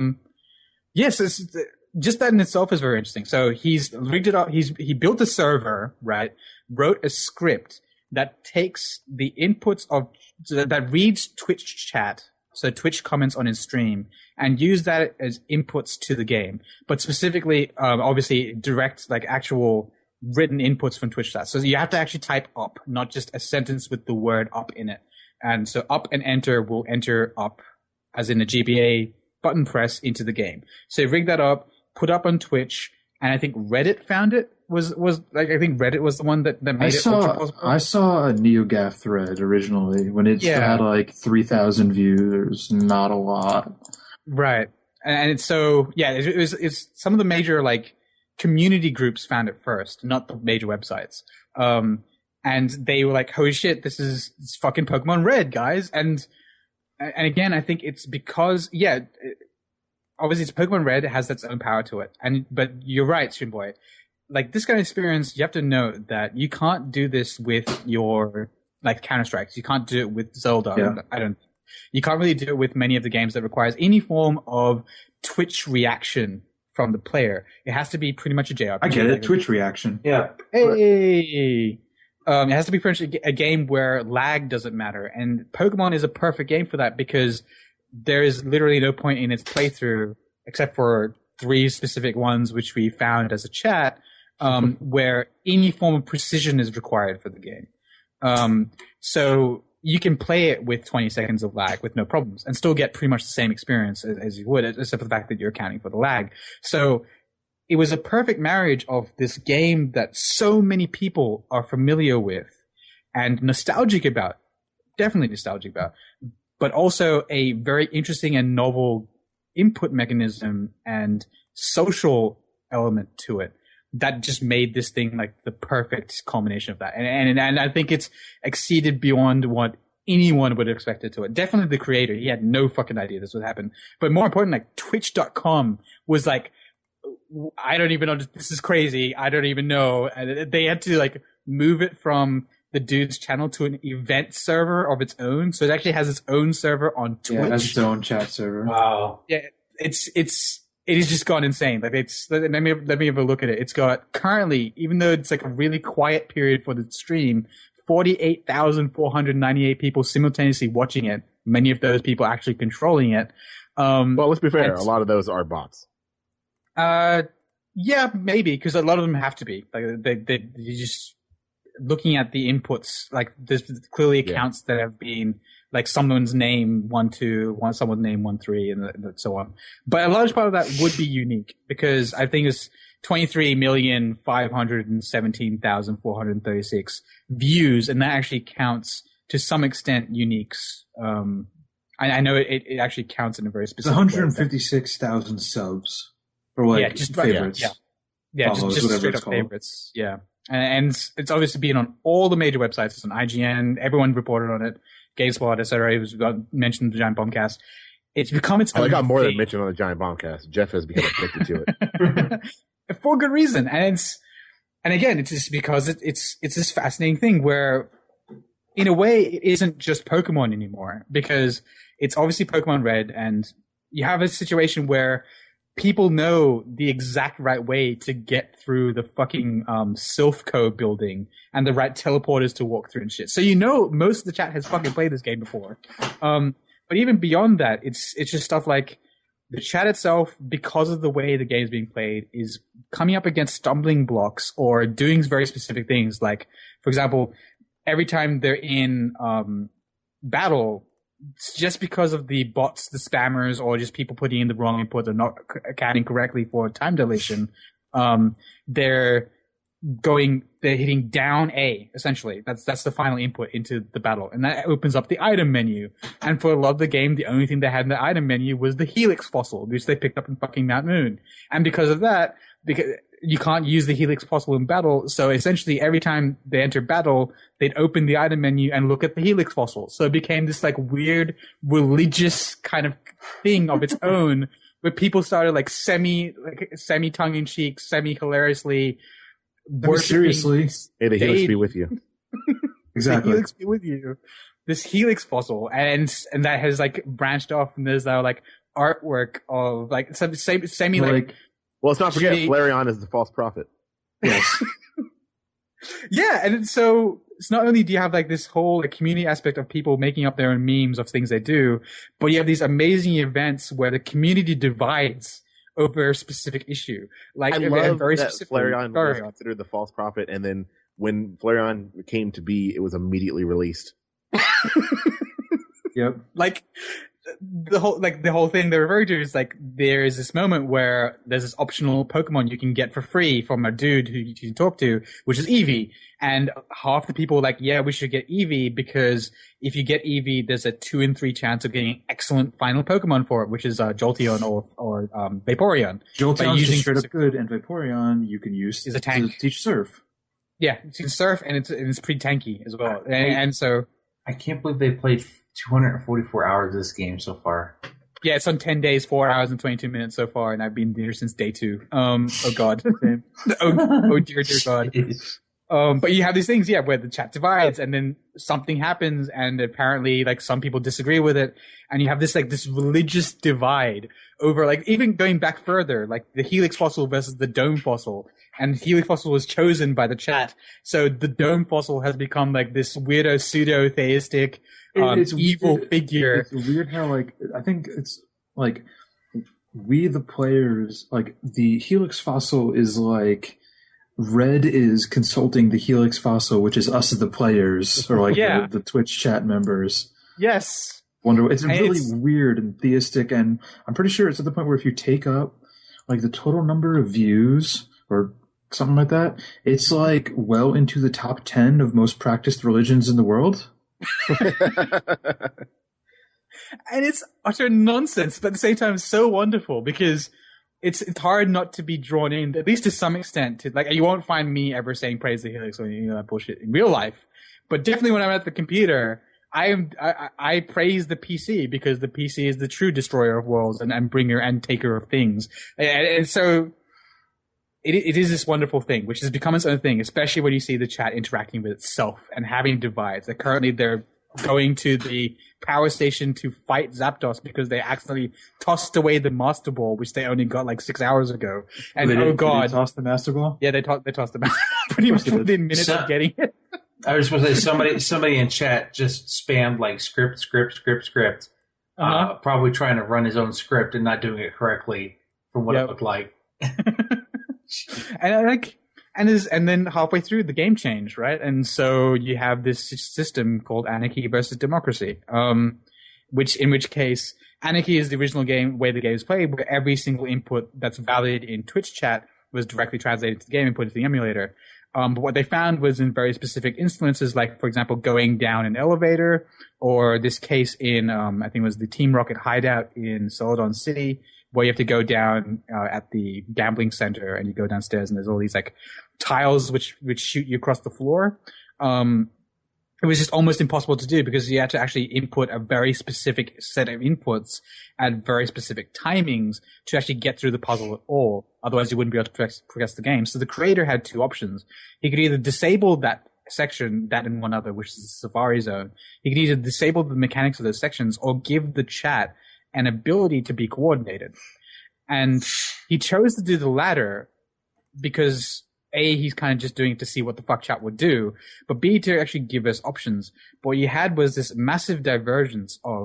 Yes, just that in itself is very interesting. So he's rigged it up. He built a server, right? Wrote a script that takes the inputs that reads Twitch chat. So Twitch comments on his stream and use that as inputs to the game, but specifically, obviously direct like actual written inputs from Twitch chat. So you have to actually type up, not just a sentence with the word up in it. And so up and enter will enter up as in a GBA button press into the game. So rig that up, put up on Twitch, and I think Reddit found it. Was like I think Reddit was the one that made it ultra possible. I saw a NeoGAF thread originally when it still had like 3,000 views, not a lot. Right, and it's so it's some of the major like community groups found it first, not the major websites. And they were like, "Holy shit, it's fucking Pokemon Red, guys!" And again, I think it's because obviously it's Pokemon Red, it has its own power to it, but you're right, Shinboy. Like this kind of experience, you have to know that you can't do this with your like Counter-Strikes. You can't do it with Zelda. Yeah. You can't really do it with many of the games that requires any form of Twitch reaction from the player. It has to be pretty much a JRPG. I get it. Twitch reaction. Yeah. Hey. It has to be pretty much a game where lag doesn't matter. And Pokemon is a perfect game for that because there is literally no point in its playthrough except for 3 specific ones, which we found as a chat, where any form of precision is required for the game. So you can play it with 20 seconds of lag with no problems and still get pretty much the same experience as you would, except for the fact that you're accounting for the lag. So it was a perfect marriage of this game that so many people are familiar with and nostalgic about, definitely nostalgic about, but also a very interesting and novel input mechanism and social element to it that just made this thing like the perfect combination of that. And I think it's exceeded beyond what anyone would have expected to it. Definitely the creator. He had no fucking idea this would happen. But more important, like Twitch.com was like, I don't even know. This is crazy. I don't even know. And they had to like move it from the dude's channel to an event server of its own. So it actually has its own server on Twitch. Yeah, it has its own chat server. Wow. Yeah, it has just gone insane. Like let me have a look at it. It's got currently, even though it's like a really quiet period for the stream, 48,498 people simultaneously watching it. Many of those people actually controlling it. Well, let's be fair. A lot of those are bots. Yeah, maybe, because a lot of them have to be. Like they just looking at the inputs. Like there's clearly accounts that have been like someone's name 1-2, someone's name 1-3, and so on. But a large part of that would be unique because I think it's 23,517,436 views, and that actually counts to some extent uniques. I know it actually counts in a very specific way. 156,000 subs. Or like just favorites. Yeah, follows, just straight up favorites. Yeah. And it's obviously been on all the major websites. It's on IGN. Everyone reported on it. GameSpot, etc. It was mentioned in the Giant Bombcast. It's become its own I got more thing. than mentioned on the Giant Bombcast. Jeff has become addicted to it. For good reason. And again, it's just because it's this fascinating thing where, in a way, it isn't just Pokemon anymore because it's obviously Pokemon Red, and you have a situation where people know the exact right way to get through the fucking Silphco building and the right teleporters to walk through and shit. So most of the chat has fucking played this game before. But even beyond that, it's just stuff like the chat itself, because of the way the game is being played, is coming up against stumbling blocks or doing very specific things. Like, for example, every time they're in battle, just because of the bots, the spammers, or just people putting in the wrong input or not accounting correctly for time dilation, they're hitting down A, essentially. That's the final input into the battle. And that opens up the item menu. And for a lot of the game, the only thing they had in the item menu was the Helix fossil, which they picked up in fucking Mount Moon. And because of that, because you can't use the Helix fossil in battle, so essentially every time they enter battle, they'd open the item menu and look at the Helix fossil. So it became this like weird religious kind of thing of its own, where people started like semi tongue-in-cheek, semi-hilariously seriously, May the Helix be with you. Exactly. The Helix be with you. This Helix fossil, and that has like branched off, and there's now like artwork of like some semi like. Well, let's not forget Flareon is the false prophet. Yes. Yeah, and so it's not only do you have like this whole like, community aspect of people making up their own memes of things they do, but you have these amazing events where the community divides over a specific issue. Like I love very that specifically, Flareon was considered the false prophet, and then when Flareon came to be, it was immediately released. Yep. Like the whole thing they're referring to is like there is this moment where there's this optional Pokemon you can get for free from a dude who you can talk to, which is Eevee. And half the people are like, yeah, we should get Eevee because if you get Eevee, there's a 2 in 3 chance of getting excellent final Pokemon for it, which is Jolteon or Vaporeon. Jolteon is straight up good, and Vaporeon you can use is a tank to teach Surf. Yeah, you can Surf, and it's pretty tanky as well. And so I can't believe they played 244 hours of this game so far. Yeah, it's on 10 days, 4 hours and 22 minutes so far, and I've been here since day 2. Oh god. oh dear god. But you have these things, yeah, where the chat divides and then something happens and apparently like some people disagree with it. And you have this like this religious divide over like even going back further, like the Helix fossil versus the Dome fossil. And Helix fossil was chosen by the chat. So the Dome fossil has become like this weirdo pseudo-theistic evil figure. It's weird how like, I think it's like we the players, like the Helix fossil is like, Red is consulting the Helix fossil, which is us as the players, or like the Twitch chat members. Yes. It's really weird and theistic, and I'm pretty sure it's at the point where if you take up like the total number of views or something like that, it's like well into the top 10 of most practiced religions in the world. And it's utter nonsense, but at the same time so wonderful because it's hard not to be drawn in, at least to some extent. To, like, you won't find me ever saying praise the Helix or any of that bullshit in real life. But definitely when I'm at the computer, I praise the PC because the PC is the true destroyer of worlds and bringer and taker of things. And so it is this wonderful thing, which has become its own thing, especially when you see the chat interacting with itself and having divides. Like currently they're going to the power station to fight Zapdos because they accidentally tossed away the Master Ball, which they only got like 6 hours ago. And Did God. they toss the Master Ball? Yeah, they tossed the Master Ball pretty much within minutes of getting it. I was supposed to say somebody in chat just spammed like script, probably trying to run his own script and not doing it correctly from what it looked like. And then halfway through the game changed, right? And so you have this system called Anarchy versus Democracy, in which case Anarchy is the original way the game is played, where every single input that's valid in Twitch chat was directly translated to the game and put into the emulator. But what they found was in very specific instances, like, for example, going down an elevator, or this case in, I think it was the Team Rocket hideout in Celadon City, where you have to go down at the gambling center and you go downstairs and there's all these like tiles which shoot you across the floor. It was just almost impossible to do because you had to actually input a very specific set of inputs at very specific timings to actually get through the puzzle at all. Otherwise you wouldn't be able to progress the game. So the creator had 2 options. He could either disable that section, that and one other, which is the Safari Zone. He could either disable the mechanics of those sections or give the chat an ability to be coordinated. And he chose to do the latter because A, he's kind of just doing it to see what the fuck chat would do, but B, to actually give us options. But what you had was this massive divergence of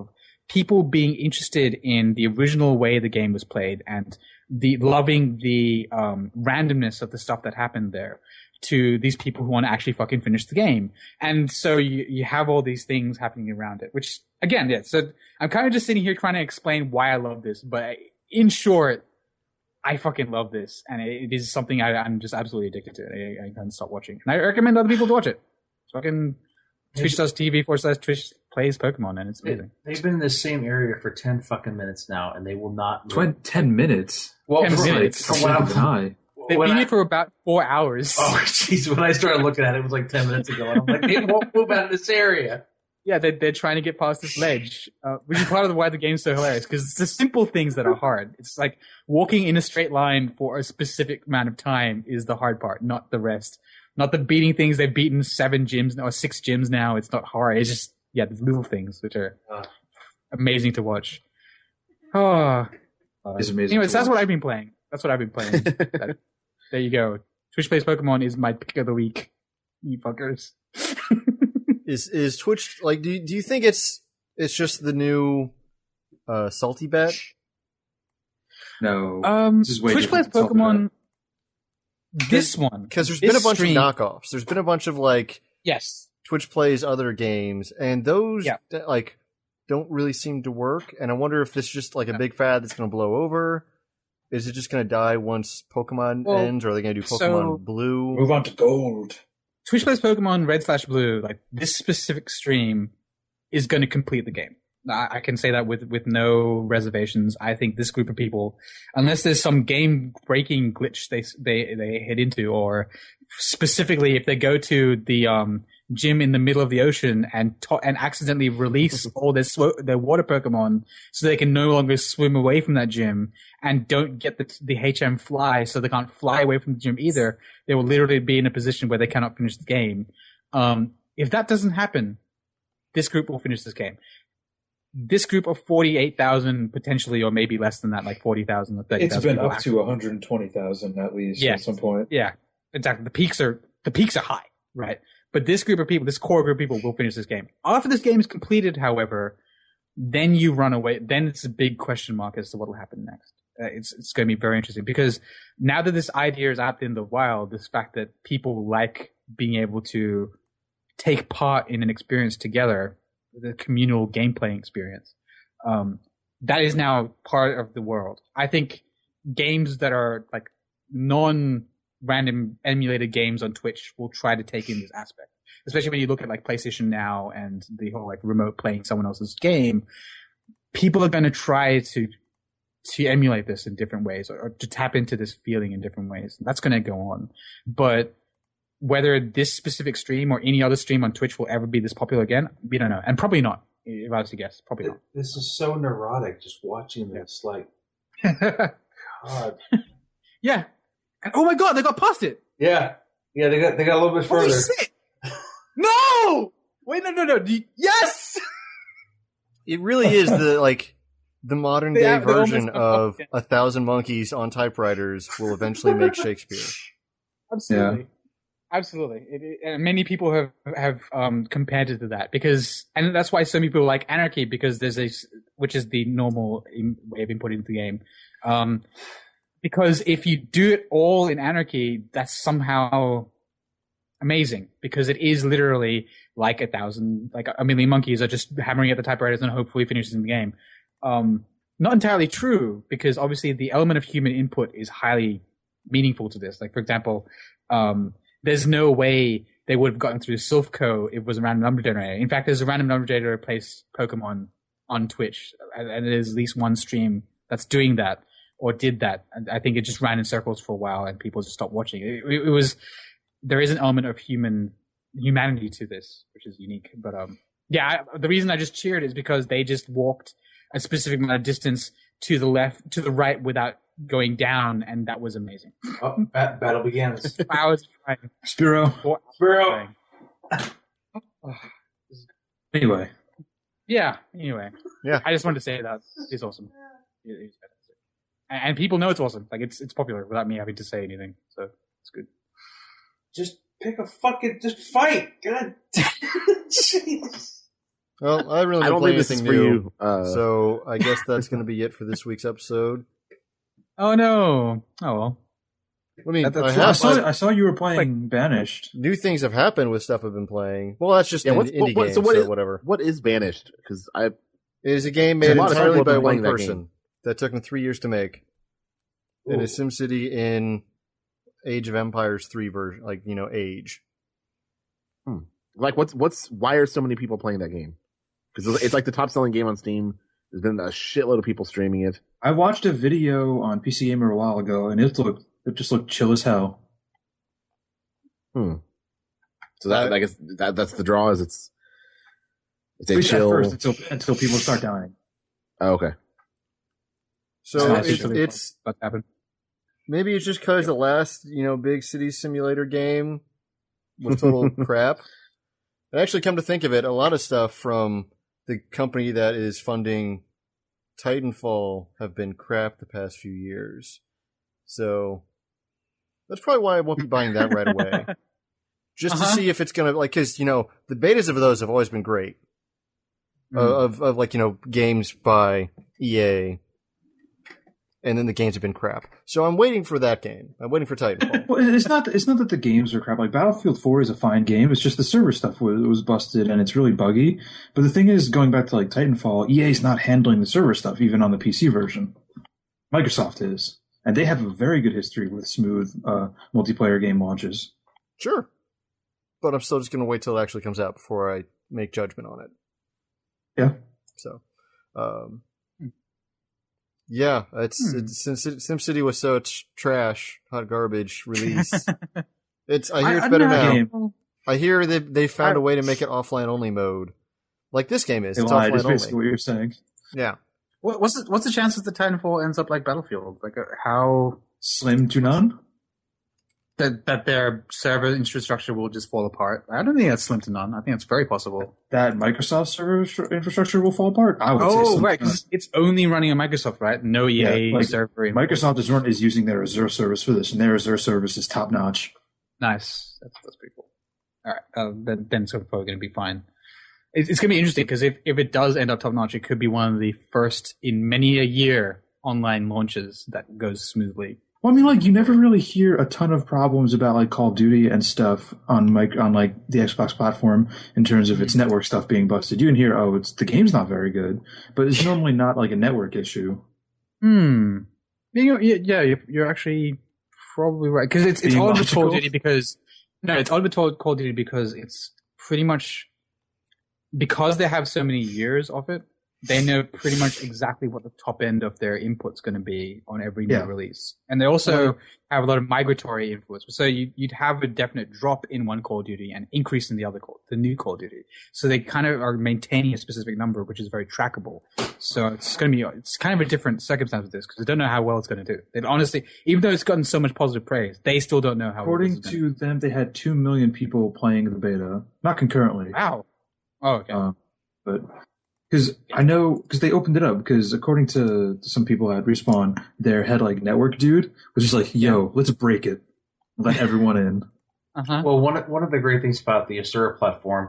people being interested in the original way the game was played and loving the randomness of the stuff that happened there to these people who want to actually fucking finish the game. And so you have all these things happening around it, which again, yeah, so I'm kind of just sitting here trying to explain why I love this, but in short, I fucking love this, and it is something I'm just absolutely addicted to. I can't stop watching, and I recommend other people to watch it. It's fucking Twitch.tv/Twitch plays Pokemon, and it's amazing. They've been in the same area for 10 fucking minutes now, and they will not. 10 minutes. Well, 10 minutes. From what I'm They've been here for about 4 hours. Oh, jeez! When I started looking at it, it was like 10 minutes ago, and I'm like, they won't move out of this area. Yeah, they're trying to get past this ledge, which is part of why the game's so hilarious, because it's the simple things that are hard. It's like walking in a straight line for a specific amount of time is the hard part, not the rest. Not the beating things. They've beaten 7 gyms or 6 gyms now. It's not hard. It's just, yeah, the little things which are amazing to watch. Oh, It's amazing. Anyways, that's what I've been playing. There you go. Twitch Plays Pokemon is my pick of the week. You fuckers. Is Twitch like? Do you think it's just the new salty bet? No. This is way Twitch Plays Pokemon. This one, because there's been a bunch of knockoffs. There's been a bunch of yes, Twitch plays other games, and those don't really seem to work. And I wonder if this is just like a big fad that's going to blow over. Is it just going to die once Pokemon ends, or are they going to do Pokemon Blue? Move on to Gold. Twitch Plays Pokemon Red/Blue. Like this specific stream is going to complete the game. I can say that with no reservations. I think this group of people, unless there's some game-breaking glitch they hit into, or specifically if they go to the gym in the middle of the ocean and accidentally release all their water Pokemon, so they can no longer swim away from that gym and don't get the HM fly, so they can't fly away from the gym either, they will literally be in a position where they cannot finish the game. If that doesn't happen, this group will finish this game. This group of 48,000 potentially, or maybe less than that, like 40,000 or 30,000. It's been up to 120,000 at least at some point. Yeah, exactly. The peaks are high, right? But this group of people, this core group of people, will finish this game. After this game is completed, however, then you run away. Then it's a big question mark as to what will happen next. It's going to be very interesting, because now that this idea is out in the wild, this fact that people like being able to take part in an experience together, the communal gameplay experience, that is now part of the world. I think games that are like non-random emulated games on Twitch will try to take in this aspect, especially when you look at like PlayStation Now and the whole like remote playing someone else's game. People are going to try to emulate this in different ways, or to tap into this feeling in different ways. That's going to go on. But whether this specific stream or any other stream on Twitch will ever be this popular again, we don't know. And probably not, if I was to guess. Probably not. This is so neurotic, just watching this. Like, God. Yeah. And oh my God, they got past it. Yeah. Yeah, they got a little bit further. Holy shit. No! Wait, no. Yes! It really is the modern day version of 1,000 monkeys on typewriters will eventually make Shakespeare. Absolutely. Yeah. Absolutely. And many people have compared it to that, and that's why so many people like Anarchy, because which is the normal way of inputting the game. Because if you do it all in Anarchy, that's somehow amazing, because it is literally like a million monkeys are just hammering at the typewriters and hopefully finishes in the game. Not entirely true, because obviously the element of human input is highly meaningful to this. Like, for example, there's no way they would have gotten through Silphco if it was a random number generator. In fact, there's a random number generator that plays Pokemon on Twitch, and there's at least one stream that's doing that, or did that. I think it just ran in circles for a while, and people just stopped watching. There is an element of humanity to this, which is unique. But the reason I just cheered is because they just walked a specific amount of distance to the left, to the right, without going down, and that was amazing. Oh, battle begins. Hours trying. Spiro. Anyway. Yeah. Yeah. I just wanted to say that it's awesome. It's fantastic. And people know it's awesome. Like, it's popular without me having to say anything. So it's good. Just pick just fight. God. Jeez. Well, I really I don't don't play think this anything is for new, you. so I guess that's going to be it for this week's episode. Oh no! Oh well. I mean, I saw you were playing Banished. New things have happened with stuff I've been playing. Well, that's just what's- indie what- games, so what is- whatever. What is Banished? Because It is a game made A lot of entirely people by have been one playing that person game. that took them 3 years to make. It is SimCity in Age of Empires 3 version, like, age. like why are so many people playing that game? Because it's like the top selling game on Steam. There's been a shitload of people streaming it. I watched a video on PC Gamer a while ago, and it just looked chill as hell. So that I guess that's the draw. Is it's At a least at chill. first, until people start dying. Oh, okay. So That's it's what happened. maybe it's just because the last, big city simulator game was total crap. And actually, come to think of it, a lot of stuff from the company that is funding Titanfall have been crap the past few years. So that's probably why I won't be buying that right away. Just to see if it's going to, because, the betas of those have always been great. Of games by EA. And then the games have been crap. So I'm waiting for that game. I'm waiting for Titanfall. Well, it's not that the games are crap. Like Battlefield 4 is a fine game. It's just the server stuff was busted and it's really buggy. But the thing is, going back to like Titanfall, EA's not handling the server stuff even on the PC version. Microsoft is, and they have a very good history with smooth multiplayer game launches. Sure. But I'm still just going to wait till it actually comes out before I make judgment on it. Yeah. So, yeah, since SimCity was such trash, hot garbage release. I hear it's better now. Game. I hear they found a way to make it offline only mode, like this game is. They It's lied, offline is basically only. what you're saying. Yeah. What's the chances that Titanfall ends up like Battlefield? Like how Slim to none. that their server infrastructure will just fall apart? I don't think that's slim to none. I think it's very possible. That Microsoft server infrastructure will fall apart. I would say Oh, slim to right. none. 'Cause it's only running on Microsoft, right? No EA Yeah, like, server. Microsoft is using their Azure service for this, and their Azure service is top notch. Nice. That's pretty cool. All right. Then it's probably going to be fine. It's going to be interesting because if it does end up top notch, it could be one of the first in many a year online launches that goes smoothly. Well, I mean, like you never really hear a ton of problems about like Call of Duty and stuff on the Xbox platform in terms of its network stuff being busted. You can hear, it's the game's not very good, but it's normally not like a network issue. You're actually probably right because it's Being odd with Call of logical? Duty because it's odd with Call of Duty because it's pretty much because they have so many years of it. They know pretty much exactly what the top end of their input's going to be on every new release. And they also have a lot of migratory influence. So you'd have a definite drop in one Call of Duty and increase in the new Call of Duty. So they kind of are maintaining a specific number, which is very trackable. So it's kind of a different circumstance with this because they don't know how well it's going to do. They've honestly, even though it's gotten so much positive praise, they still don't know how According to them, they had 2 million people playing the beta, not concurrently. Wow. Oh, okay. But because they opened it up because according to some people at Respawn, their head network dude was just like, "Yo, let's break it, let everyone in." Uh-huh. Well, one of the great things about the Azure platform,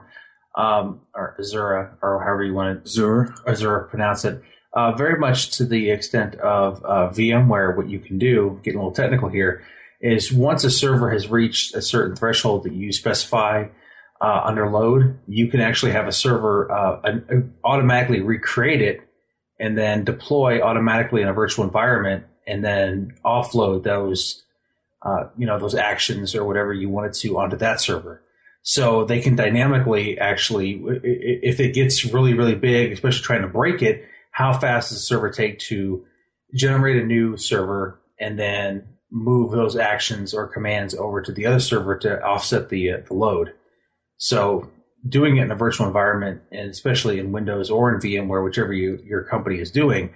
or Azura, or however you want to Azure pronounce it, very much to the extent of VMware, what you can do, getting a little technical here, is once a server has reached a certain threshold that you specify under load, you can actually have a server automatically recreate it and then deploy automatically in a virtual environment and then offload those those actions or whatever you wanted to onto that server. So they can dynamically actually, if it gets really, really big, especially trying to break it, how fast does the server take to generate a new server and then move those actions or commands over to the other server to offset the load. So doing it in a virtual environment, and especially in Windows or in VMware, whichever your company is doing,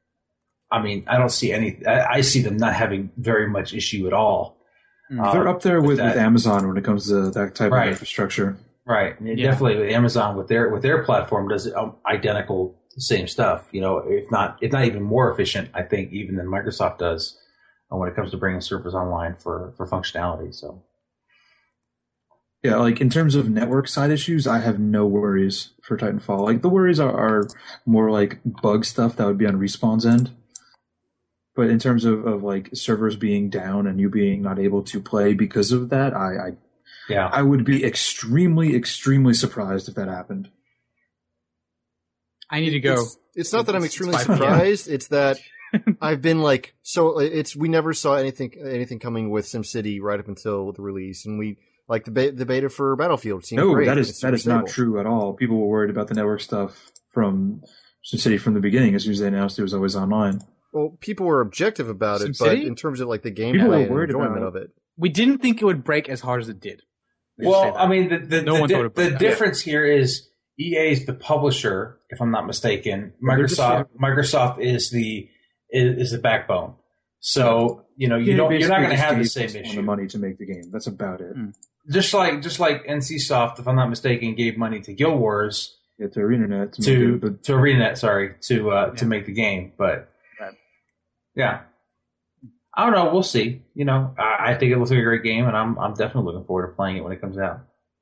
I mean, I don't see I see them not having very much issue at all. They're up there with Amazon when it comes to that type of infrastructure. Right. Definitely with Amazon with their platform does identical same stuff, if not even more efficient, I think, even than Microsoft does when it comes to bringing servers online for functionality. So Yeah, like in terms of network side issues, I have no worries for Titanfall. Like the worries are more like bug stuff that would be on Respawn's end. But in terms of like servers being down and you being not able to play because of that, I would be extremely, extremely surprised if that happened. I need to go. It's not that I'm extremely surprised. It's that I've been like, we never saw anything coming with SimCity right up until the release, and we like the beta for Battlefield seemed great. that is not true at all. People were worried about the network stuff from SimCity from the beginning. As soon as they announced it was always online. Well, people were objective about it, SimCity? but in terms of like the gameplay and enjoyment of it, we didn't think it would break as hard as it did. Well, I mean, the difference here is EA is the publisher, if I'm not mistaken. Microsoft is the backbone. So you're not going to have the same issue. The money to make the game. That's about it. Just like NCSoft, if I'm not mistaken, gave money to Guild Wars. Yeah, to ArenaNet to ArenaNet, to make the game. But yeah, I don't know. We'll see. I think it looks like a great game, and I'm definitely looking forward to playing it when it comes out.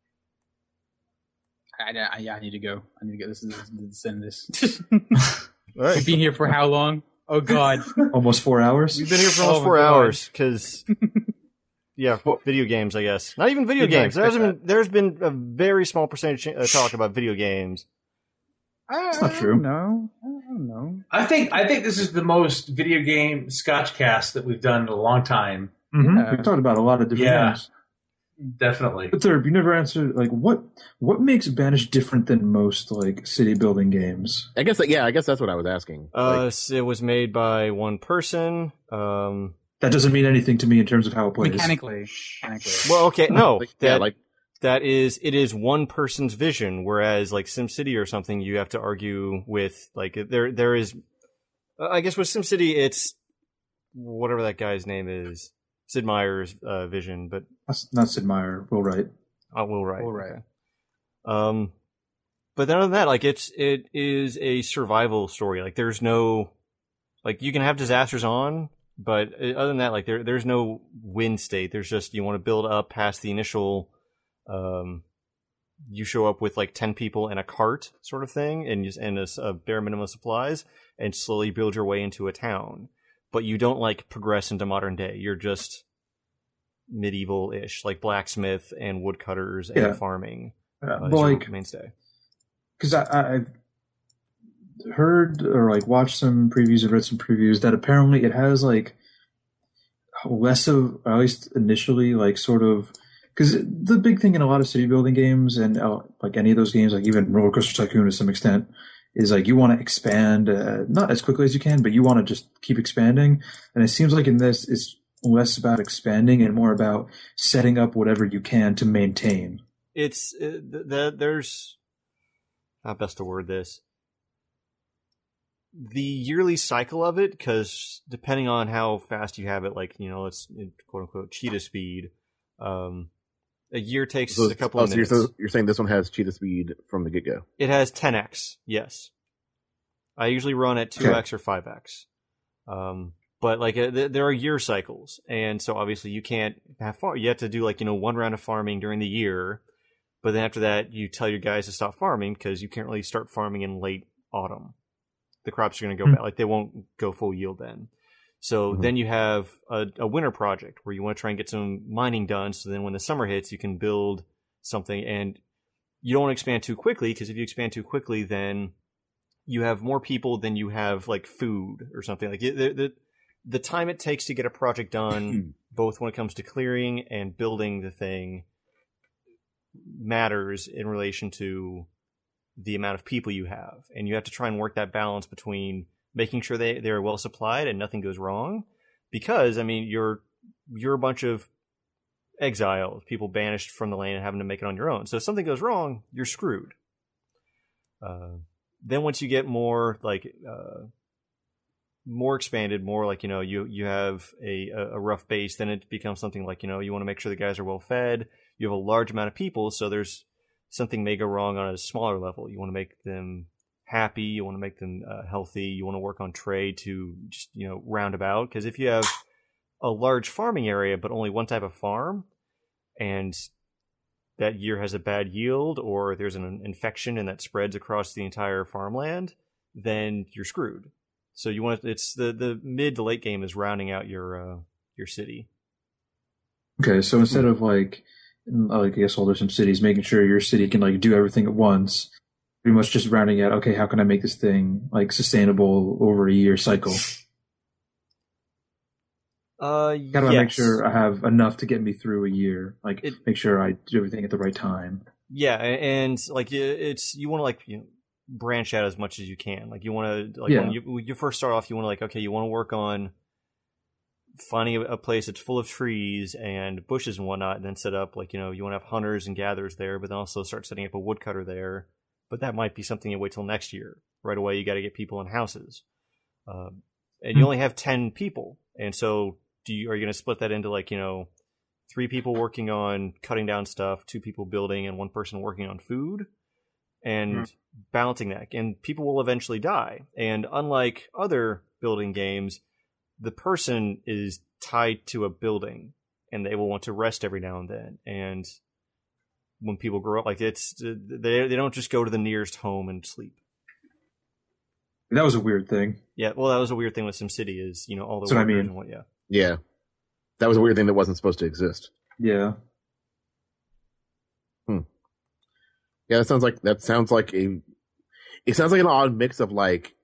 I need to go. I need to get this. Send this. All right. We've been here for how long? Oh God, almost 4 hours. We've been here for almost 4 hours because, video games. I guess not even video games. There's been a very small percentage talk about video games. That's not true. No, I don't know. I think this is the most video game Scotchcast that we've done in a long time. Mm-hmm. We've talked about a lot of different games. Definitely. But Thurb, you never answered like what makes Banished different than most like city building games? I guess that's what I was asking. It was made by one person. That doesn't mean anything to me in terms of how it plays. Mechanically. Well, okay, no. It is one person's vision, whereas like SimCity or something, you have to argue with like there is. I guess with SimCity, it's whatever that guy's name is. Sid Meier's vision, but that's not Sid Meier. Will Wright. Will Wright. Okay. But then other than that, like it is a survival story. Like there's no, like you can have disasters on, but other than that, like there's no win state. There's just you want to build up past the initial. You show up with like 10 people and a cart sort of thing, and a bare minimum of supplies, and slowly build your way into a town. But you don't like progress into modern day. You're just medieval-ish, like blacksmith and woodcutters and farming. Like mainstay. Because I've heard or like watched some previews or read some previews that apparently it has like less of, or at least initially, like sort of. Because the big thing in a lot of city building games and like any of those games, like even Roller Coaster Tycoon to some extent, is like you want to expand not as quickly as you can, but you want to just keep expanding. And it seems like in this, it's less about expanding and more about setting up whatever you can to maintain. It's there's how best to word this. The yearly cycle of it, because depending on how fast you have it, like let's quote unquote cheetah speed. A year takes a couple of minutes. You're saying this one has cheetah speed from the get-go? It has 10x, yes. I usually run at 2x or 5x. But like there are year cycles, and so obviously you can't have farm. You have to do like one round of farming during the year, but then after that you tell your guys to stop farming because you can't really start farming in late autumn. The crops are going to go bad, like they won't go full yield then. So then you have a winter project where you want to try and get some mining done. So then when the summer hits, you can build something, and you don't want to expand too quickly, because if you expand too quickly, then you have more people than you have like food or something. Like the time it takes to get a project done, both when it comes to clearing and building the thing, matters in relation to the amount of people you have. And you have to try and work that balance between making sure they're well supplied and nothing goes wrong, because I mean you're a bunch of exiles, people banished from the land and having to make it on your own. So if something goes wrong, you're screwed. Then once you get more like more expanded, more like you have a rough base, then it becomes something like you want to make sure the guys are well fed. You have a large amount of people, so there's something may go wrong on a smaller level. You want to make them happy, you want to make them healthy, you want to work on trade to just round about, because if you have a large farming area but only one type of farm, and that year has a bad yield or there's an infection and that spreads across the entire farmland, then you're screwed. So you want it's the mid to late game is rounding out your city. Okay, so instead of like I guess all there's some cities, making sure your city can like do everything at once, pretty much just rounding out, okay, how can I make this thing like sustainable over a year cycle? How do I make sure I have enough to get me through a year? Like, make sure I do everything at the right time. Yeah, and like you want to like branch out as much as you can. Like you want to when you first start off, you want to like okay, you want to work on finding a place that's full of trees and bushes and whatnot, and then set up like you want to have hunters and gatherers there, but then also start setting up a woodcutter there. But that might be something you wait till next year. Right away, you got to get people in houses, and you only have 10 people, and so. Are you going to split that into like 3 people working on cutting down stuff, 2 people building, and 1 person working on food, and balancing that? And people will eventually die. And unlike other building games, the person is tied to a building, and they will want to rest every now and then. And when people grow up, like they don't just go to the nearest home and sleep. That was a weird thing. Yeah, well, that was a weird thing with SimCity is all the workers I mean. And what, yeah. Yeah. That was a weird thing that wasn't supposed to exist. Yeah. Yeah, it sounds like an odd mix of like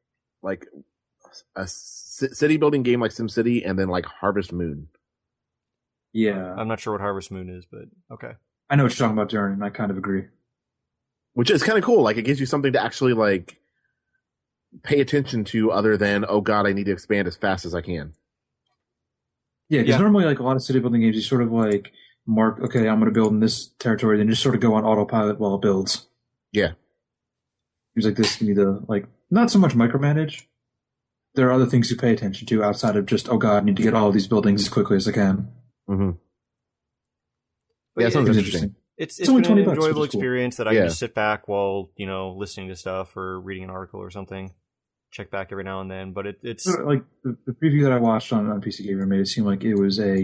a city building game like SimCity and then like Harvest Moon. Yeah. I'm not sure what Harvest Moon is, but okay. I know what you're talking about, Darren, and I kind of agree. Which is kind of cool. Like it gives you something to actually like pay attention to other than, oh god, I need to expand as fast as I can. Yeah, because normally, like a lot of city building games, you sort of like mark, okay, I'm going to build in this territory, then just sort of go on autopilot while it builds. Yeah. Seems like this, you need to, like, not so much micromanage. There are other things to pay attention to outside of just, oh god, I need to get all of these buildings as quickly as I can. Mm-hmm. Yeah, it sounds interesting. It's been an enjoyable experience that I can just sit back while, listening to stuff or reading an article or something. Check back every now and then, but it's like the preview that I watched on PC Gamer made it seem like it was a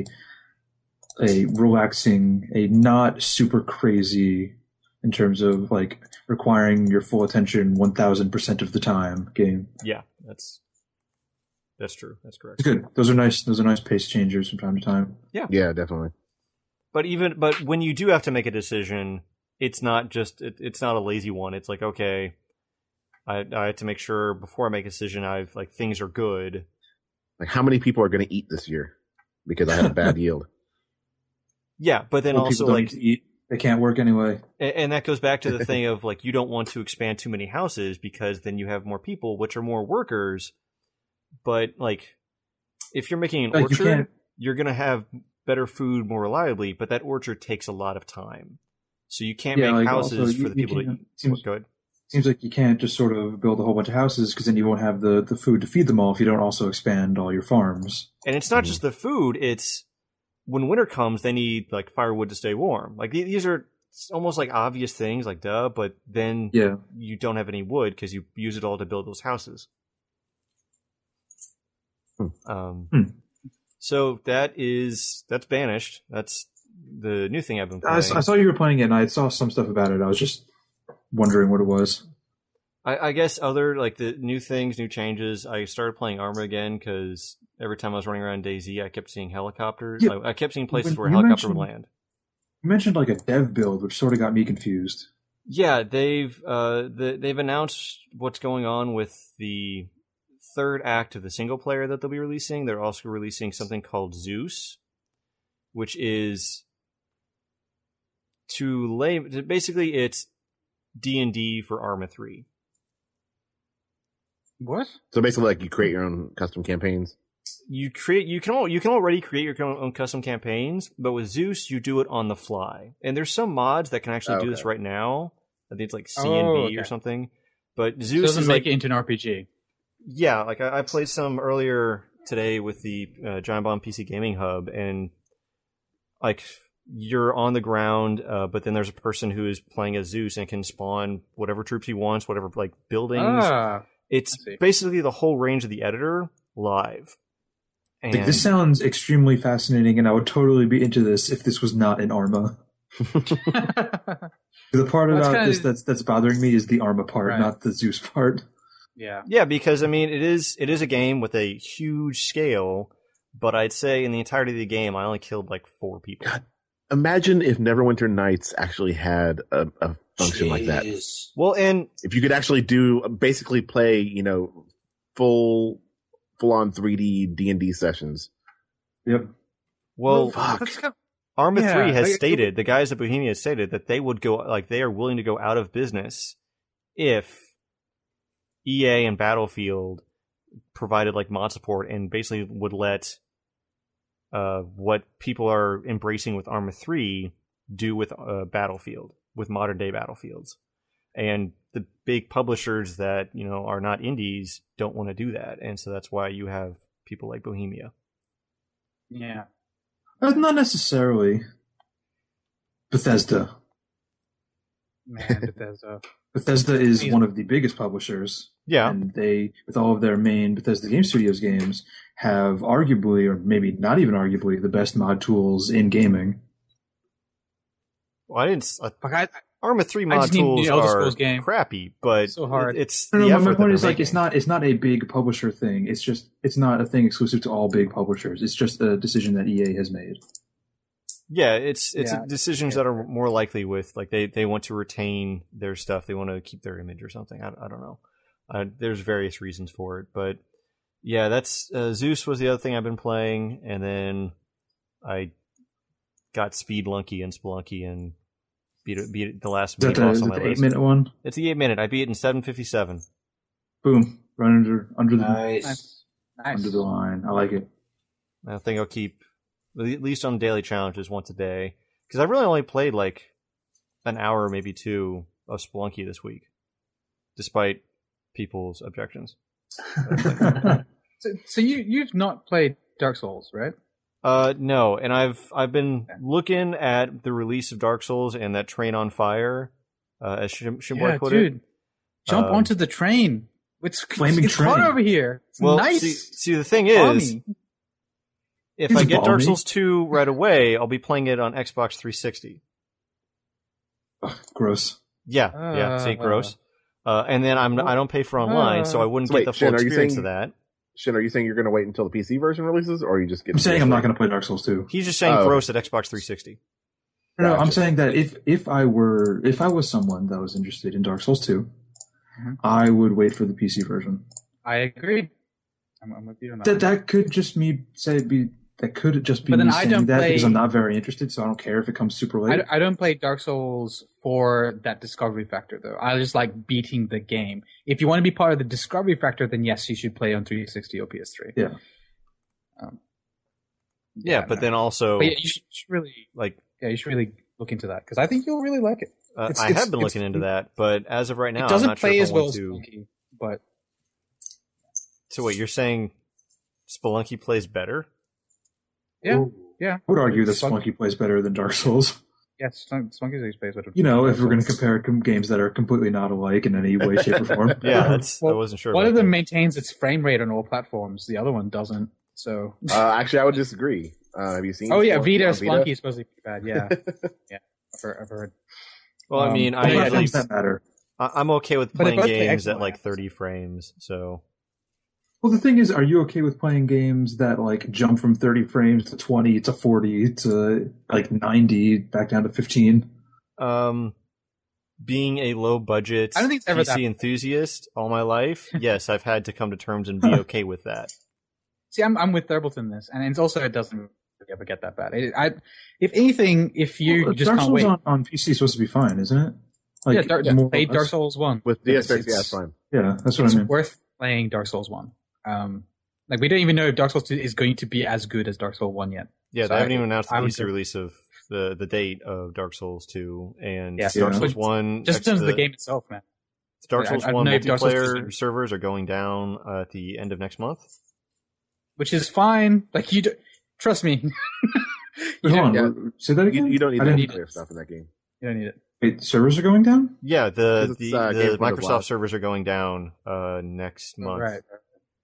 relaxing, a not super crazy in terms of like requiring your full attention 1000% of the time game. Yeah, that's true. That's correct. It's good. Those are nice pace changers from time to time. Yeah, yeah, definitely. But when you do have to make a decision, it's not just it's not a lazy one. It's like okay. I have to make sure before I make a decision, things are good. Like how many people are going to eat this year because I had a bad yield? Yeah, but then also like eat. They can't work anyway. And that goes back to the thing of like you don't want to expand too many houses because then you have more people, which are more workers. But like if you're making an orchard, you're going to have better food more reliably, but that orchard takes a lot of time. So you can't make houses for the people to eat. Go ahead. Seems like you can't just sort of build a whole bunch of houses because then you won't have the food to feed them all if you don't also expand all your farms. And it's not just the food, it's when winter comes, they need like firewood to stay warm. Like these are almost like obvious things, like duh, but then you don't have any wood because you use it all to build those houses. So that's Banished. That's the new thing I've been playing. I saw you were playing it and I saw some stuff about it. I was just wondering what it was. I guess other like the new things, new changes. I started playing Arma again because every time I was running around DayZ, I kept seeing helicopters. Yeah. I kept seeing places where a helicopter would land. You mentioned like a dev build, which sort of got me confused. Yeah, they've announced what's going on with the third act of the single player that they'll be releasing. They're also releasing something called Zeus, which is basically it's D&D for Arma 3. What? So basically, like you create your own custom campaigns. You can already create your own custom campaigns, but with Zeus you do it on the fly. And there's some mods that can actually do this right now. I think it's like C&B or something. But Zeus doesn't make it into an RPG. Yeah, like I played some earlier today with the Giant Bomb PC Gaming Hub, and like you're on the ground, but then there's a person who is playing as Zeus and can spawn whatever troops he wants, whatever like buildings. It's basically the whole range of the editor live. And this sounds extremely fascinating, and I would totally be into this if this was not in Arma. The part about this that's bothering me is the Arma part, not the Zeus part. Yeah, because I mean, it is a game with a huge scale, but I'd say in the entirety of the game, I only killed like 4 people. God, imagine if Neverwinter Nights actually had a function like that. Well, and if you could actually basically play, full on 3D D&D sessions. Yep. Well, Arma 3 has stated, the guys at Bohemia has stated that they would they are willing to go out of business if EA and Battlefield provided like mod support and basically would let what people are embracing with Arma 3 do with Battlefield, with modern day Battlefields. And the big publishers that, are not indies don't want to do that. And so that's why you have people like Bohemia. Yeah. Not necessarily. Bethesda. Man, Bethesda. Bethesda is one of the biggest publishers. Yeah. And they, with all of their main Bethesda Game Studios games, have arguably, or maybe not even arguably, the best mod tools in gaming. Well, I didn't... Arma 3 mod tools are crappy, but so hard. It's no, the effort my point is making. it's not a big publisher thing. It's not a thing exclusive to all big publishers. It's just a decision that EA has made. Yeah, it's decisions that are more likely with they want to retain their stuff. They want to keep their image or something. I don't know. There's various reasons for it, but yeah, that's Zeus was the other thing I've been playing, and then I got Speedlunky and Spelunky and beat it the last mini boss on my list. 8-minute one? It's the 8-minute. I beat it in 7:57. Boom! Run under the nice. Under the line. I like it. I think I'll keep at least on daily challenges once a day because I've really only played like an hour, maybe 2 of Spelunky this week, despite people's objections. So you've not played Dark Souls, right? No, and I've been looking at the release of Dark Souls and that Train on Fire, as Shimboy put it. Jump onto the train. It's flaming train. Hot over here. It's nice. See, the thing is, if I get Dark Souls 2 right away, I'll be playing it on Xbox 360. Gross. Yeah. See, gross. And then I don't pay for online, so I wouldn't get the full experience of that. Shin, are you saying you're going to wait until the PC version releases, or are you just getting... I'm saying I'm not going to play Dark Souls 2. He's just saying gross at Xbox 360. No, I'm saying that if I was someone that was interested in Dark Souls 2, I would wait for the PC version. I agree. I'm with you on that. That could just me saying that because I'm not very interested, so I don't care if it comes super late. I don't play Dark Souls for that discovery factor, though. I just like beating the game. If you want to be part of the discovery factor, then yes, you should play on 360 or PS3. Yeah. But then also... But yeah, you should really... you should really look into that, because I think you'll really like it. I have been looking into that, but as of right now, it doesn't I'm not play sure as well as Spelunky, but... So wait, you're saying Spelunky plays better? Yeah, yeah. I would argue that Spelunky plays better than Dark Souls. Yes, Spelunky plays better. If we're going to compare games that are completely not alike in any way, shape, or form. I wasn't sure. One of them maintains its frame rate on all platforms. The other one doesn't. So actually, I would disagree. Have you seen? Oh yeah, Spelunky is supposed to be bad. Yeah, yeah. I've heard. Well, I mean, that matter. I'm okay with playing games at like 30 frames. So. Well, the thing is, are you okay with playing games that like jump from 30 frames to 20 to 40 to like 90 back down to 15? Being a low budget PC enthusiast all my life, yes, I've had to come to terms and be okay with that. See, I'm with Thurbolton in this, and it doesn't really ever get that bad. If anything, if you just Dark can't Souls wait, on PC is supposed to be fine, isn't it? Like, play Dark Souls 1 with DSX. Yeah, it's fine. Yeah, that's what I mean. It's worth playing Dark Souls 1. We don't even know if Dark Souls 2 is going to be as good as Dark Souls 1 yet. Yeah, they haven't even announced the PC release of the date of Dark Souls 2 and Dark Souls 1. Just in terms of the game itself, man. Dark Souls 1 multiplayer servers are going down at the end of next month. Which is fine. Trust me. Hold on, say that again? You don't need multiplayer stuff in that game. You don't need it. Wait, servers are going down? Yeah, the Microsoft servers are going down next month. Right.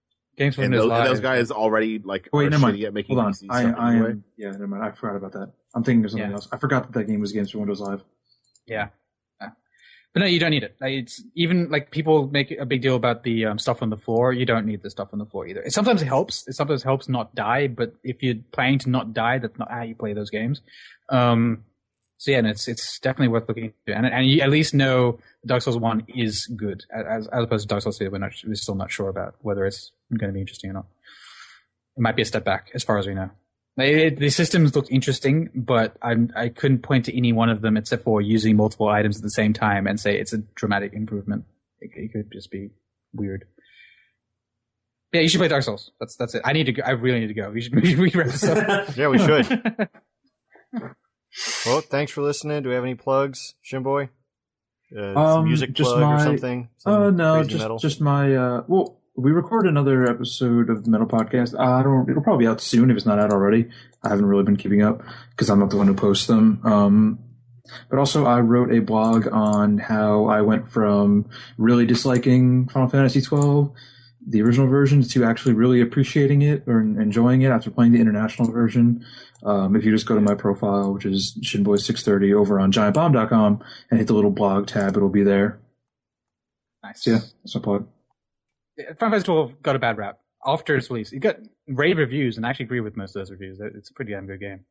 Games and those guys already wait, never mind. at making Hold on. PC stuff anyway. Never mind. I forgot about that. I'm thinking of something else. I forgot that game was games for Windows Live. Yeah. But no, you don't need it. It's even like people make a big deal about the stuff on the floor. You don't need the stuff on the floor either. It sometimes helps. It sometimes helps not die. But if you're planning to not die, that's not how you play those games. So yeah, and it's definitely worth looking into. And you at least know Dark Souls 1 is good, as opposed to Dark Souls 2. We're still not sure about whether it's going to be interesting or not. It might be a step back, as far as we know. The systems looked interesting, but I couldn't point to any one of them except for using multiple items at the same time and say it's a dramatic improvement. It could just be weird. Yeah, you should play Dark Souls. That's it. I really need to go. We should wrap this up. Yeah, we should. Well, thanks for listening. Do we have any plugs, Shimboy? Some music plug or something? No, just my. Well, we record another episode of the Metal Podcast. It'll probably be out soon if it's not out already. I haven't really been keeping up because I'm not the one who posts them. But also, I wrote a blog on how I went from really disliking Final Fantasy XII, the original version, to actually really appreciating it or enjoying it after playing the international version. If you just go to my profile, which is Shinboy630 over on GiantBomb.com, and hit the little blog tab, it'll be there. Nice. So yeah, that's my plug. Final Fantasy 12 got a bad rap after its release. It got rave reviews, and I actually agree with most of those reviews. It's a pretty damn good game.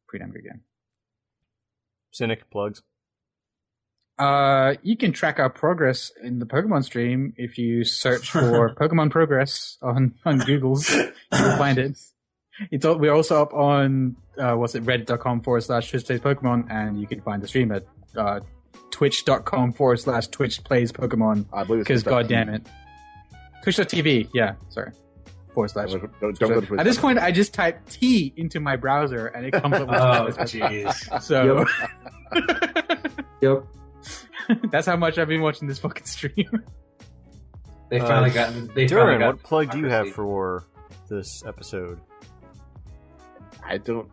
Cynic plugs. You can track our progress in the Pokemon stream if you search for Pokemon Progress on Google's. You'll find it. We're also up on reddit.com/TwitchPlaysPokemon, and you can find the stream at twitch.com/TwitchPlaysPokemon. I believe it's because god damn it. Twitch.tv, yeah, sorry. /. Don't go to Twitch. At this point, I just type T into my browser and it comes up with jeez. So, Yep. That's how much I've been watching this fucking stream. They finally gotten. Durin, what plug do you have for this episode? I don't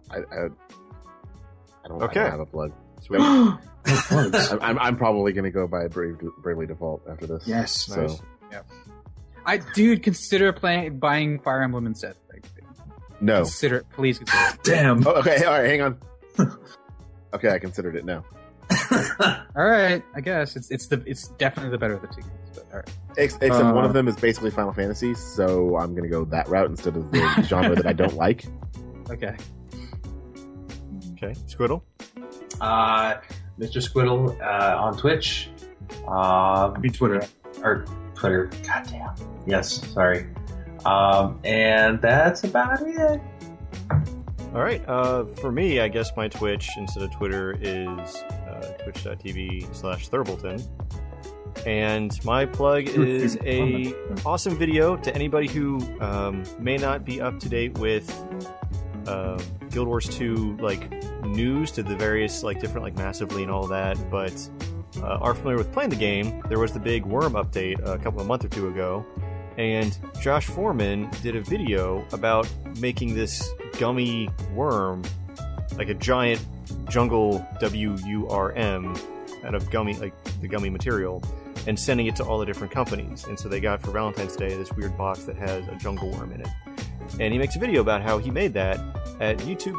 Okay. have a plug. Sweet. I'm probably going to go by Bravely Default after this. Yes. So. Nice. Yeah. Dude, consider buying Fire Emblem instead. No. Consider it. Please consider it. Damn. Oh, okay, all right, hang on. Okay, I considered it now. All right, I guess it's definitely the better of the two games. But all right. Except one of them is basically Final Fantasy, so I'm going to go that route instead of the genre that I don't like. Okay. Okay, Squiddle. Mr. Squiddle on Twitch. Be Twitter. Or Twitter. Goddamn. Yes, sorry. And that's about it. All right. For me, I guess my Twitch instead of Twitter is twitch.tv/Thurbleton. And my plug is a awesome video to anybody who may not be up to date with Guild Wars 2 news to the various different massively and all that, but are familiar with playing the game. There was the big worm update a month or two ago, and Josh Foreman did a video about making this gummy worm, like a giant jungle WURM out of gummy, the gummy material, and sending it to all the different companies. And so they got for Valentine's Day this weird box that has a jungle worm in it. And he makes a video about how he made that at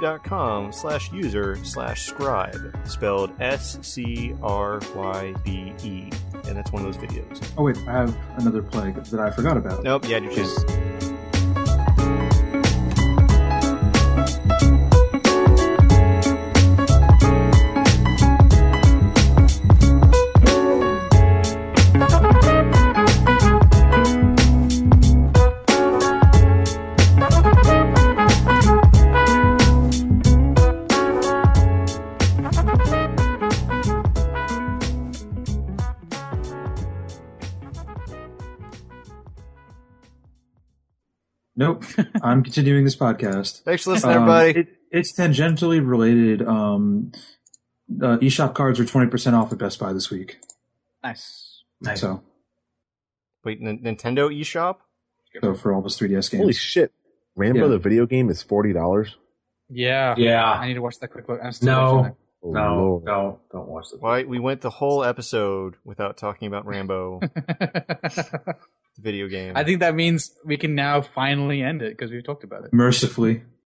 youtube.com/user/scribe, spelled SCRYBE. And that's one of those videos. Oh wait, I have another plug that I forgot about. Nope, you had your chance. Nope. I'm continuing this podcast. Thanks for listening, everybody. It's tangentially related. eShop cards are 20% off at Best Buy this week. Nice. So, wait, Nintendo eShop? So for all those 3DS games. Holy shit. Rambo the video game is $40? Yeah. Yeah. I need to watch that quick look. I'm still No, don't watch the Why we went the whole episode without talking about Rambo, the video game. I think that means we can now finally end it because we've talked about it. Mercifully.